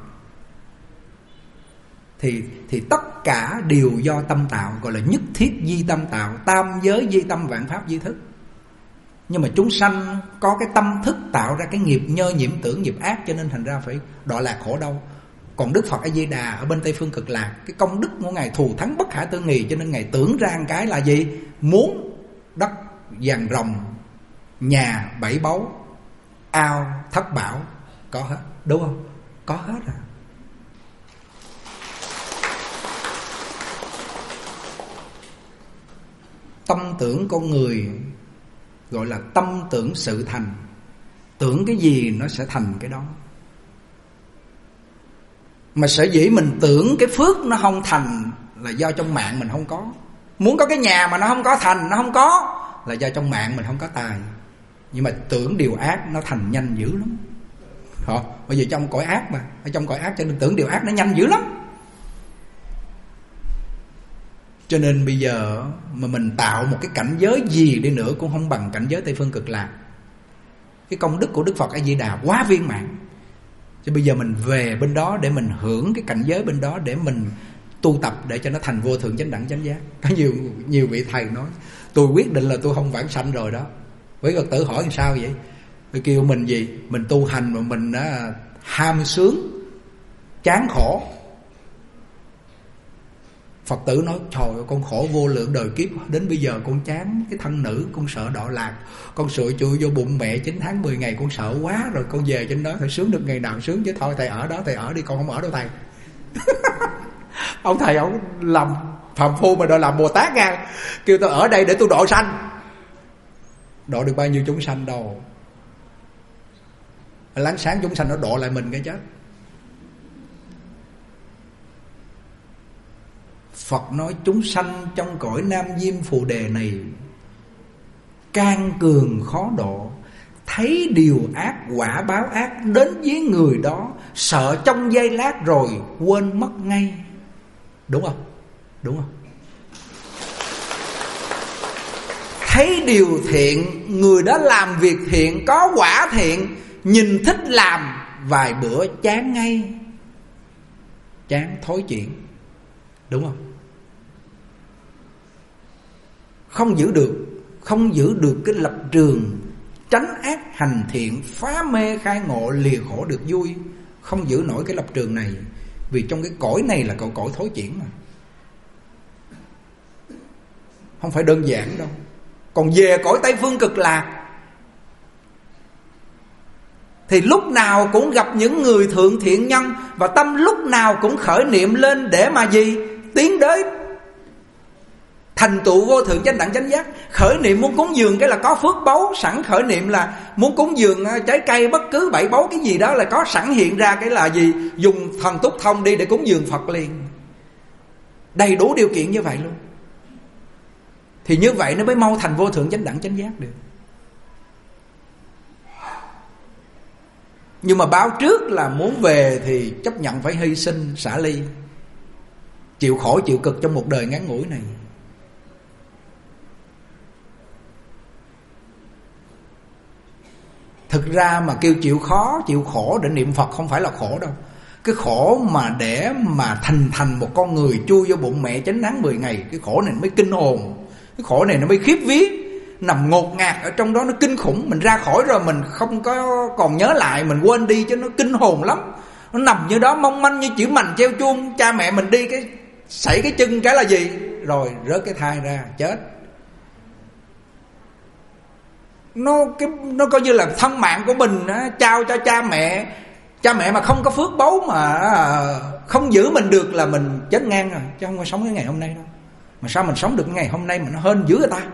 thì thì tất cả đều do tâm tạo, gọi là nhất thiết di tâm tạo, tam giới di tâm, vạn pháp di thức. Nhưng mà chúng sanh có cái tâm thức tạo ra cái nghiệp nhơ nhiễm tưởng, nghiệp ác, cho nên thành ra phải đọa lạc khổ đau. Còn Đức Phật A Di Đà ở bên Tây Phương Cực Lạc, cái công đức của Ngài thù thắng bất khả tư nghì, cho nên Ngài tưởng ra một cái là gì? Muốn đất vàng ròng, nhà bảy báu, ao thất bảo, có hết, đúng không? Có hết à. Tâm tưởng con người gọi là tâm tưởng sự thành. tưởng cái gì nó sẽ thành cái đó. Mà sở dĩ mình tưởng cái phước nó không thành là do trong mạng mình không có. Muốn có cái nhà mà nó không có thành, nó không có, là do trong mạng mình không có tài. Nhưng mà tưởng điều ác nó thành nhanh dữ lắm. Hả? Bởi vì trong cõi ác mà, ở trong cõi ác cho nên tưởng điều ác nó nhanh dữ lắm. Cho nên bây giờ mà mình tạo một cái cảnh giới gì đi nữa cũng không bằng cảnh giới Tây Phương Cực Lạc. Cái công đức của Đức Phật A Di Đà quá viên mãn. Cho bây giờ mình về bên đó để mình hưởng cái cảnh giới bên đó, để mình tu tập để cho nó thành vô thượng chánh đẳng chánh giác. Có nhiều nhiều vị thầy nói tôi quyết định là tôi không vãng sanh rồi đó. Với Phật tử hỏi làm sao vậy? Tôi kêu mình gì? Mình tu hành mà mình á, ham sướng, chán khổ. Phật tử nói trời ơi, con khổ vô lượng đời kiếp, đến bây giờ con chán cái thân nữ, con sợ đọa lạc, con sợ chui vô bụng mẹ chín tháng mười ngày, con sợ quá rồi, con về trên đó phải sướng được ngày nào sướng chứ. Thôi thầy ở đó thầy ở đi, con không ở đâu thầy. Ông thầy ông làm phàm phu mà đòi làm Bồ Tát nha, kêu tôi ở đây để tôi độ sanh. Độ được bao nhiêu chúng sanh đâu, láng sáng chúng sanh nó độ lại mình cái chết. Phật nói chúng sanh trong cõi Nam Diêm Phù Đề này can cường khó độ, thấy điều ác quả báo ác đến với người đó, sợ trong giây lát rồi quên mất ngay. Đúng không? Đúng không? Thấy điều thiện, người đó làm việc thiện, có quả thiện, nhìn thích làm, vài bữa chán ngay, chán thối chuyện. Đúng không? Không giữ được, không giữ được cái lập trường tránh ác hành thiện, phá mê khai ngộ, lìa khổ được vui. Không giữ nổi cái lập trường này. Vì trong cái cõi này là cõi cõi thối chuyển mà, không phải đơn giản đâu. Còn về cõi Tây Phương Cực Lạc thì lúc nào cũng gặp những người thượng thiện nhân, và tâm lúc nào cũng khởi niệm lên để mà gì? Tiến tới thành tựu vô thượng chánh đẳng chánh giác. Khởi niệm muốn cúng dường cái là có phước báu sẵn, khởi niệm là muốn cúng dường trái cây bất cứ bảy báu cái gì đó là có sẵn hiện ra cái là gì? Dùng thần túc thông đi để cúng dường Phật liền. Đầy đủ điều kiện như vậy luôn. Thì như vậy nó mới mau thành vô thượng chánh đẳng chánh giác được. Nhưng mà báo trước là muốn về thì chấp nhận phải hy sinh, xả ly, chịu khổ chịu cực trong một đời ngắn ngủi này. Thực ra mà kêu chịu khó, chịu khổ để niệm Phật không phải là khổ đâu. Cái khổ mà để mà thành thành một con người chui vô bụng mẹ chín tháng mười ngày, cái khổ này nó mới kinh hồn. Cái khổ này nó mới khiếp vía, nằm ngột ngạt ở trong đó, nó kinh khủng. Mình ra khỏi rồi mình không có còn nhớ lại, mình quên đi chứ nó kinh hồn lắm. Nó nằm như đó mong manh như chữ mành treo chuông. Cha mẹ mình đi cái sảy cái chân cái là gì? Rồi rớt cái thai ra, chết. Nó cái nó coi như là thân mạng của mình á, trao cho cha mẹ. Cha mẹ mà không có phước báu mà không giữ mình được là mình chết ngang rồi, chứ không có sống cái ngày hôm nay đâu. Mà sao mình sống được cái ngày hôm nay mà nó hên dữ người ta?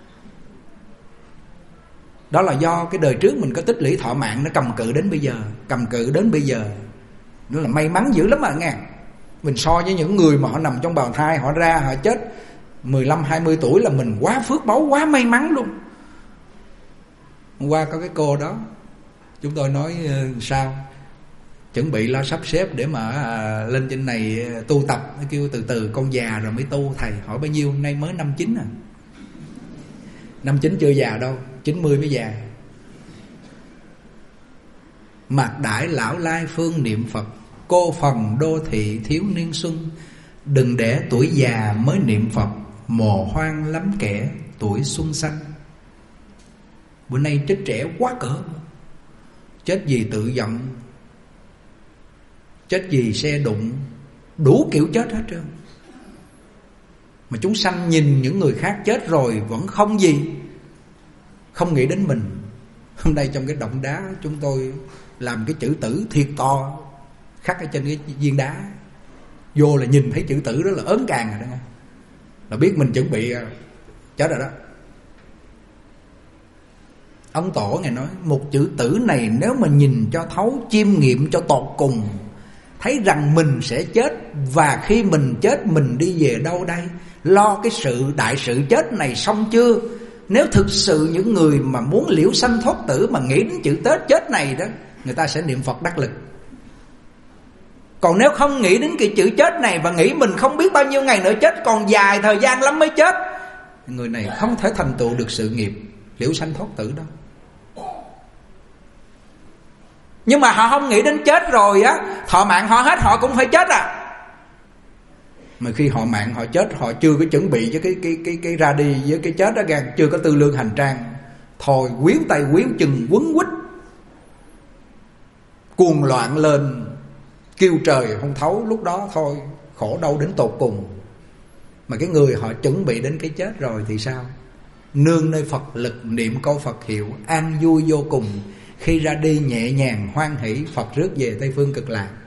Đó là do cái đời trước mình có tích lũy thọ mạng, nó cầm cự đến bây giờ. Cầm cự đến bây giờ nó là may mắn dữ lắm à nghe. Mình so với những người mà họ nằm trong bào thai, họ ra họ chết mười lăm hai mươi tuổi là mình quá phước báu, quá may mắn luôn. Hôm qua có cái cô đó, chúng tôi nói sao chuẩn bị lo sắp xếp để mà à, lên trên này tu tập. Nó kêu từ từ con già rồi mới tu. Thầy hỏi bao nhiêu? Nay mới năm chín à. Năm chín chưa già đâu, chín mươi mới già. Mạc đãi lão lai phương niệm Phật, cô phần đô thị thiếu niên xuân. Đừng để tuổi già mới niệm Phật, mồ hoang lắm kẻ tuổi xuân xanh. Bữa nay chết trẻ quá cỡ. Chết vì tự giận, chết vì xe đụng, đủ kiểu chết hết trơn. Mà chúng sanh nhìn những người khác chết rồi vẫn không gì, không nghĩ đến mình. Hôm nay trong cái động đá chúng tôi làm cái chữ tử thiệt to khắc ở trên cái viên đá. Vô là nhìn thấy chữ tử đó là ớn càng rồi đó nghe. Là biết mình chuẩn bị chết rồi đó. Ấn Tổ Ngài nói một chữ tử này nếu mà nhìn cho thấu, chiêm nghiệm cho tột cùng, thấy rằng mình sẽ chết, và khi mình chết mình đi về đâu đây? Lo cái sự đại sự chết này xong chưa? Nếu thực sự những người mà muốn liễu sanh thoát tử mà nghĩ đến chữ Tết chết này đó, người ta sẽ niệm Phật đắc lực. Còn nếu không nghĩ đến cái chữ chết này và nghĩ mình không biết bao nhiêu ngày nữa chết, còn dài thời gian lắm mới chết, người này không thể thành tựu được sự nghiệp liễu sanh thoát tử đâu. Nhưng mà họ không nghĩ đến chết rồi á, thọ mạng họ hết họ cũng phải chết à. Mà khi họ mạng họ chết, họ chưa có chuẩn bị cho cái cái cái cái ra đi với cái chết đó gan, chưa có tư lương hành trang, thôi quyến tay quyến chân quấn quýt, cuồng loạn lên, kêu trời không thấu. Lúc đó thôi khổ đau đến tột cùng. Mà cái người họ chuẩn bị đến cái chết rồi thì sao? Nương nơi Phật lực, niệm câu Phật hiệu, an vui vô cùng. Khi ra đi nhẹ nhàng hoan hỷ, Phật rước về Tây Phương Cực Lạc.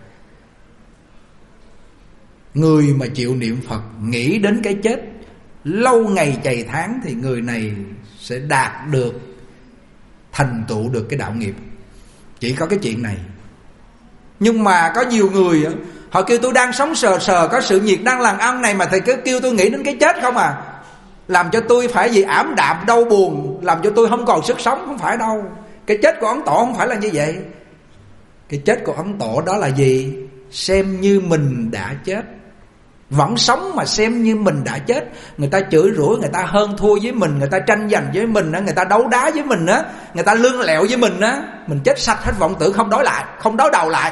Người mà chịu niệm Phật, nghĩ đến cái chết lâu ngày chày tháng, thì người này sẽ đạt được, thành tựu được cái đạo nghiệp. Chỉ có cái chuyện này. Nhưng mà có nhiều người họ kêu tôi đang sống sờ sờ, có sự nhiệt đang làm ăn này, mà thầy cứ kêu tôi nghĩ đến cái chết không à, làm cho tôi phải gì ảm đạm đau buồn, làm cho tôi không còn sức sống. Không phải đâu. Cái chết của Ấn Tổ không phải là như vậy. Cái chết của Ấn Tổ đó là gì? Xem như mình đã chết. Vẫn sống mà xem như mình đã chết. Người ta chửi rủa, người ta hơn thua với mình, người ta tranh giành với mình, người ta đấu đá với mình, người ta lương lẹo với mình, mình chết sạch hết vọng tưởng, không đối lại, không đối đầu lại.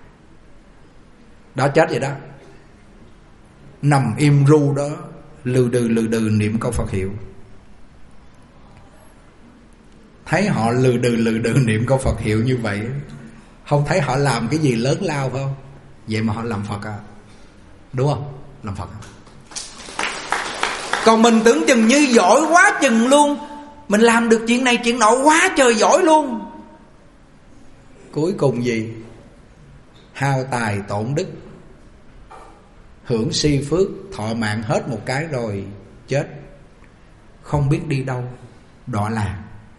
Đó chết vậy đó. Nằm im ru đó, lừ đừ lừ đừ niệm câu Phật hiệu. Thấy họ lừ đừ lừ đừ niệm câu Phật hiệu như vậy, không thấy họ làm cái gì lớn lao không? Vậy mà họ làm Phật à? Đúng không? Làm Phật à? Còn mình tưởng chừng như giỏi quá chừng luôn, mình làm được chuyện này chuyện nọ quá trời giỏi luôn. Cuối cùng gì? Hao tài tổn đức, hưởng si phước, thọ mạng hết một cái rồi chết, không biết đi đâu, đọa lạc.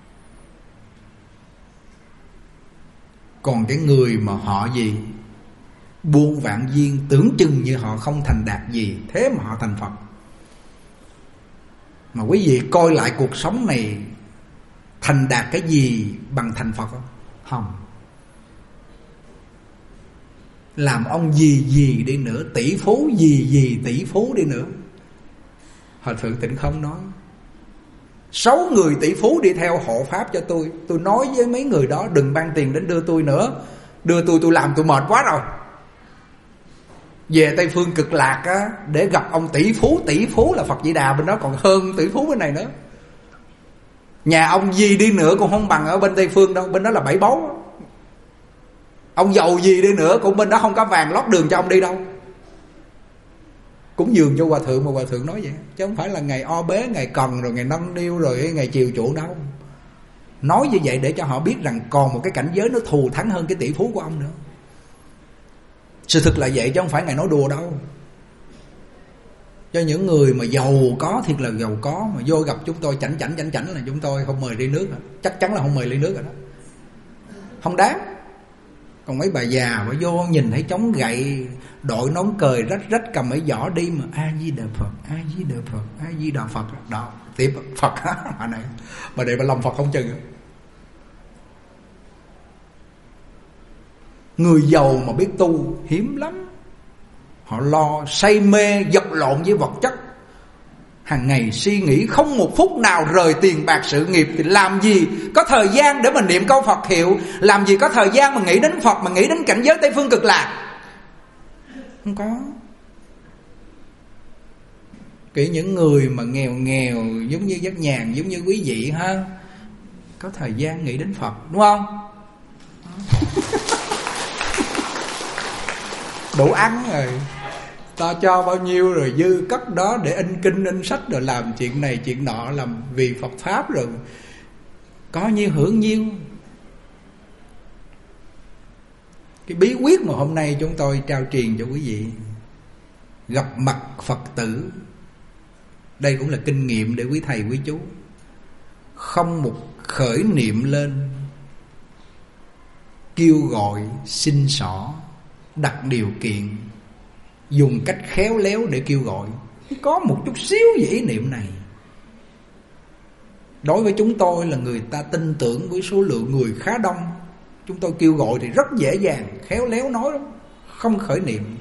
Còn cái người mà họ gì? Buông vạn duyên, tưởng chừng như họ không thành đạt gì, thế mà họ thành Phật. Mà quý vị coi lại cuộc sống này, thành đạt cái gì bằng thành Phật không? Không. Làm ông gì gì đi nữa, tỷ phú gì gì tỷ phú đi nữa, Hòa Thượng Tịnh Không nói sáu người tỷ phú đi theo hộ pháp cho tôi, tôi nói với mấy người đó đừng ban tiền đến đưa tôi nữa, đưa tôi tôi làm tôi mệt quá rồi. Về Tây Phương Cực Lạc á, để gặp ông tỷ phú, tỷ phú là Phật Di Đà bên đó còn hơn tỷ phú bên này nữa. Nhà ông gì đi nữa cũng không bằng ở bên Tây Phương đâu, bên đó là bảy báu. Ông giàu gì đi nữa cũng bên đó không có vàng lót đường cho ông đi đâu. Cúng dường cho Hòa Thượng mà Hòa Thượng nói vậy, chứ không phải là ngày o bế, ngày cần rồi ngày nâng niu rồi ngày chiều chuộng đâu. Nói như vậy để cho họ biết rằng còn một cái cảnh giới nó thù thắng hơn cái tỷ phú của ông nữa. Sự thực là vậy chứ không phải ngày nói đùa đâu. Cho những người mà giàu có, thiệt là giàu có, mà vô gặp chúng tôi chảnh chảnh chảnh chảnh là chúng tôi không mời ly nước rồi. Chắc chắn là không mời ly nước rồi đó, không đáng. Còn mấy bà già mà vô nhìn thấy chống gậy, đội nón cười rách rách cầm cái giỏ đi mà A Di Đà Phật, A Di Đà Phật, A Di Đà Phật đó, tiếp Phật bà này, bà này bà lòng Phật không chừng. Người giàu mà biết tu hiếm lắm. Họ lo say mê vật lộn với vật chất, hàng ngày suy nghĩ không một phút nào rời tiền bạc sự nghiệp, thì làm gì có thời gian để mà niệm câu Phật hiệu, làm gì có thời gian mà nghĩ đến Phật, mà nghĩ đến cảnh giới Tây Phương Cực Lạc. Không có. Kể những người mà nghèo nghèo giống như Giác Nhàn, giống như quý vị ha, có thời gian nghĩ đến Phật, đúng không? Đủ ăn rồi, ta cho bao nhiêu rồi dư cất đó để in kinh in sách, rồi làm chuyện này chuyện nọ, làm vì Phật Pháp, rồi có nhiêu hưởng nhiêu. Cái bí quyết mà hôm nay chúng tôi trao truyền cho quý vị, gặp mặt Phật tử, đây cũng là kinh nghiệm để quý thầy quý chú. Không một khởi niệm lên, kêu gọi xin xỏ, đặt điều kiện, dùng cách khéo léo để kêu gọi. Có một chút xíu ý niệm này, đối với chúng tôi là người ta tin tưởng với số lượng người khá đông, chúng tôi kêu gọi thì rất dễ dàng, khéo léo nói lắm, không khởi niệm.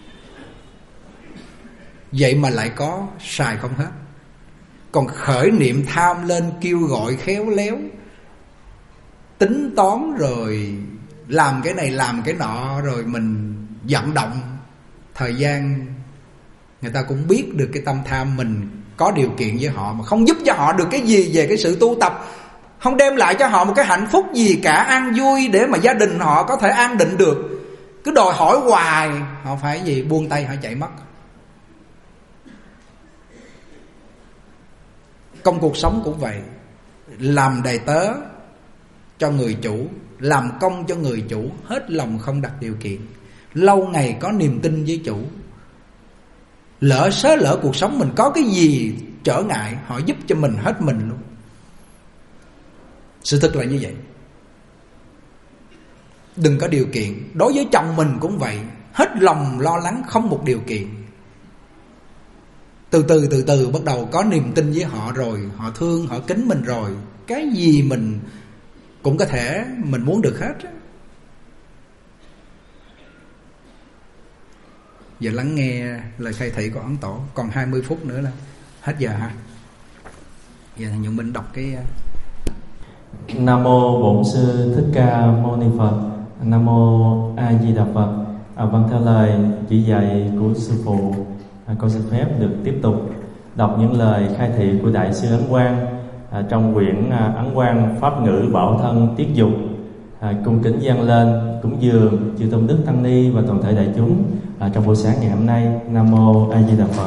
Vậy mà lại có, xài không hết. Còn khởi niệm tham lên, kêu gọi khéo léo, tính toán rồi làm cái này làm cái nọ, rồi mình vận động. Thời gian người ta cũng biết được cái tâm tham mình có điều kiện với họ, mà không giúp cho họ được cái gì về cái sự tu tập, không đem lại cho họ một cái hạnh phúc gì cả, an vui để mà gia đình họ có thể an định được. Cứ đòi hỏi hoài, họ phải gì buông tay họ chạy mất. Công cuộc sống cũng vậy. Làm đầy tớ cho người chủ, làm công cho người chủ, hết lòng không đặt điều kiện, lâu ngày có niềm tin với chủ. Lỡ sớ lỡ cuộc sống mình có cái gì trở ngại, họ giúp cho mình hết mình luôn. Sự thật là như vậy. Đừng có điều kiện. Đối với chồng mình cũng vậy, hết lòng lo lắng, không một điều kiện. Từ từ từ từ bắt đầu có niềm tin với họ rồi, họ thương, họ kính mình rồi, cái gì mình cũng có thể mình muốn được hết. Giờ lắng nghe lời khai thị của Ấn Tổ. Còn hai mươi phút nữa là hết giờ hả? Giờ thằng Nhuận Minh đọc cái. Nam mô Bổn Sư Thích Ca Mâu Ni Phật. Nam mô A Di Đà Phật. À, vâng, theo lời chỉ dạy của sư phụ, à, con xin phép được tiếp tục đọc những lời khai thị của Đại sư Ấn Quang à, trong quyển à, Ấn Quang Pháp Ngữ Bảo Thân Tiết Dục. À, cung kính dâng lên cúng dường chư tôn đức tăng ni và toàn thể đại chúng à, trong buổi sáng ngày hôm nay. Nam mô A Di Đà Phật.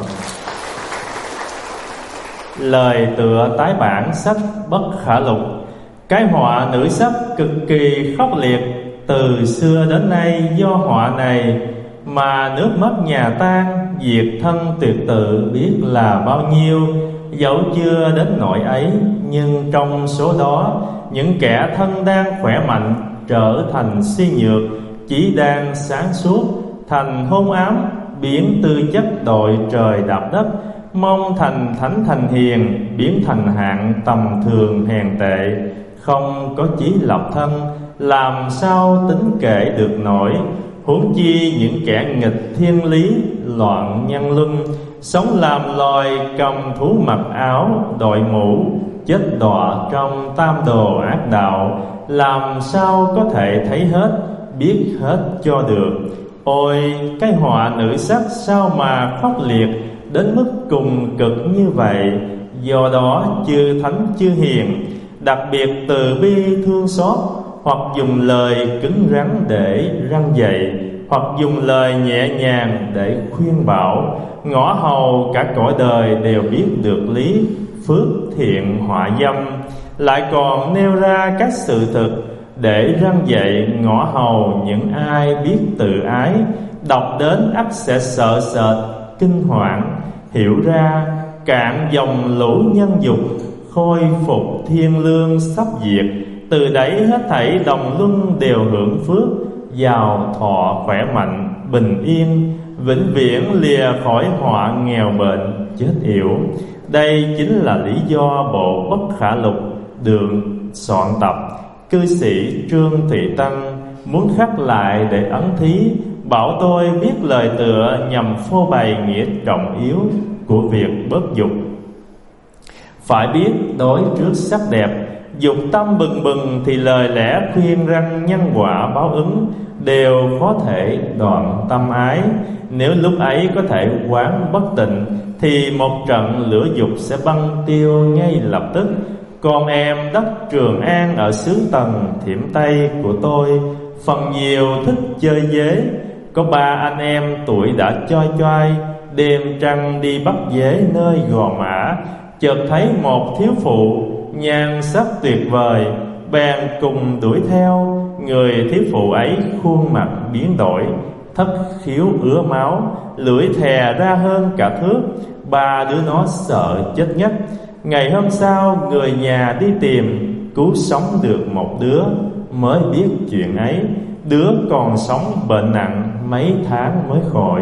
Lời tựa tái bản sách Bất Khả Lục. Cái họa nữ sắc cực kỳ khốc liệt, từ xưa đến nay do họa này mà nước mất nhà tan, diệt thân tuyệt tự biết là bao nhiêu. Dẫu chưa đến nỗi ấy, nhưng trong số đó những kẻ thân đang khỏe mạnh trở thành suy nhược, chỉ đang sáng suốt thành hôn ám, biến tư chất đội trời đạp đất, mong thành thánh thành hiền, biến thành hạng tầm thường hèn tệ, không có chí lập thân, làm sao tính kể được nổi. Huống chi những kẻ nghịch thiên lý, loạn nhân luân, sống làm loài cầm thú mặc áo, đội mũ, chết đọa trong tam đồ ác đạo, làm sao có thể thấy hết, biết hết cho được. Ôi, cái họa nữ sắc sao mà khốc liệt đến mức cùng cực như vậy. Do đó chư thánh chư hiền đặc biệt từ bi thương xót, hoặc dùng lời cứng rắn để răn dạy, hoặc dùng lời nhẹ nhàng để khuyên bảo. Ngõ hầu cả cõi đời đều biết được lý phước thiện họa dâm, lại còn nêu ra các sự thực để răn dạy ngõ hầu những ai biết tự ái. Đọc đến ắt sẽ sợ sệt kinh hoảng, hiểu ra cạn dòng lũ nhân dục, khôi phục thiên lương sắp diệt. Từ đấy hết thảy đồng luân đều hưởng phước, giàu thọ khỏe mạnh bình yên, vĩnh viễn lìa khỏi họa nghèo bệnh chết yểu. Đây chính là lý do bộ Bất Khả Lục được soạn tập. Cư sĩ Trương Thị Tân muốn khắc lại để ấn thí, bảo tôi viết lời tựa nhằm phô bày nghĩa trọng yếu của việc bớt dục. Phải biết đối trước sắc đẹp, dục tâm bừng bừng thì lời lẽ khuyên răn nhân quả báo ứng đều khó thể đoạn tâm ái. Nếu lúc ấy có thể quán bất tịnh thì một trận lửa dục sẽ băng tiêu ngay lập tức. Con em đất Trường An ở xứ Tần Thiểm Tây của tôi phần nhiều thích chơi dế. Có ba anh em tuổi đã choi choai, đêm trăng đi bắt dế nơi Gò Mã. Chợt thấy một thiếu phụ nhan sắc tuyệt vời, bèn cùng đuổi theo. Người thiếu phụ ấy khuôn mặt biến đổi, thất khiếu ứa máu, lưỡi thè ra hơn cả thước. Ba đứa nó sợ chết ngất. Ngày hôm sau người nhà đi tìm, cứu sống được một đứa, mới biết chuyện ấy. Đứa còn sống bệnh nặng, mấy tháng mới khỏi.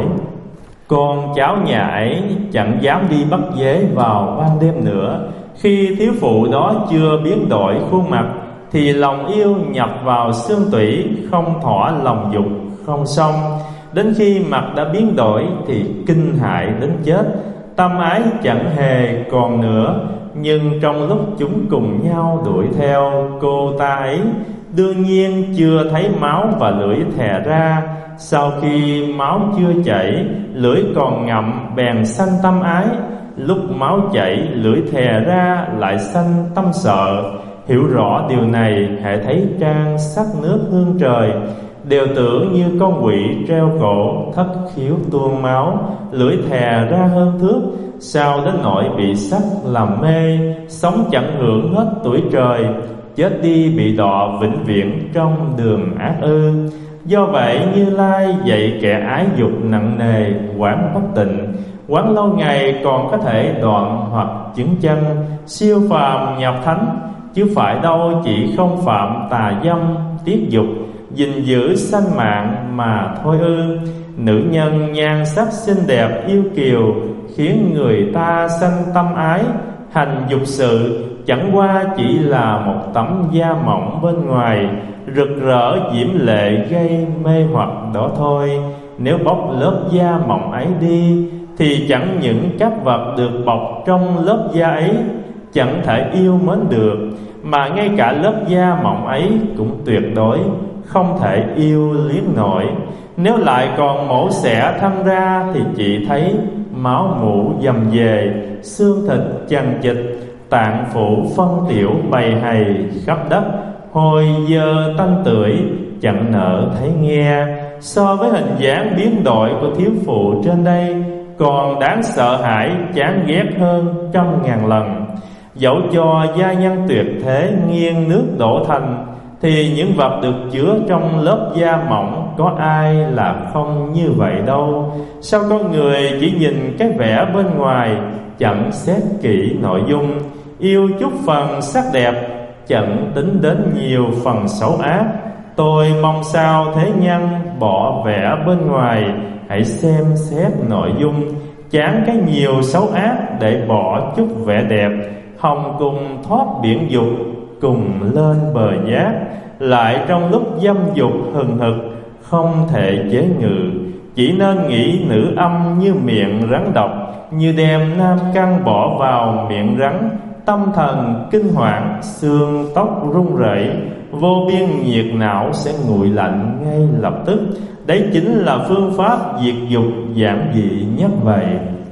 Con cháu nhà ấy chẳng dám đi bắt dế vào ban đêm nữa. Khi thiếu phụ đó chưa biến đổi khuôn mặt, thì lòng yêu nhập vào xương tủy, không thỏa lòng dục không xong. Đến khi mặt đã biến đổi thì kinh hại đến chết. Tâm ái chẳng hề còn nữa, nhưng trong lúc chúng cùng nhau đuổi theo cô ta ấy, đương nhiên chưa thấy máu và lưỡi thè ra. Sau khi máu chưa chảy, lưỡi còn ngậm, bèn sanh tâm ái. Lúc máu chảy, lưỡi thè ra, lại sanh tâm sợ. Hiểu rõ điều này, hãy thấy trang sắc nước hương trời, đều tưởng như con quỷ treo cổ, thất khiếu tuôn máu, lưỡi thè ra hơn thước. Sao đến nỗi bị sắc làm mê, sống chẳng hưởng hết tuổi trời, chết đi bị đọa vĩnh viễn trong đường ác ư. Do vậy Như Lai dạy kẻ ái dục nặng nề, quán bất tịnh. Quán lâu ngày còn có thể đoạn hoặc chứng chân, siêu phàm nhập thánh, chứ phải đâu chỉ không phạm tà dâm tiết dục, gìn giữ sanh mạng mà thôi ư. Nữ nhân nhan sắc xinh đẹp yêu kiều, khiến người ta sanh tâm ái. Hành dục sự chẳng qua chỉ là một tấm da mỏng bên ngoài, rực rỡ diễm lệ gây mê hoặc đó thôi. Nếu bóc lớp da mỏng ấy đi, thì chẳng những các vật được bọc trong lớp da ấy chẳng thể yêu mến được, mà ngay cả lớp da mỏng ấy cũng tuyệt đối không thể yêu liếc nổi. Nếu lại còn mổ xẻ thân ra, thì chỉ thấy máu mủ dầm về, xương thịt chằng chịt, tạng phủ phân tiểu bầy hầy khắp đất, hôi dơ tanh tưởi chẳng nỡ thấy nghe. So với hình dáng biến đổi của thiếu phụ trên đây, còn đáng sợ hãi chán ghét hơn trăm ngàn lần. Dẫu cho gia nhân tuyệt thế nghiêng nước đổ thành, thì những vật được chứa trong lớp da mỏng có ai là không như vậy đâu. Sao con người chỉ nhìn cái vẻ bên ngoài, chẳng xét kỹ nội dung, yêu chút phần sắc đẹp, chẳng tính đến nhiều phần xấu ác. Tôi mong sao thế nhân bỏ vẻ bên ngoài, hãy xem xét nội dung, chán cái nhiều xấu ác để bỏ chút vẻ đẹp. Hồng cùng thoát biển dục, cùng lên bờ giác, lại trong lúc dâm dục hừng hực không thể chế ngự. Chỉ nên nghĩ nữ âm như miệng rắn độc, như đem nam căn bỏ vào miệng rắn. Tâm thần kinh hoảng, xương tóc run rẩy, vô biên nhiệt não sẽ nguội lạnh ngay lập tức. Đấy chính là phương pháp diệt dục giản dị nhất vậy.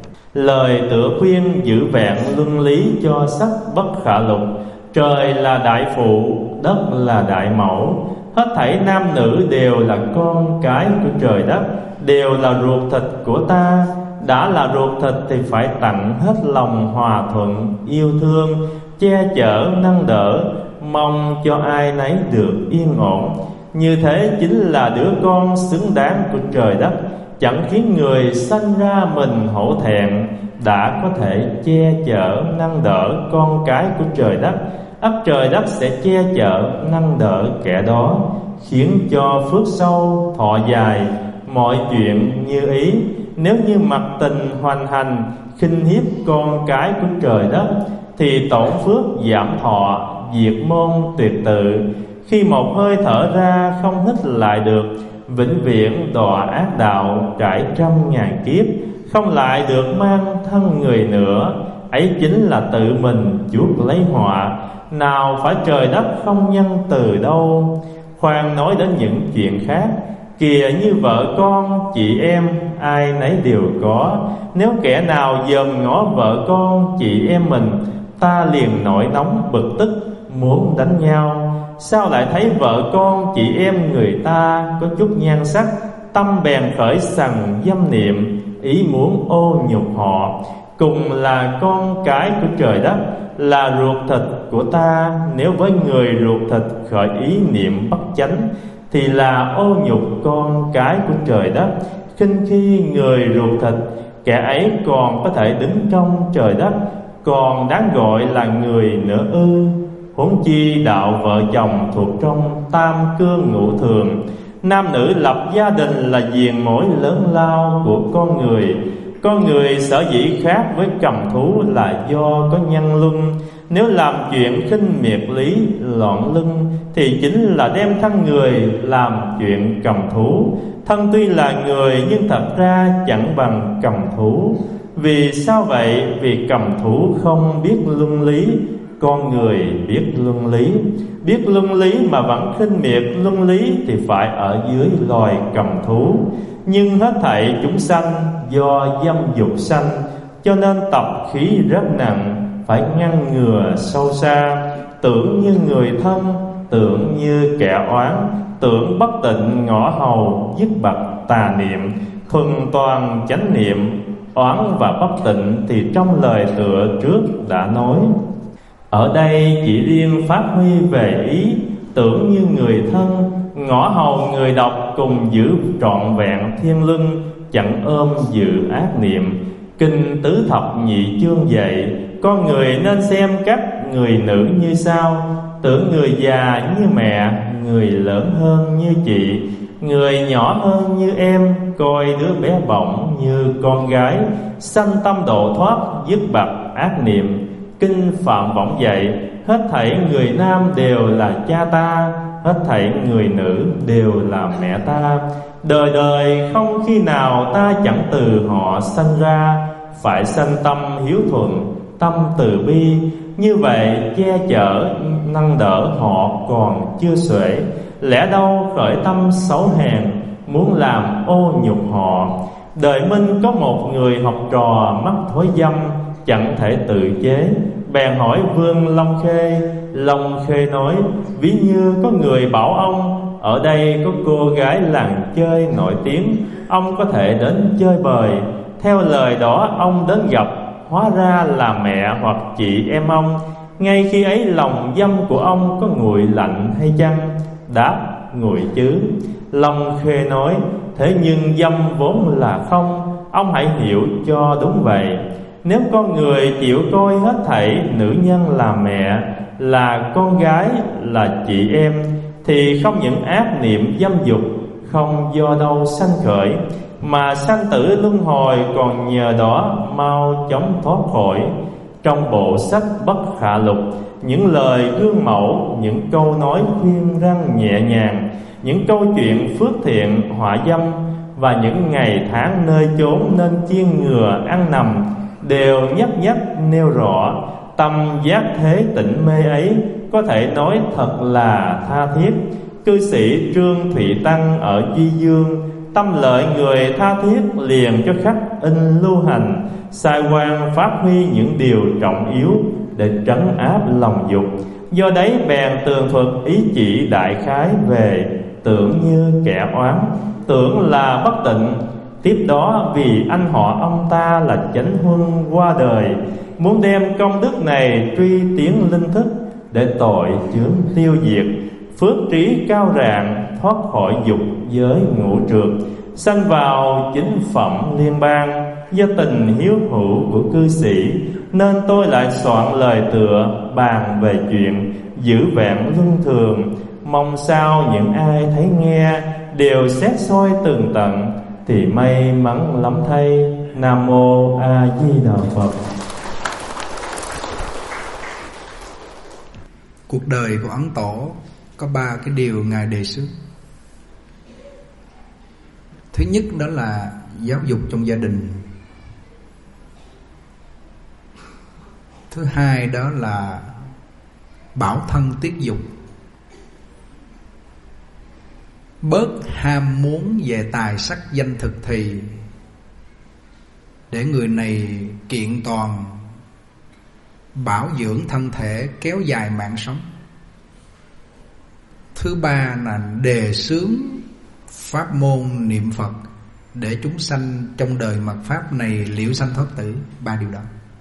Lời tựa khuyên giữ vẹn luân lý cho sắc bất khả lục. Trời là đại phụ, đất là đại mẫu. Hết thảy nam nữ đều là con cái của trời đất, đều là ruột thịt của ta. Đã là ruột thịt thì phải tặng hết lòng hòa thuận, yêu thương, che chở, nâng đỡ, mong cho ai nấy được yên ổn. Như thế chính là đứa con xứng đáng của trời đất, chẳng khiến người sanh ra mình hổ thẹn. Đã có thể che chở, nâng đỡ con cái của trời đất, ắt trời đất sẽ che chở, nâng đỡ kẻ đó, khiến cho phước sâu, thọ dài, mọi chuyện như ý. Nếu như mặc tình hoành hành, khinh hiếp con cái của trời đất, thì tổn phước giảm thọ, diệt môn tuyệt tự. Khi một hơi thở ra không hít lại được, vĩnh viễn đọa ác đạo trải trăm ngàn kiếp, không lại được mang thân người nữa. Ấy chính là tự mình chuốc lấy họa, nào phải trời đất không nhân từ đâu. Khoan nói đến những chuyện khác, kìa như vợ con, chị em, ai nấy đều có. Nếu kẻ nào dòm ngó vợ con, chị em mình, ta liền nổi nóng bực tức, muốn đánh nhau. Sao lại thấy vợ con, chị em người ta có chút nhan sắc, tâm bèn khởi sằng dâm niệm, ý muốn ô nhục họ. Cùng là con cái của trời đất, là ruột thịt của ta. Nếu với người ruột thịt khởi ý niệm bất chánh, thì là ô nhục con cái của trời đất. Khinh khi người ruột thịt, kẻ ấy còn có thể đứng trong trời đất, còn đáng gọi là người nữa ư? Huống chi đạo vợ chồng thuộc trong tam cương ngũ thường. Nam nữ lập gia đình là viền mối lớn lao của con người. Con người sở dĩ khác với cầm thú là do có nhân luân. Nếu làm chuyện khinh miệt lý loạn luân thì chính là đem thân người làm chuyện cầm thú. Thân tuy là người nhưng thật ra chẳng bằng cầm thú. Vì sao vậy? Vì cầm thú không biết luân lý, con người biết luân lý. Biết luân lý mà vẫn khinh miệt luân lý thì phải ở dưới loài cầm thú. Nhưng hết thảy chúng sanh do dâm dục sanh, cho nên tập khí rất nặng, phải ngăn ngừa sâu xa. Tưởng như người thân, tưởng như kẻ oán, tưởng bất tịnh ngõ hầu, dứt bậc tà niệm. Thuần toàn chánh niệm, oán và bất tịnh thì trong lời tựa trước đã nói. Ở đây chỉ riêng phát huy về ý tưởng như người thân, ngõ hầu người đọc cùng giữ trọn vẹn thiên luân, chẳng ôm dự ác niệm. Kinh tứ thập nhị chương dạy con người nên xem các người nữ như sau: tưởng người già như mẹ, người lớn hơn như chị, người nhỏ hơn như em, coi đứa bé bỏng như con gái. Sanh tâm độ thoát, dứt bậc ác niệm. Kinh Phạm Võng dạy hết thảy người nam đều là cha ta, hết thảy người nữ đều là mẹ ta. Đời đời không khi nào ta chẳng từ họ sanh ra, phải sanh tâm hiếu thuận, tâm từ bi. Như vậy che chở nâng đỡ họ còn chưa xuể. Lẽ đâu khởi tâm xấu hèn, muốn làm ô nhục họ. Đời Minh có một người học trò mắc thói dâm, chẳng thể tự chế, bèn hỏi Vương Long Khê. Long Khê nói: ví như có người bảo ông ở đây có cô gái làng chơi nổi tiếng, ông có thể đến chơi bời. Theo lời đó ông đến gặp, hóa ra là mẹ hoặc chị em ông. Ngay khi ấy lòng dâm của ông có nguội lạnh hay chăng? Đáp: nguội chứ. Long Khê nói: thế nhưng dâm vốn là không, ông hãy hiểu cho đúng vậy. Nếu con người chịu coi hết thảy nữ nhân là mẹ, là con gái, là chị em, thì không những ác niệm dâm dục không do đâu sanh khởi, mà sanh tử luân hồi còn nhờ đó mau chóng thoát khỏi. Trong bộ sách Bất Khả Lục, những lời gương mẫu, những câu nói khuyên răn nhẹ nhàng, những câu chuyện phước thiện họa dâm và những ngày tháng nơi chốn nên chiên ngừa ăn nằm đều nhất nhất nêu rõ. Tâm giác thế tịnh mê ấy có thể nói thật là tha thiết. Cư sĩ Trương Thụy Tăng ở Duy Dương, tâm lợi người tha thiết liền cho khắc in lưu hành, sai quan phát huy những điều trọng yếu để trấn áp lòng dục. Do đấy bèn tường thuật ý chỉ đại khái về tưởng như kẻ oán, tưởng là bất tịnh. Tiếp đó vì anh họ ông ta là chánh huân qua đời, muốn đem công đức này truy tiến linh thức để tội chướng tiêu diệt, phước trí cao rạng, thoát khỏi dục giới ngũ trượt, sanh vào chính phẩm liên bang. Do tình hiếu hữu của cư sĩ nên tôi lại soạn lời tựa bàn về chuyện giữ vẹn luân thường. Mong sao những ai thấy nghe đều xét soi tường tận thì may mắn lắm thay. Nam mô A Di Đà Phật. Cuộc đời của Ấn Tổ có ba cái điều Ngài đề xướng. Thứ nhất đó là giáo dục trong gia đình. Thứ hai đó là bảo thân tiết dục, bớt ham muốn về tài sắc danh thực thì, để người này kiện toàn, bảo dưỡng thân thể, kéo dài mạng sống. Thứ ba là đề xướng pháp môn niệm Phật để chúng sanh trong đời mạt pháp này liễu sanh thoát tử. Ba điều đó.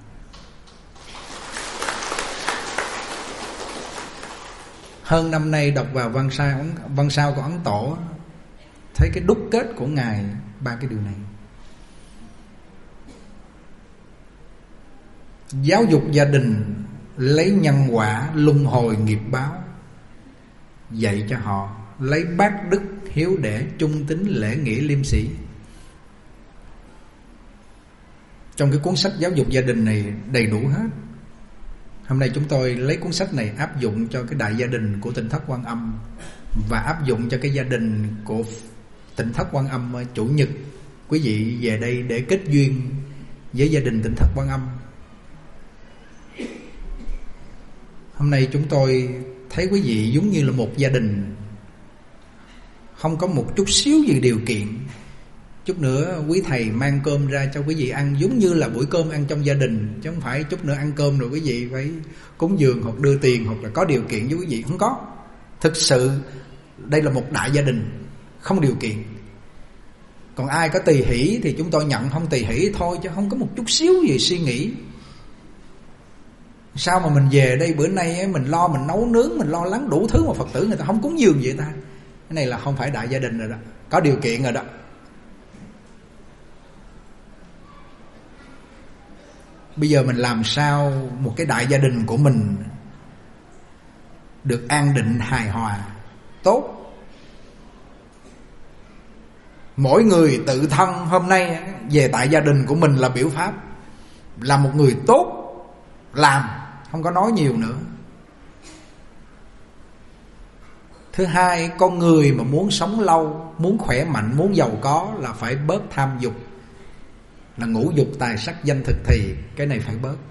Hơn năm nay đọc vào văn sao văn sao của Ấn Tổ, thấy cái đúc kết của Ngài ba cái điều này. Giáo dục gia đình lấy nhân quả luân hồi nghiệp báo dạy cho họ, lấy bác đức hiếu để trung tín lễ nghĩa liêm sĩ. Trong cái cuốn sách giáo dục gia đình này đầy đủ hết. Hôm nay chúng tôi lấy cuốn sách này áp dụng cho cái đại gia đình của Tỉnh Thất Quan Âm, và áp dụng cho cái gia đình của Tỉnh Thất Quan Âm Chủ nhật. Quý vị về đây để kết duyên với gia đình Tỉnh Thất Quan Âm. Hôm nay chúng tôi thấy quý vị giống như là một gia đình, không có một chút xíu gì điều kiện. Chút nữa quý thầy mang cơm ra cho quý vị ăn, giống như là buổi cơm ăn trong gia đình, chứ không phải chút nữa ăn cơm rồi quý vị phải cúng dường hoặc đưa tiền hoặc là có điều kiện với quý vị. Không có. Thực sự đây là một đại gia đình không điều kiện. Còn ai có tỳ hỷ thì chúng tôi nhận, không tỳ hỷ thôi, chứ không có một chút xíu gì suy nghĩ. Sao mà mình về đây bữa nay mình lo, mình nấu nướng, mình lo lắng đủ thứ mà Phật tử người ta không cúng dường vậy ta? Cái này là không phải đại gia đình rồi đó, có điều kiện rồi đó. Bây giờ mình làm sao một cái đại gia đình của mình được an định, hài hòa, tốt. Mỗi người tự thân hôm nay về tại gia đình của mình là biểu pháp, là một người tốt, làm, không có nói nhiều nữa. Thứ hai, con người mà muốn sống lâu, muốn khỏe mạnh, muốn giàu có là phải bớt tham dục, là ngũ dục tài sắc danh thực thì cái này phải bớt.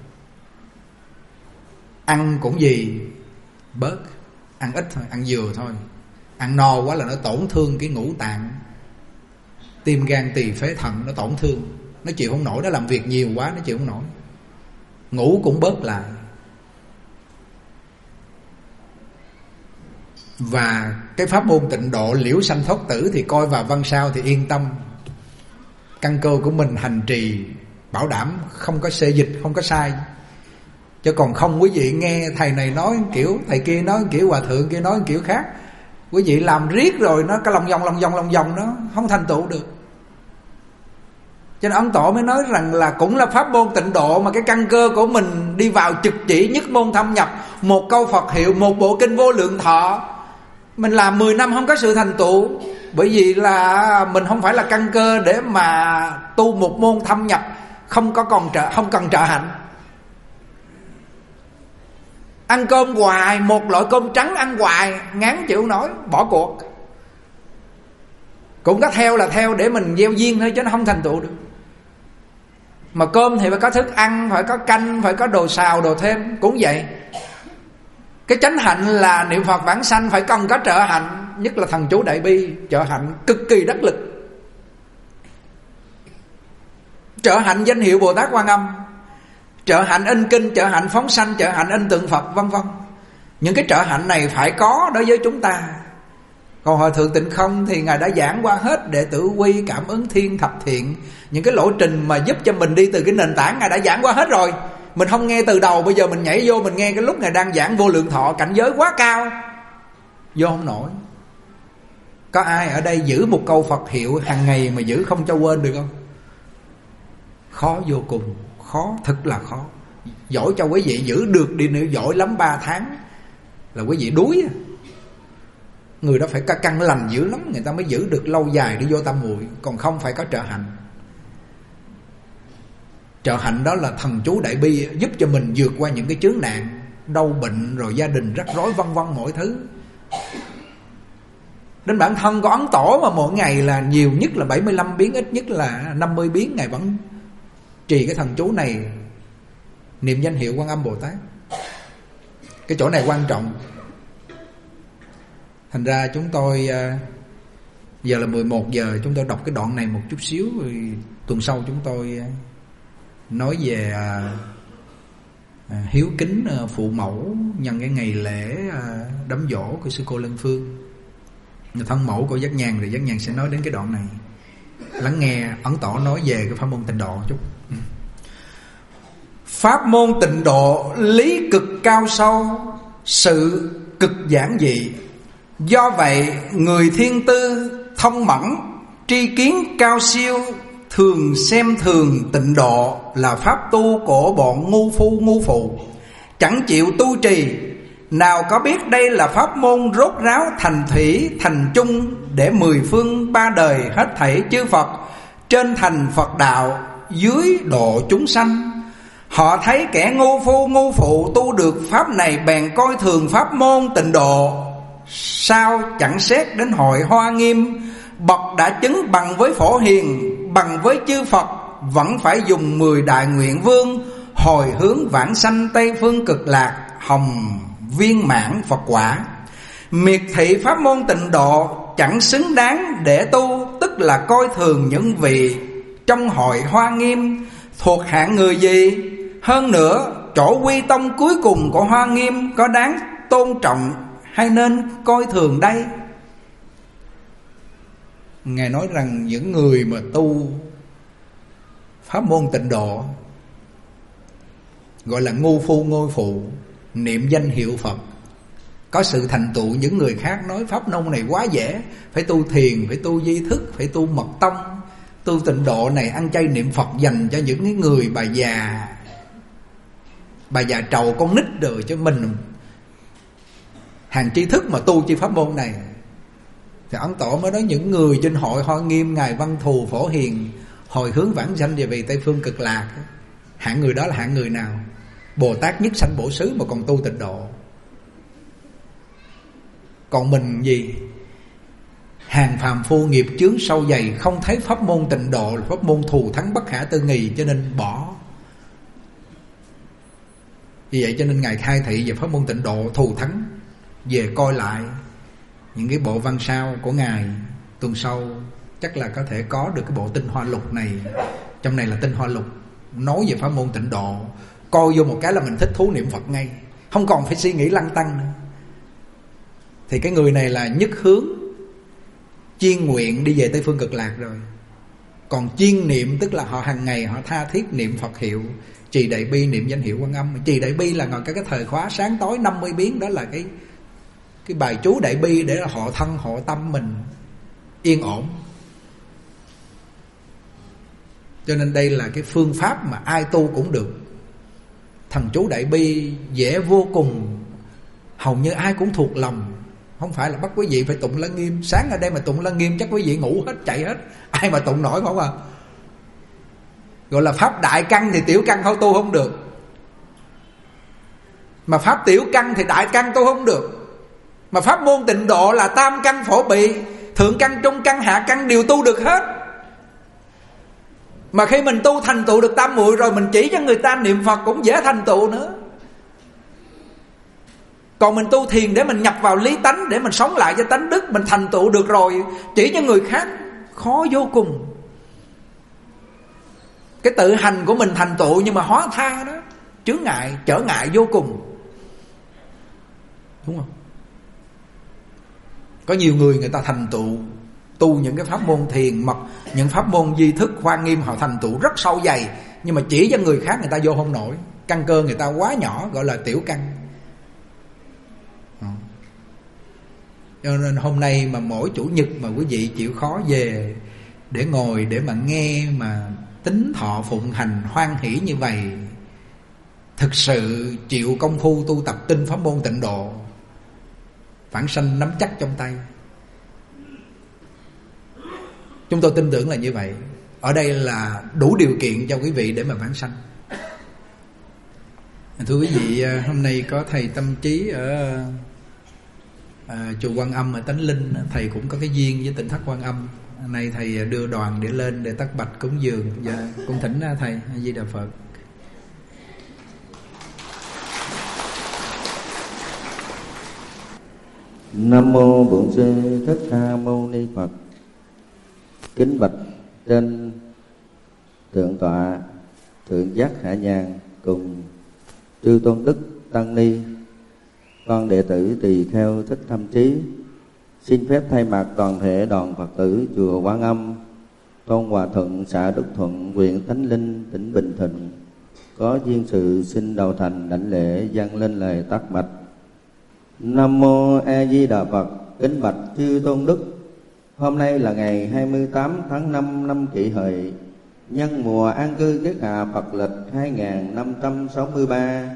Ăn cũng gì bớt, ăn ít thôi, ăn vừa thôi. Ăn no quá là nó tổn thương cái ngũ tạng, tim gan tỳ phế thận nó tổn thương, nó chịu không nổi, nó làm việc nhiều quá nó chịu không nổi. Ngủ cũng bớt lại. Và cái pháp môn tịnh độ liễu sanh thoát tử thì coi vào văn sao thì yên tâm. Căn cơ của mình hành trì bảo đảm không có xê dịch, không có sai. Chứ còn không quý vị nghe thầy này nói kiểu, thầy kia nói kiểu, hòa thượng kia nói kiểu khác, quý vị làm riết rồi nó cái lòng vòng lòng vòng lòng vòng nó không thành tựu được. Cho nên Ấn Tổ mới nói rằng là cũng là pháp môn tịnh độ mà cái căn cơ của mình đi vào trực chỉ nhất môn thâm nhập, một câu Phật hiệu, một bộ kinh Vô Lượng Thọ, mình làm mười năm không có sự thành tựu. Bởi vì là mình không phải là căn cơ để mà tu một môn thâm nhập, không có còn trợ, không cần trợ hạnh. Ăn cơm hoài, một loại cơm trắng ăn hoài, ngán chịu nổi, bỏ cuộc. Cũng có theo là theo để mình gieo duyên thôi, chứ nó không thành tựu được. Mà cơm thì phải có thức ăn, phải có canh, phải có đồ xào, đồ thêm. Cũng vậy. Cái chánh hạnh là niệm Phật vãng sanh phải cần có trợ hạnh, nhất là thần chú Đại Bi, trợ hạnh cực kỳ đắc lực. Trợ hạnh danh hiệu Bồ Tát Quan Âm, trợ hạnh in kinh, trợ hạnh phóng sanh, trợ hạnh in tượng Phật, vân vân. Những cái trợ hạnh này phải có đối với chúng ta. Còn Hòa Thượng Tịnh Không thì Ngài đã giảng qua hết đệ tử quy, cảm ứng thiên, thập thiện. Những cái lộ trình mà giúp cho mình đi từ cái nền tảng Ngài đã giảng qua hết rồi. Mình không nghe từ đầu, bây giờ mình nhảy vô mình nghe cái lúc Ngài đang giảng Vô Lượng Thọ, cảnh giới quá cao, vô không nổi. Có ai ở đây giữ một câu Phật hiệu hàng ngày mà giữ không cho quên được không? Khó vô cùng, khó, thật là khó. Giỏi cho quý vị giữ được đi nữa, giỏi lắm ba tháng là quý vị đuối. Người đó phải căn lành dữ lắm, người ta mới giữ được lâu dài đi vô tam muội. Còn không phải có trợ hạnh. Trợ hạnh đó là thần chú Đại Bi, giúp cho mình vượt qua những cái chướng nạn, đau bệnh, rồi gia đình rắc rối, vân vân mọi thứ. Đến bản thân có Ấn Tổ mà mỗi ngày là nhiều nhất là bảy mươi lăm biến, ít nhất là năm mươi biến, Ngài vẫn trì cái thần chú này, niệm danh hiệu Quan Âm Bồ Tát. Cái chỗ này quan trọng. Thành ra chúng tôi, giờ là mười một giờ, chúng tôi đọc cái đoạn này một chút xíu, rồi tuần sau chúng tôi nói về à, hiếu kính à, phụ mẫu nhân cái ngày lễ à, đám giỗ của sư cô Lân Phương, thân mẫu của Giác Nhàn. Rồi Giác Nhàn sẽ nói đến cái đoạn này. Lắng nghe Ấn Tổ nói về cái pháp môn tịnh độ chút. Pháp môn tịnh độ lý cực cao sâu, sự cực giản dị. Do vậy người thiên tư thông mẫn, tri kiến cao siêu, thường xem thường tịnh độ là pháp tu của bọn ngu phu ngu phụ. chẳng chịu tu trì. Nào có biết đây là pháp môn rốt ráo thành thủy thành chung, để mười phương ba đời hết thảy chư Phật trên thành Phật đạo, dưới độ chúng sanh. Họ thấy kẻ ngu phu ngu phụ tu được pháp này, bèn coi thường pháp môn tịnh độ. Sao chẳng xét đến hội Hoa Nghiêm, bậc đã chứng bằng với Phổ Hiền, bằng với chư Phật, vẫn phải dùng mười đại nguyện vương, hồi hướng vãng sanh Tây phương cực lạc, hồng viên mãn Phật quả. Miệt thị pháp môn tịnh độ chẳng xứng đáng để tu, tức là coi thường những vị trong hội Hoa Nghiêm thuộc hạng người gì. Hơn nữa, chỗ quy tông cuối cùng của Hoa Nghiêm có đáng tôn trọng hay nên coi thường đây? Ngài nói rằng những người mà tu pháp môn tịnh độ gọi là ngu phu ngôi phụ, niệm danh hiệu Phật, có sự thành tựu. Những người khác nói pháp môn này quá dễ, phải tu thiền, phải tu di thức, phải tu mật tông. Tu tịnh độ này ăn chay niệm Phật dành cho những cái người bà già, bà già trầu con nít rồi, cho mình hàng tri thức mà tu chi pháp môn này. Thì Ấn Tổ mới nói những người trên hội Hoa Nghiêm, Ngài Văn Thù Phổ Hiền hồi hướng vãng sanh về vị Tây phương cực lạc, hạng người đó là hạng người nào? Bồ Tát nhất sanh bổ xứ mà còn tu tịnh độ. Còn mình gì? Hàng phàm phu nghiệp chướng sâu dày, không thấy pháp môn tịnh độ là pháp môn thù thắng bất khả tư nghì, cho nên bỏ. Vì vậy cho nên Ngài khai thị về pháp môn tịnh độ thù thắng. Về coi lại những cái bộ văn sao của Ngài, tuần sau chắc là có thể có được cái bộ tinh hoa lục này. Trong này là tinh hoa lục nói về pháp môn tịnh độ. Coi vô một cái là mình thích thú niệm Phật ngay, không còn phải suy nghĩ lăng tăng nữa. Thì cái người này là nhất hướng chuyên nguyện đi về Tây phương cực lạc rồi. Còn chuyên niệm tức là họ hàng ngày họ tha thiết niệm Phật hiệu, trì đại bi, niệm danh hiệu Quan Âm. Trì đại bi là ngồi cái, cái thời khóa sáng tối năm mươi biến, đó là cái cái bài chú đại bi để họ thân họ tâm mình yên ổn. Cho nên đây là cái phương pháp mà ai tu cũng được. Thần chú đại bi dễ vô cùng, hầu như ai cũng thuộc lòng. Không phải là bắt quý vị phải tụng Lăng Nghiêm. Sáng ở đây mà tụng Lăng Nghiêm chắc quý vị ngủ hết, chạy hết, ai mà tụng nổi không à. Gọi là pháp đại căn thì tiểu căn thôi tu không được, mà pháp tiểu căn thì đại căn tu không được. Mà pháp môn tịnh độ là tam căn phổ bị, thượng căn, trung căn, hạ căn đều tu được hết. Mà khi mình tu thành tựu được tam muội rồi, mình chỉ cho người ta niệm Phật cũng dễ thành tựu nữa. Còn mình tu thiền để mình nhập vào lý tánh, để mình sống lại cho tánh đức, mình thành tựu được rồi, chỉ cho người khác khó vô cùng. Cái tự hành của mình thành tựu nhưng mà hóa tha đó, chướng ngại, trở ngại vô cùng. Đúng không? Có nhiều người người ta thành tựu tu những cái pháp môn thiền mật, những pháp môn di thức Hoa Nghiêm, họ thành tựu rất sâu dày, nhưng mà chỉ cho người khác người ta vô không nổi. Căn cơ người ta quá nhỏ, gọi là tiểu căn. Cho nên hôm nay mà mỗi chủ nhật mà quý vị chịu khó về để ngồi, để mà nghe, mà tính thọ phụng hành hoan hỷ như vậy, thực sự chịu công phu tu tập tinh pháp môn tịnh độ, vãng sanh nắm chắc trong tay. Chúng tôi tin tưởng là như vậy. Ở đây là đủ điều kiện cho quý vị để mà vãng sanh. Thưa quý vị, hôm nay có thầy Tâm Trí ở à, chùa Quan Âm ở Tánh Linh, thầy cũng có cái duyên với Tỉnh Thất Quan Âm. Hôm nay thầy đưa đoàn để lên để tất bạch cúng dường. Dạ, con thỉnh thầy. A Di Đà Phật. Nam mô Bổn Sư Thích Ca Mâu Ni Phật. Kính bạch trên thượng tọa Thượng Giác Hạ Nhàn cùng chư tôn đức tăng ni, con đệ tử tỳ kheo Thích Tâm Trí xin phép thay mặt toàn thể đoàn Phật tử chùa Quan Âm, Tôn Hòa Thuận, xã Đức Thuận, huyện Tánh Linh, tỉnh Bình Thuận có duyên sự xin đầu thành đảnh lễ dâng lên lời tác bạch. Nam mô A Di Đà Phật. Kính bạch chư tôn đức, hôm nay là ngày hai mươi tám tháng năm năm Kỷ Hợi, nhân mùa an cư kiết hạ Phật lịch hai nghìn năm trăm sáu mươi ba,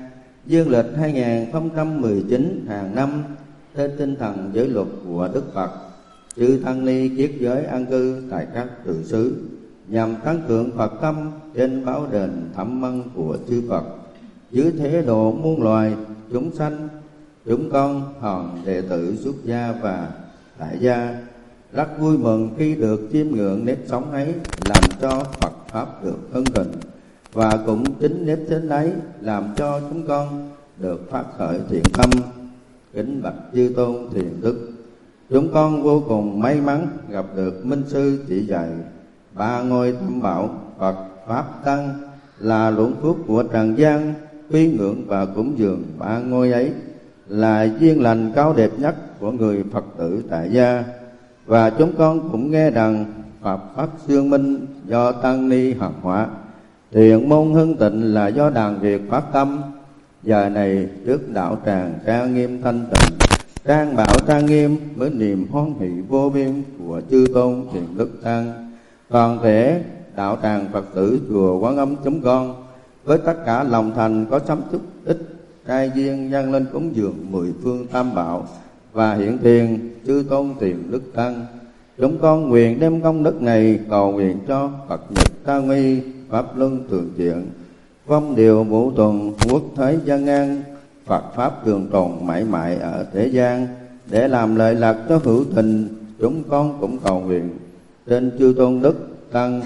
dương lịch hai không một chín hàng năm, trên tinh thần giới luật của Đức Phật, chư tăng ni kiết giới an cư tại các tự xứ, nhằm tăng cường Phật tâm trên báo đền thẩm ân của chư Phật, dưới thế độ muôn loài chúng sanh. Chúng con hòn đệ tử xuất gia và tại gia rất vui mừng khi được chiêm ngưỡng nếp sống ấy, làm cho Phật pháp được hưng thịnh, và cũng chính nếp sống ấy làm cho chúng con được phát khởi thiện tâm. Kính bạch chư tôn thiền đức, chúng con vô cùng may mắn gặp được minh sư chỉ dạy ba ngôi tam bảo Phật pháp tăng là luận phước của trần gian. Quy ngưỡng và cúng dường ba ngôi ấy là duyên lành cao đẹp nhất của người Phật tử tại gia. Và chúng con cũng nghe rằng Pháp Pháp Dương Minh do tăng ni học hóa, thiện môn hưng tịnh là do đàn Việt phát tâm. Giờ này trước đạo tràng trang nghiêm thanh tịnh, trang bảo trang nghiêm với niềm hoan hỷ vô biên của chư tôn thiền đức tăng, toàn thể đạo tràng Phật tử chùa Quán Âm chúng con với tất cả lòng thành có sắm chút ít trai duyên dâng lên cúng dường mười phương tam bảo và hiện tiền chư tôn tiền đức tăng. Chúng con nguyện đem công đức này cầu nguyện cho Phật nhật ta nguy, pháp luân thường chuyển, phong điều vũ tuần, quốc thế gian an, Phật pháp trường tồn mãi mãi ở thế gian. Để làm lợi lạc cho hữu tình, chúng con cũng cầu nguyện trên chư tôn đức tăng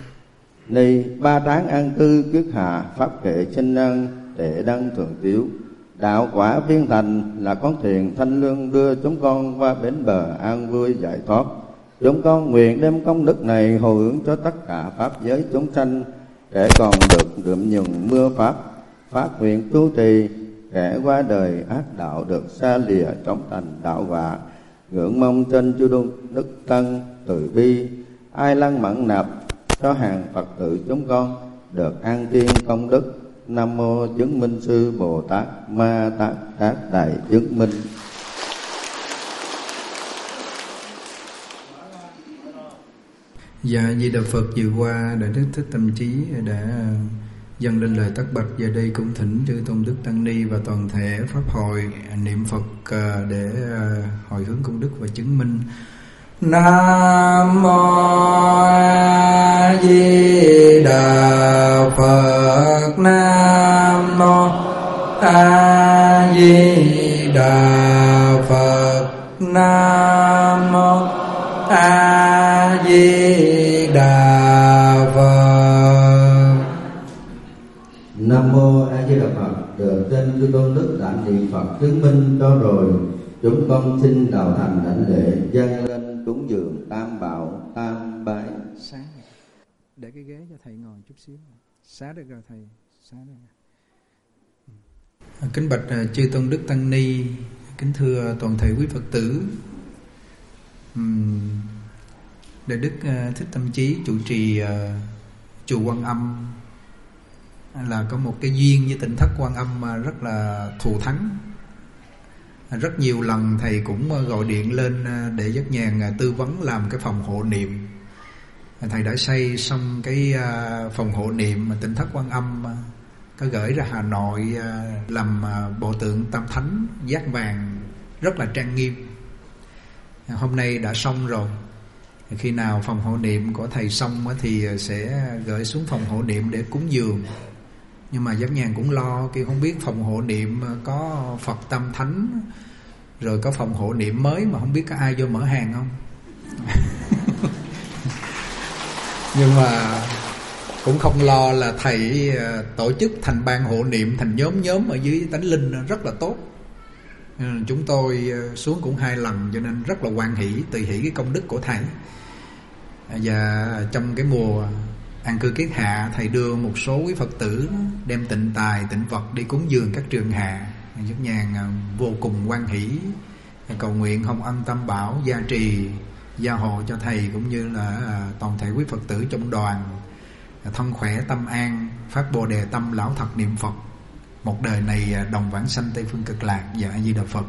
ni ba tháng an cư kiết hạ, pháp kệ sinh năng đệ đăng thường tiếu, đạo quả viên thành là con thuyền thanh lương đưa chúng con qua bến bờ an vui giải thoát. Chúng con nguyện đem công đức này hồi hướng cho tất cả pháp giới chúng sanh, kẻ còn được đượm nhường mưa pháp, phát nguyện tu trì, kẻ qua đời ác đạo được xa lìa trong thành đạo quả. Ngưỡng mong trên chư tôn đức tăng từ bi ai lăng mẫn nạp cho hàng Phật tử chúng con được an tiên công đức. Nam mô chứng minh sư Bồ Tát Ma Tát Tát Đại chứng minh. Dạ, Di Đà Phật. Vừa qua Đại Đức Thích Tâm Trí đã dâng lên lời tất bạch. Giờ đây cũng thỉnh chư tôn đức tăng ni và toàn thể pháp hội niệm Phật để hồi hướng công đức và chứng minh. Nam mô A Di Đà Phật. Nam mô A Di Đà Phật. Nam mô A Di Đà Phật. Nam mô A Di Đà Phật. Được trên chư tôn đức đại niệm Phật chứng minh cho rồi, chúng con xin đạo thành đảnh lễ dâng lên cúng dường tam bảo tam bái. Sáng để cái ghế cho thầy ngồi chút xíu. Xá được rồi thầy. Xá được. Kính bạch chư tôn đức tăng ni, kính thưa toàn thể quý Phật tử. Đại Đức Thích Tâm Trí trụ trì chùa Quan Âm là có một cái duyên với tỉnh thất Quan Âm mà rất là thù thắng. Rất nhiều lần thầy cũng gọi điện lên để Giác Nhàn tư vấn làm cái phòng hộ niệm. Thầy đã xây xong cái phòng hộ niệm mà tỉnh thất Quan Âm, có gửi ra Hà Nội làm bộ tượng Tam Thánh giác vàng rất là trang nghiêm. Hôm nay đã xong rồi. Khi nào phòng hộ niệm của thầy xong thì sẽ gửi xuống phòng hộ niệm để cúng dường. Nhưng mà Giác Nhàn cũng lo khi không biết phòng hộ niệm có Phật Tam Thánh, rồi có phòng hộ niệm mới mà không biết có ai vô mở hàng không. Nhưng mà cũng không lo, là thầy tổ chức thành ban hộ niệm, thành nhóm nhóm ở dưới Tánh Linh rất là tốt. Chúng tôi xuống cũng hai lần, cho nên rất là hoan hỷ, tùy hỷ cái công đức của thầy. Và trong cái mùa an cư kiết hạ, thầy đưa một số quý Phật tử đem tịnh tài, tịnh vật đi cúng dường các trường hạ. Giác Nhàn vô cùng hoan hỷ, cầu nguyện Hồng Ân Tam Bảo gia trì gia hộ cho thầy cũng như là toàn thể quý Phật tử trong đoàn thân khỏe tâm an, phát Bồ Đề tâm lão thật niệm Phật, một đời này đồng vãng sanh Tây Phương Cực Lạc. Dạ A Di Đà Phật.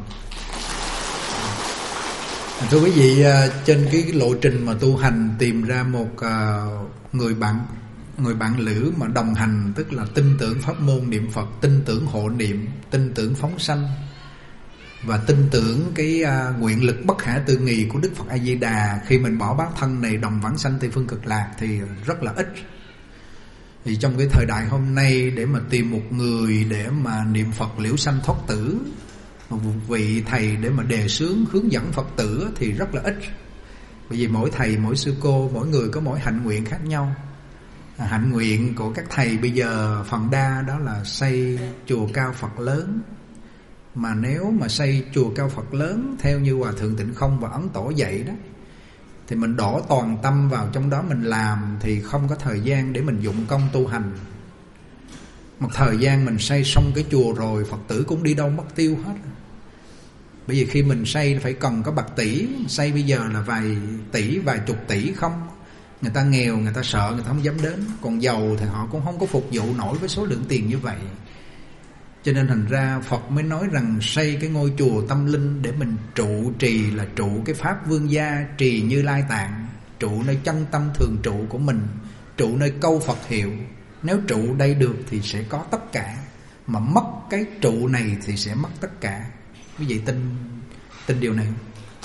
Thưa quý vị, trên cái lộ trình mà tu hành tìm ra một người bạn người bạn lữ mà đồng hành, tức là tin tưởng pháp môn niệm Phật, tin tưởng hộ niệm, tin tưởng phóng sanh và tin tưởng cái uh, nguyện lực bất khả tư nghị của Đức Phật A Di Đà, khi mình bỏ bát thân này đồng vãng sanh Tây phương cực lạc thì rất là ít. Thì trong cái thời đại hôm nay, để mà tìm một người để mà niệm Phật liễu sanh thoát tử, một vị thầy để mà đề xướng hướng dẫn Phật tử thì rất là ít. Bởi vì mỗi thầy, mỗi sư cô, mỗi người có mỗi hạnh nguyện khác nhau. à, Hạnh nguyện của các thầy bây giờ phần đa đó là xây chùa cao Phật lớn. Mà nếu mà xây chùa cao Phật lớn theo như Hòa Thượng Tịnh Không và Ấn Tổ dạy đó, thì mình đổ toàn tâm vào trong đó mình làm, thì không có thời gian để mình dụng công tu hành. Một thời gian mình xây xong cái chùa rồi, Phật tử cũng đi đâu mất tiêu hết. Bởi vì khi mình xây phải cần có bạc tỷ, xây bây giờ là vài tỷ, vài chục tỷ không. Người ta nghèo, người ta sợ, người ta không dám đến. Còn giàu thì họ cũng không có phục vụ nổi với số lượng tiền như vậy. Cho nên thành ra Phật mới nói rằng xây cái ngôi chùa tâm linh để mình trụ trì, là trụ cái pháp vương gia, trì Như Lai Tạng, trụ nơi chân tâm thường trụ của mình, trụ nơi câu Phật hiệu. Nếu trụ đây được thì sẽ có tất cả, mà mất cái trụ này thì sẽ mất tất cả. Quý vị tin tin điều này không?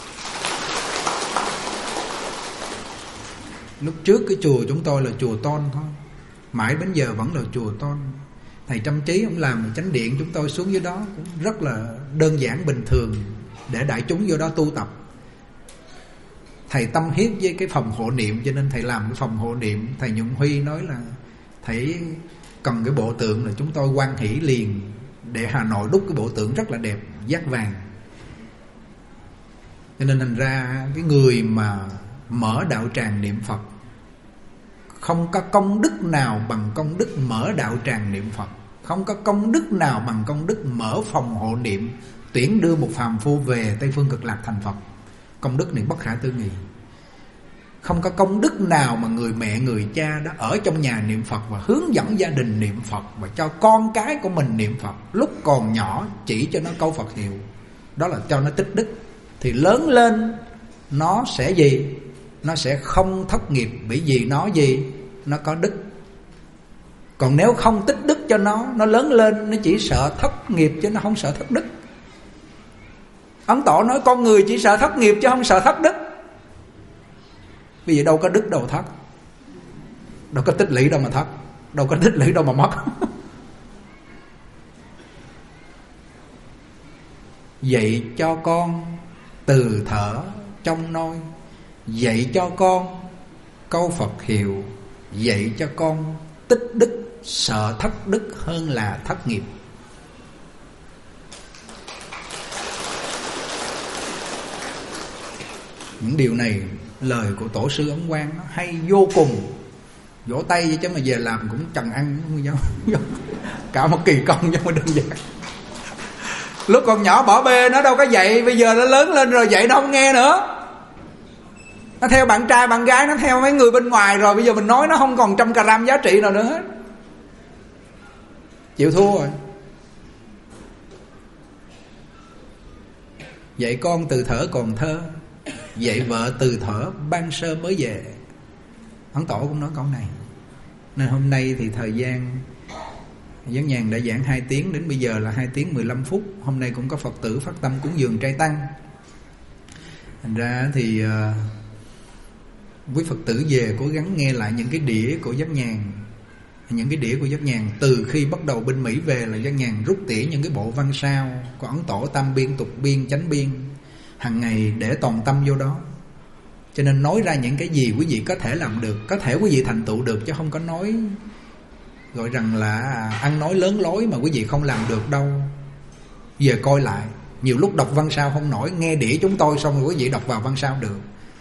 Lúc trước cái chùa chúng tôi là chùa Tôn thôi, mãi đến giờ vẫn là chùa Tôn. Thầy Trăm Trí ông làm chánh điện, chúng tôi xuống dưới đó cũng rất là đơn giản bình thường, để đại chúng vô đó tu tập. Thầy tâm huyết với cái phòng hộ niệm, cho nên thầy làm cái phòng hộ niệm. Thầy Nhuận Huy nói là thầy cần cái bộ tượng, là chúng tôi hoan hỷ liền, để Hà Nội đúc cái bộ tượng rất là đẹp, dát vàng. Cho nên thành ra cái người mà mở đạo tràng niệm Phật, không có công đức nào bằng công đức mở đạo tràng niệm Phật. Không có công đức nào bằng công đức mở phòng hộ niệm, tuyển đưa một phàm phu về Tây phương cực lạc thành Phật. Công đức này bất khả tư nghị. Không có công đức nào mà người mẹ người cha đã ở trong nhà niệm Phật và hướng dẫn gia đình niệm Phật, và cho con cái của mình niệm Phật lúc còn nhỏ, chỉ cho nó câu Phật hiệu. Đó là cho nó tích đức. Thì lớn lên nó sẽ gì? Nó sẽ không thất nghiệp. Bởi vì nó gì? Nó có đức. Còn nếu không tích đức cho nó, nó lớn lên nó chỉ sợ thất nghiệp chứ nó không sợ thất đức. Ấn Tổ nói con người chỉ sợ thất nghiệp chứ không sợ thất đức. Vì vậy đâu có đức đâu thất, đâu có tích lũy đâu mà thất, đâu có tích lũy đâu mà mất. Dạy cho con từ thở trong nôi, dạy cho con câu Phật hiệu, dạy cho con tích đức, sợ thất đức hơn là thất nghiệp. Những điều này lời của Tổ sư Ấn Quang nó hay vô cùng. Vỗ tay chứ mà về làm cũng trần ăn cả một kỳ công chứ mà đơn giản. Lúc còn nhỏ bỏ bê nó đâu có dạy, bây giờ nó lớn lên rồi dạy nó không nghe nữa. Nó theo bạn trai bạn gái, nó theo mấy người bên ngoài rồi, bây giờ mình nói nó không còn trăm caram giá trị nào nữa hết. Chịu thua rồi. Dạy con từ thở còn thơ, dạy vợ từ thở ban sơ mới về. Ấn Tổ cũng nói câu này. Nên hôm nay thì thời gian Giảng Nhàn đã giảng hai tiếng, đến bây giờ là hai tiếng mười lăm phút. Hôm nay cũng có Phật tử phát tâm cúng dường trai tăng. Thành ra thì uh, quý Phật tử về cố gắng nghe lại những cái đĩa của Giảng Nhàn. Những cái đĩa của Giảng Nhàn từ khi bắt đầu bên Mỹ về là Giảng Nhàn rút tỉa những cái bộ văn sao của Ấn Tổ, tam biên, tục biên, chánh biên, hàng ngày để toàn tâm vô đó. Cho nên nói ra những cái gì quý vị có thể làm được, có thể quý vị thành tựu được, chứ không có nói gọi rằng là ăn nói lớn lối mà quý vị không làm được đâu. Giờ coi lại, nhiều lúc đọc văn sao không nổi, nghe đĩa chúng tôi xong rồi quý vị đọc vào văn sao được.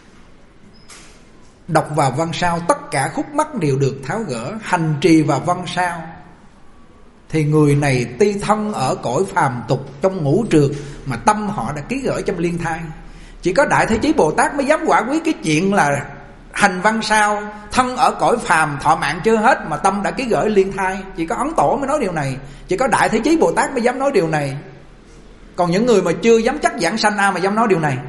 Đọc vào văn sao tất cả khúc mắc đều được tháo gỡ. Hành trì vào văn sao thì người này ti thân ở cõi phàm tục trong ngũ trượt, mà tâm họ đã ký gửi trong liên thai. Chỉ có Đại Thế Chí Bồ Tát mới dám quả quyết cái chuyện là hành văn sao, thân ở cõi phàm thọ mạng chưa hết mà tâm đã ký gửi liên thai. Chỉ có Ấn Tổ mới nói điều này, chỉ có Đại Thế Chí Bồ Tát mới dám nói điều này. Còn những người mà chưa dám chắc giảng sanh ai mà dám nói điều này.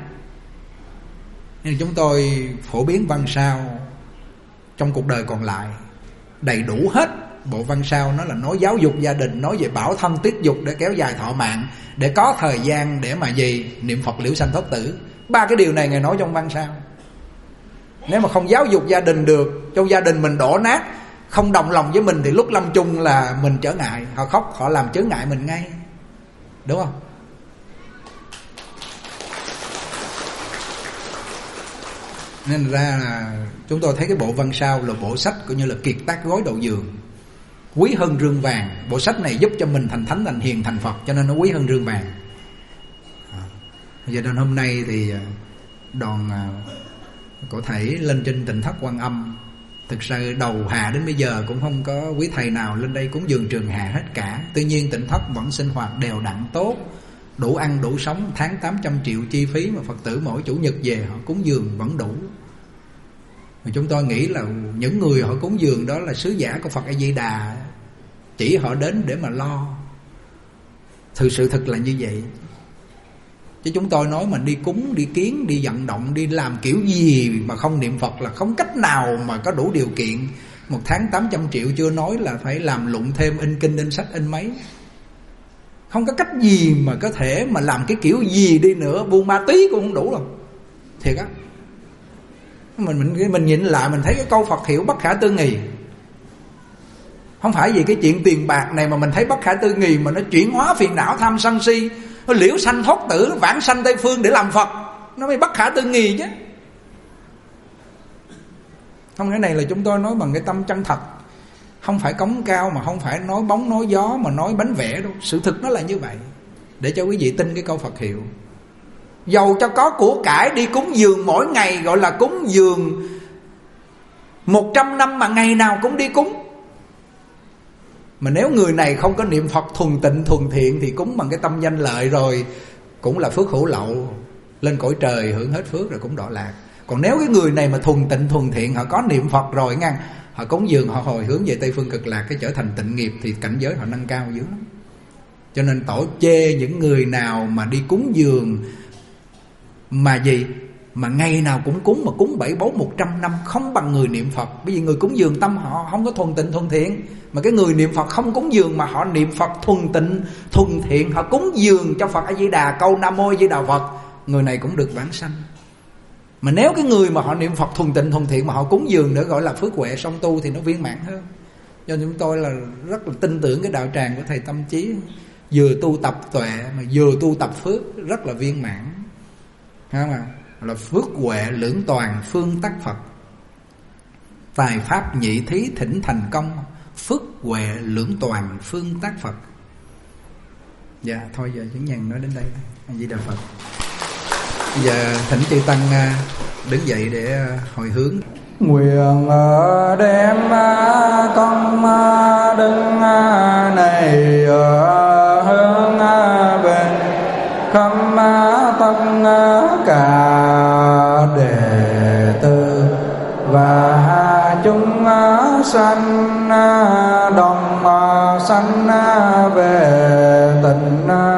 Nên chúng tôi phổ biến văn sao trong cuộc đời còn lại. đầy đủ hết. Bộ văn sau nó là nói giáo dục gia đình, nói về bảo thân tiết dục để kéo dài thọ mạng, để có thời gian để mà gì? Niệm Phật liễu sanh thoát tử. Ba cái điều này Ngài nói trong văn sau. Nếu mà không giáo dục gia đình được, trong gia đình mình đổ nát, không đồng lòng với mình, thì lúc lâm chung là mình trở ngại. Họ khóc, họ làm chướng ngại mình ngay. Đúng không? Nên ra là chúng tôi thấy cái bộ văn sau là bộ sách cũng như là kiệt tác gối đầu giường, quý hơn rương vàng. Bộ sách này giúp cho mình thành thánh, thành hiền, thành Phật, cho nên nó quý hơn rương vàng. à, Vậy nên hôm nay thì đoàn của thầy lên trên Tịnh Thất Quan Âm, thực sự đầu hạ đến bây giờ cũng không có quý thầy nào lên đây cúng dường trường hạ hết cả. Tuy nhiên Tịnh Thất vẫn sinh hoạt đều đặn tốt, đủ ăn đủ sống. Tháng tám trăm triệu chi phí mà Phật tử mỗi chủ nhật về họ cúng dường vẫn đủ. Mà chúng tôi nghĩ là những người họ cúng dường đó là sứ giả của Phật A Di Đà, chỉ họ đến để mà lo. Thực sự thực là như vậy. Chứ chúng tôi nói mà đi cúng, đi kiến, đi vận động, đi làm kiểu gì mà không niệm Phật là không cách nào mà có đủ điều kiện. Một tháng tám trăm triệu chưa nói là phải làm lụng thêm, in kinh, in sách, in mấy. Không có cách gì mà có thể mà làm cái kiểu gì đi nữa, buôn ma túy cũng không đủ đâu. Thiệt á. Mình, mình, mình nhìn lại mình thấy cái câu Phật hiệu bất khả tư nghì. Không phải vì cái chuyện tiền bạc này mà mình thấy bất khả tư nghì, mà nó chuyển hóa phiền não tham sân si, nó liễu sanh thoát tử, nó vãng sanh Tây Phương để làm Phật. Nó mới bất khả tư nghì chứ. Không, cái này là chúng tôi nói bằng cái tâm chân thật. Không phải cống cao, mà không phải nói bóng nói gió, mà nói bánh vẽ đâu. Sự thực nó là như vậy. Để cho quý vị tin cái câu Phật hiệu. Dầu cho có của cải đi cúng dường mỗi ngày, gọi là cúng dường một trăm năm mà ngày nào cũng đi cúng, mà nếu người này không có niệm Phật thuần tịnh thuần thiện thì cúng bằng cái tâm danh lợi rồi cũng là phước hữu lậu, lên cõi trời hưởng hết phước rồi cũng đọa lạc. Còn nếu cái người này mà thuần tịnh thuần thiện, họ có niệm Phật rồi ngang, họ cúng dường, họ hồi hướng về Tây Phương Cực Lạc, cái trở thành tịnh nghiệp, thì cảnh giới họ nâng cao dữ lắm. Cho nên tổ chê những người nào mà đi cúng dường mà gì mà ngày nào cũng cúng, mà cúng bảy bốn một trăm năm không bằng người niệm Phật. Bởi vì người cúng dường tâm họ không có thuần tịnh thuần thiện, mà cái người niệm Phật không cúng dường mà họ niệm Phật thuần tịnh thuần thiện, họ cúng dường cho Phật A Di Đà câu Nam Mô A Di Đà Phật, người này cũng được vãng sanh. Mà nếu cái người mà họ niệm Phật thuần tịnh thuần thiện mà họ cúng dường để gọi là phước huệ song tu thì nó viên mãn hơn. Cho nên chúng tôi là rất là tin tưởng cái đạo tràng của thầy Tâm Chí, vừa tu tập tuệ mà vừa tu tập phước, rất là viên mãn. Thấy không ạ? Là phước huệ lưỡng toàn phương tắc Phật, tài pháp nhị thí thỉnh thành công, phước huệ lưỡng toàn phương tác Phật. Dạ thôi giờ chúng nhàn nói đến đây. A Di Đà Phật. Bây giờ thỉnh chư tăng đứng dậy để hồi hướng. Nguyện đem con đứng này hướng về khắp tất cả đệ tử và chúng sanh đồng sanh về tịnh